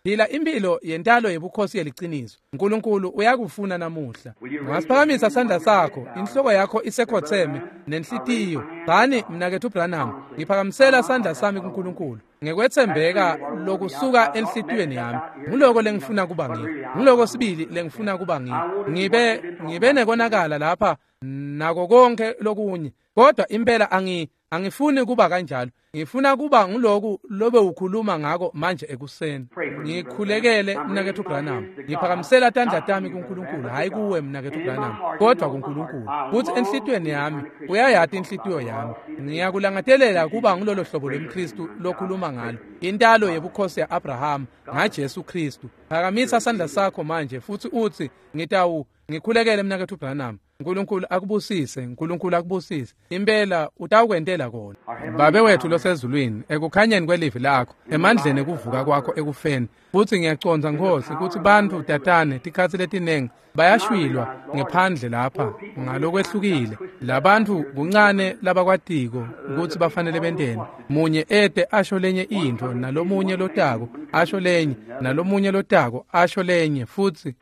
phila impilo yentalo yebukhosi yeliciniso. uNkulunkulu uyakufuna namuhla. Ungasiphakamisa isandla sakho, inhloko yakho isekhotheme nenhlitiyo. Bani mnakethu uBranham, ngiphakamisela isandla sami kuNkulunkulu. Ngekwethembeka lokusuka enhlitiyweni yami. Ngiloko lengifuna kuba ngikho. Ngiloko sibili lengifuna kuba ngikho. Ngibe ngibe nekonakala lapha nako konke lokunye. Kodwa impela angi angifuni kuba kanjalo. Ngifuna kuba ngiloku lobe ukhuluma ngako manje ekuseni. Ngikhulekele mnakethu uBranham. Ngiphakamisela tandla tami kuNkulunkulu, hayi kuwe mnakethu uBranham, kodwa kuNkulunkulu. Kuthi enhlitiyweni yami uyayathi inhlitiyo yami. Ngiyakulangathelela kuba ngilolo hlobo lomKristu lokhuluma ngalo. Intalo yebukhosi yaAbraham ngaJesu Kristu. Phakamisa isandla sakho manje futhi uthi ngitawu ngikhulekele mnakethu uBranham. uNkulunkulu akubusise, uNkulunkulu akubusise. Impela utawukwentela kona. Babe wethu losezulwini, ekukhanyeni kwelivi lakho, emandleni ekuvuka kwakho ekufeni. Futhi ngiyaconza Nkosi ukuthi bantu tatane tikhathi letinengi bayashwilwa ngephandle lapha ngalokwehlukile. Labantu kuncane labakwatiko ukuthi bafanele bentene. Munye ede asho lenye into, nalomunye lotako asho lenye, nalomunye lotako asho lenye. Futhi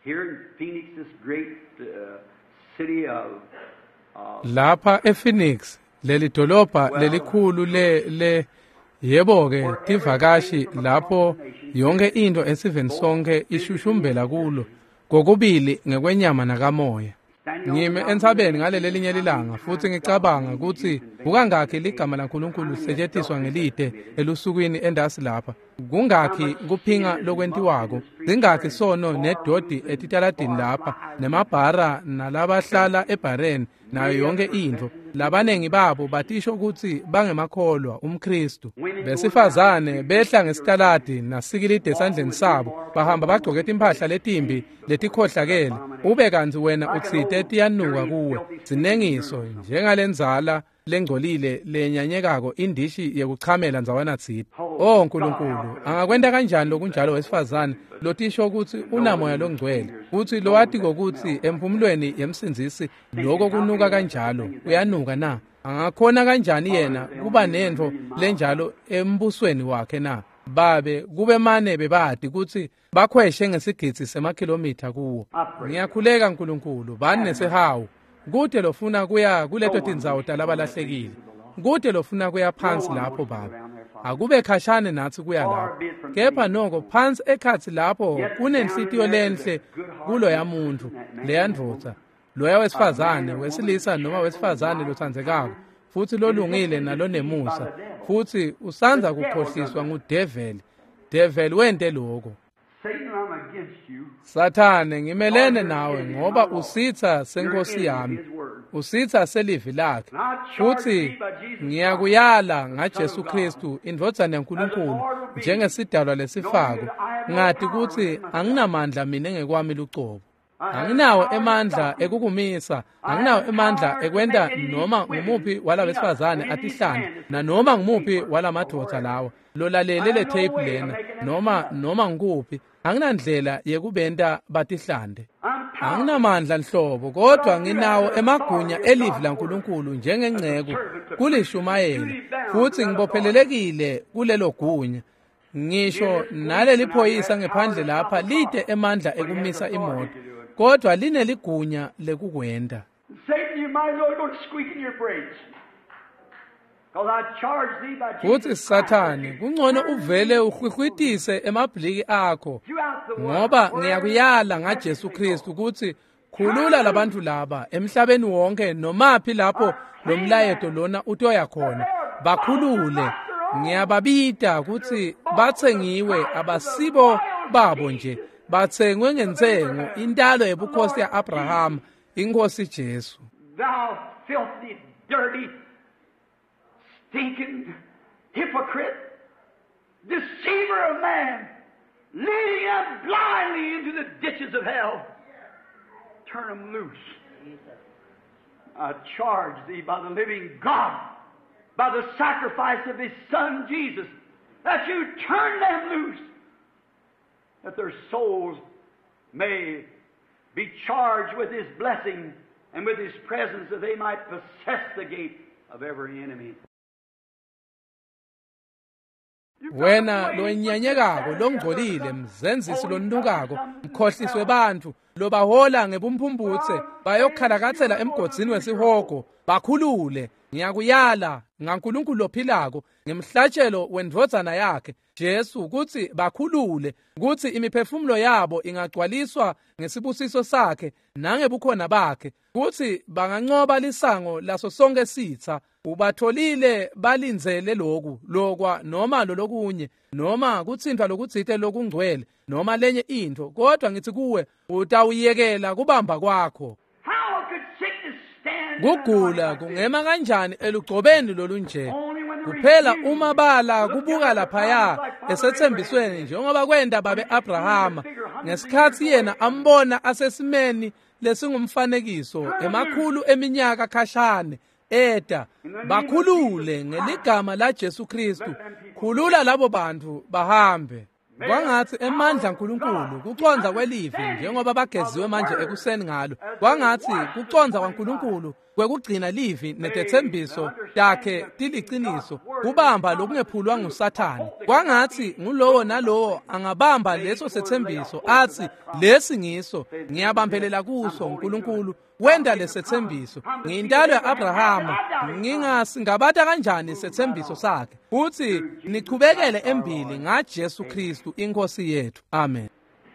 lapha ePhoenix leli dolobha lelikhulu le le yebo ke tivakashi lapho yonke into esiveni sonke ishushumbela kulo kokubili ngekwenyama nakamoya. Ngime entsabeni ngaleli linye lilanga futhi ngicabanga ukuthi ukangakhi ligama laNkulunkulu lisetshenziswa ngelide elusukwini endasi lapha. Kungakhi kuphinga lokwentiwako, zingakhi sono nedodi etitaladini lapha nemabhara nalabahlala eBarren nayo yonke into. Labanengi babo batisho ukuthi bangemakholwa umKristu. Besifazane behla ngesitaladi nasikilide esandleni sabo, bahamba bagcoke impahla letimbi letikhohlakele. Ube kanzi wena utsite tiyanuka kuwe. Zinengiso njengalenzala lengcolile lenyanyekako indishi yekuchamela nzawana tsithe. Oh Nkulunkulu, angakwenda kanjani lokunjalo wesifazane lotisho ukuthi unamoya longcwele, uthi lowathi kokuthi emphumulweni yemsinzisi lokho kunuka kanjalo uyanuka na? Angakhona kanjani yena kuba nento lenjalo embusweni wakhe na? Babe kube mane bebadi ukuthi bakhweshe ngesigitsi semakhilomitha kuwo. Ngiyakhuleka Nkulunkulu, bani nesihawu kude lofuna kuya kuleto tindzawo talabalahlekile, kude lofuna kuya phansi lapho baba. Akube khashane nathi kuya lapho, kepha noko phansi ekhathi lapho kunenhlitiyo lenhle kulo yamuntu leyandvodza, loya wesifazane, wesilisa noma wesifazane lothandzekako, futhi lolungile nalonemusa, futhi usanza kukhohliswa ngudeveli. Develi wente lokho. Sathane, ngimelene nawe ngoba usitha senkosi yami, usitha selivi lakhe. Futhi ngiyakuyala ngaJesu Kristu indvodzana yaNkulunkulu njengesidalwa lesifako, ngathi ukuthi anginamandla mina engekwami lucobo. Anginawo emandla ekukumisa, anginawo emandla ekwenda noma ngumuphi wala besifazane atihlane, na noma ngumuphi wala madvodza lawa lolalele le tape lena, noma noma ngikuphi. Anginandlela yekubenta batihlande. Anginamandla nhlobo, kodwa nginawo emagunya elivi laNkulunkulu njengengceko kulishumayela, futhi ngibophelelekile kulelo gunya. Ngisho naleli phoyisa ngephandle lapha lide emandla ekumisa imoto, kodwa lineligunya lekukwenda. Futhi Sathane, kungcono uvele uhwihwitise emabhliki akho, ngoba ngiyakuyala ngaJesu Kristu ukuthi khulula labantu laba emhlabeni wonke nomaphi lapho lomlayeto lona utoya khona, bakhulule. Ngiyababita ukuthi bathengiwe, abasibo babo nje, bathengwe ngentengo, intalo yebukhosi yaAbraham, inkosi Jesu. Thou filthy, dirty, stinking hypocrite, deceiver of man, leading them blindly into the ditches of hell. Turn them loose. I charge thee by the living God, by the sacrifice of His Son Jesus, that you turn them loose, that their souls may be charged with His blessing and with His presence, that they might possess the gate of every enemy. wena lonyanyekako longcolile mzenzisi lonukako mkhohliswe bantu lobahola ngebumpumputhe bayokhalakathela emgodzini wesihogo bakhulule ngiyakuyala ngaNkulunkulu ophilako ngemhlatshelo wendvodzana yakhe Jesu ukuthi bakhulule ukuthi imiphefumulo yabo ingagcwaliswa ngesibusiso sakhe nangebukhona bakhe ukuthi banganqoba lisango laso sonke sitha ubatholile balinzele lokhu lokwa noma lolokunye noma kuthintwa lokudzithe lokungcwele noma lenye into kodwa ngithi kuwe utawuyekela kubamba kwakho. Kugula kungema kanjani elugcobeni lolunje kuphela uma bala kubuka laphaya esethembisweni njengoba kwenda babe Abrahama ngesikhathi yena ambona asesimeni lesingumfanekiso emakhulu eminyaka khashane eda bakhulule ngeligama la Jesu Kristu khulula labo bantu bahambe. Kwangathi emandla uNkulunkulu kuconza kwelivi njengoba bageziwe manje ekuseni ngalo kwangathi kuconza kwaNkulunkulu kwekugcina livi netethembiso takhe tiliciniso kubamba lokungephulwa nguSathane kwangathi ngulowo nalowo angabamba leso sethembiso athi lesi ngiso ngiyabambelela kuso uNkulunkulu wenda lesethembiso ngiyintalo yaAbrahama ngingasingabata kanjani isethembiso sakhe uthi nichubekele embili ngaJesu Kristu inkosi yethu amen.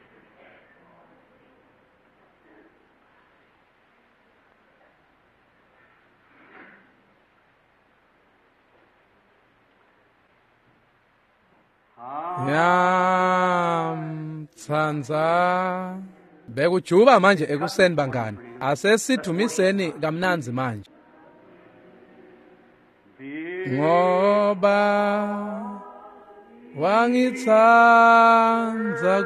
Yamtsanza bekujuba manje ekuseni bangani asesidumiseni kamnanzi manje ngoba wangitsanza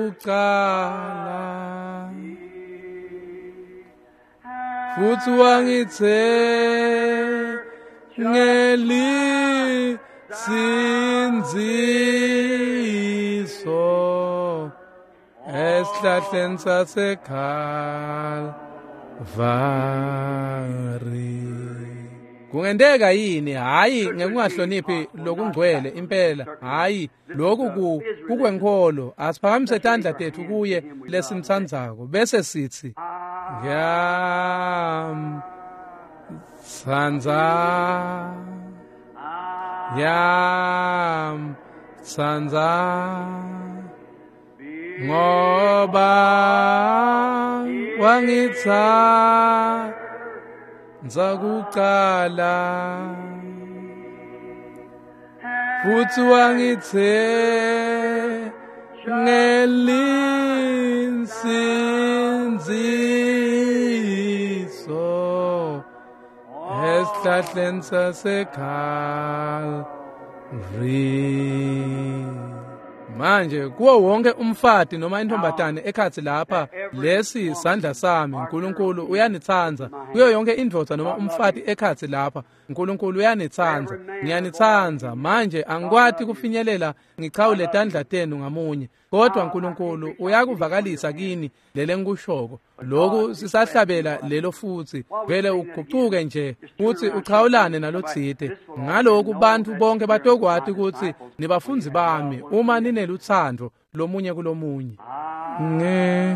kuqala futhi wangithengeli sinziso esihlahleni saseKalvari. Kungendeka yini hayi ngekungahloniphi lokungcwele impela hayi lokhu kukwenkolo asiphakamise tandla tethu kuye lesimthandzako bese sithi yamtsanza yamtsanza ngoba wangitsanza kuqala futhi wangithengeli sinziso esihlahleni saseKalvari. Manje kuwo wonke umfati noma intombatane ekhathi lapha lesi sandla sami uNkulunkulu uyanithanza kuyo yonke indvodza noma umfati ekhathi lapha uNkulunkulu uyanithanza ngiyanithanza manje angikwati kufinyelela ngichawule tandla tenu ngamunye kodwa uNkulunkulu uyakuvakalisa kini lele ngikushoko lokhu sisahlabela lelo futhi vele uguquke nje uthi uchawulane nalotsite ngalokhu bantu bonke batokwati ukuthi nibafunzi bami uma nineluthando lomunye kulomunye nge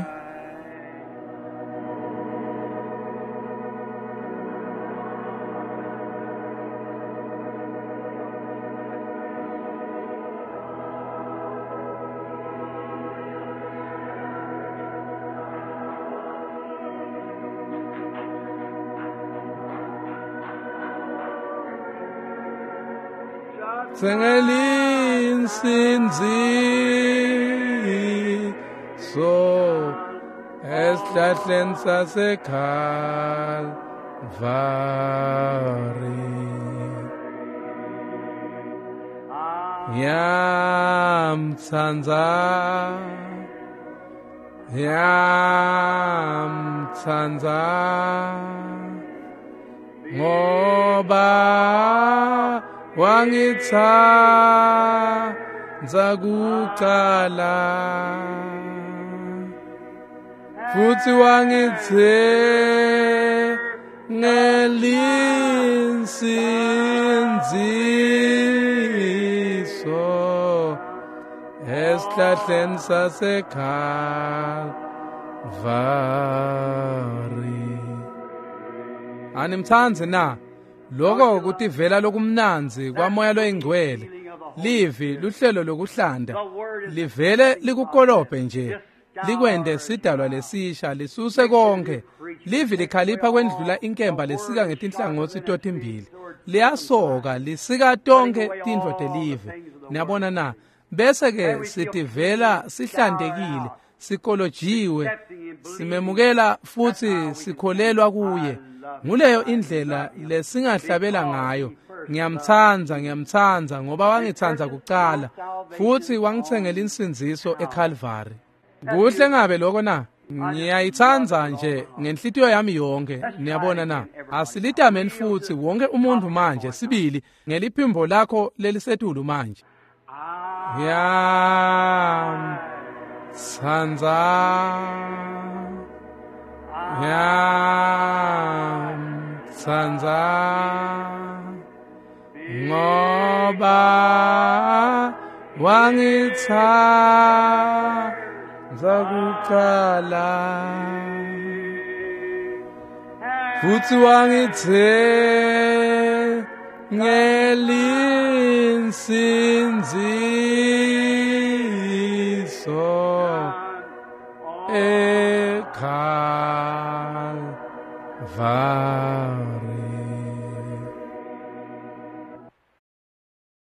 Sengelin sinziso esihlahleni saseKalvari. Yamtsanza yamtsanza ngoba wangitsanza kuqala futhi wangithengeli sinziso esihlahleni saseKhalvari. Animthanze na lokho ukuthi vela lokumnanzi kwamoya loyingcwele livi luhlelo lokuhlanda livele likukolophe nje likwende sidalwa lesisha lisuse konke livi likhalipha kwendlula inkemba lesika ngetinhlangothi totimbili liyasoka lisika tonke tintfo telive niyabona na bese ke sitivela sihlandekile sikolojiwe simemukela futhi sikholelwa kuye nguleyo indlela lesingahlabela ngayo ngiyamthanza ngiyamthanza ngoba wangithanza kuqala futhi wangithengela insinziso eKhalvari. Kuhle ngabe lokho na ngiyayithanza nje ngenhlitiyo yami yonke niyabona na asilitameni futhi wonke umuntu manje sibili ngeliphimbo lakho lelisetulu manje yam thanza yam thanza ngoba wangithanza kuqala futhi wangithengela insinziso eKhalvari.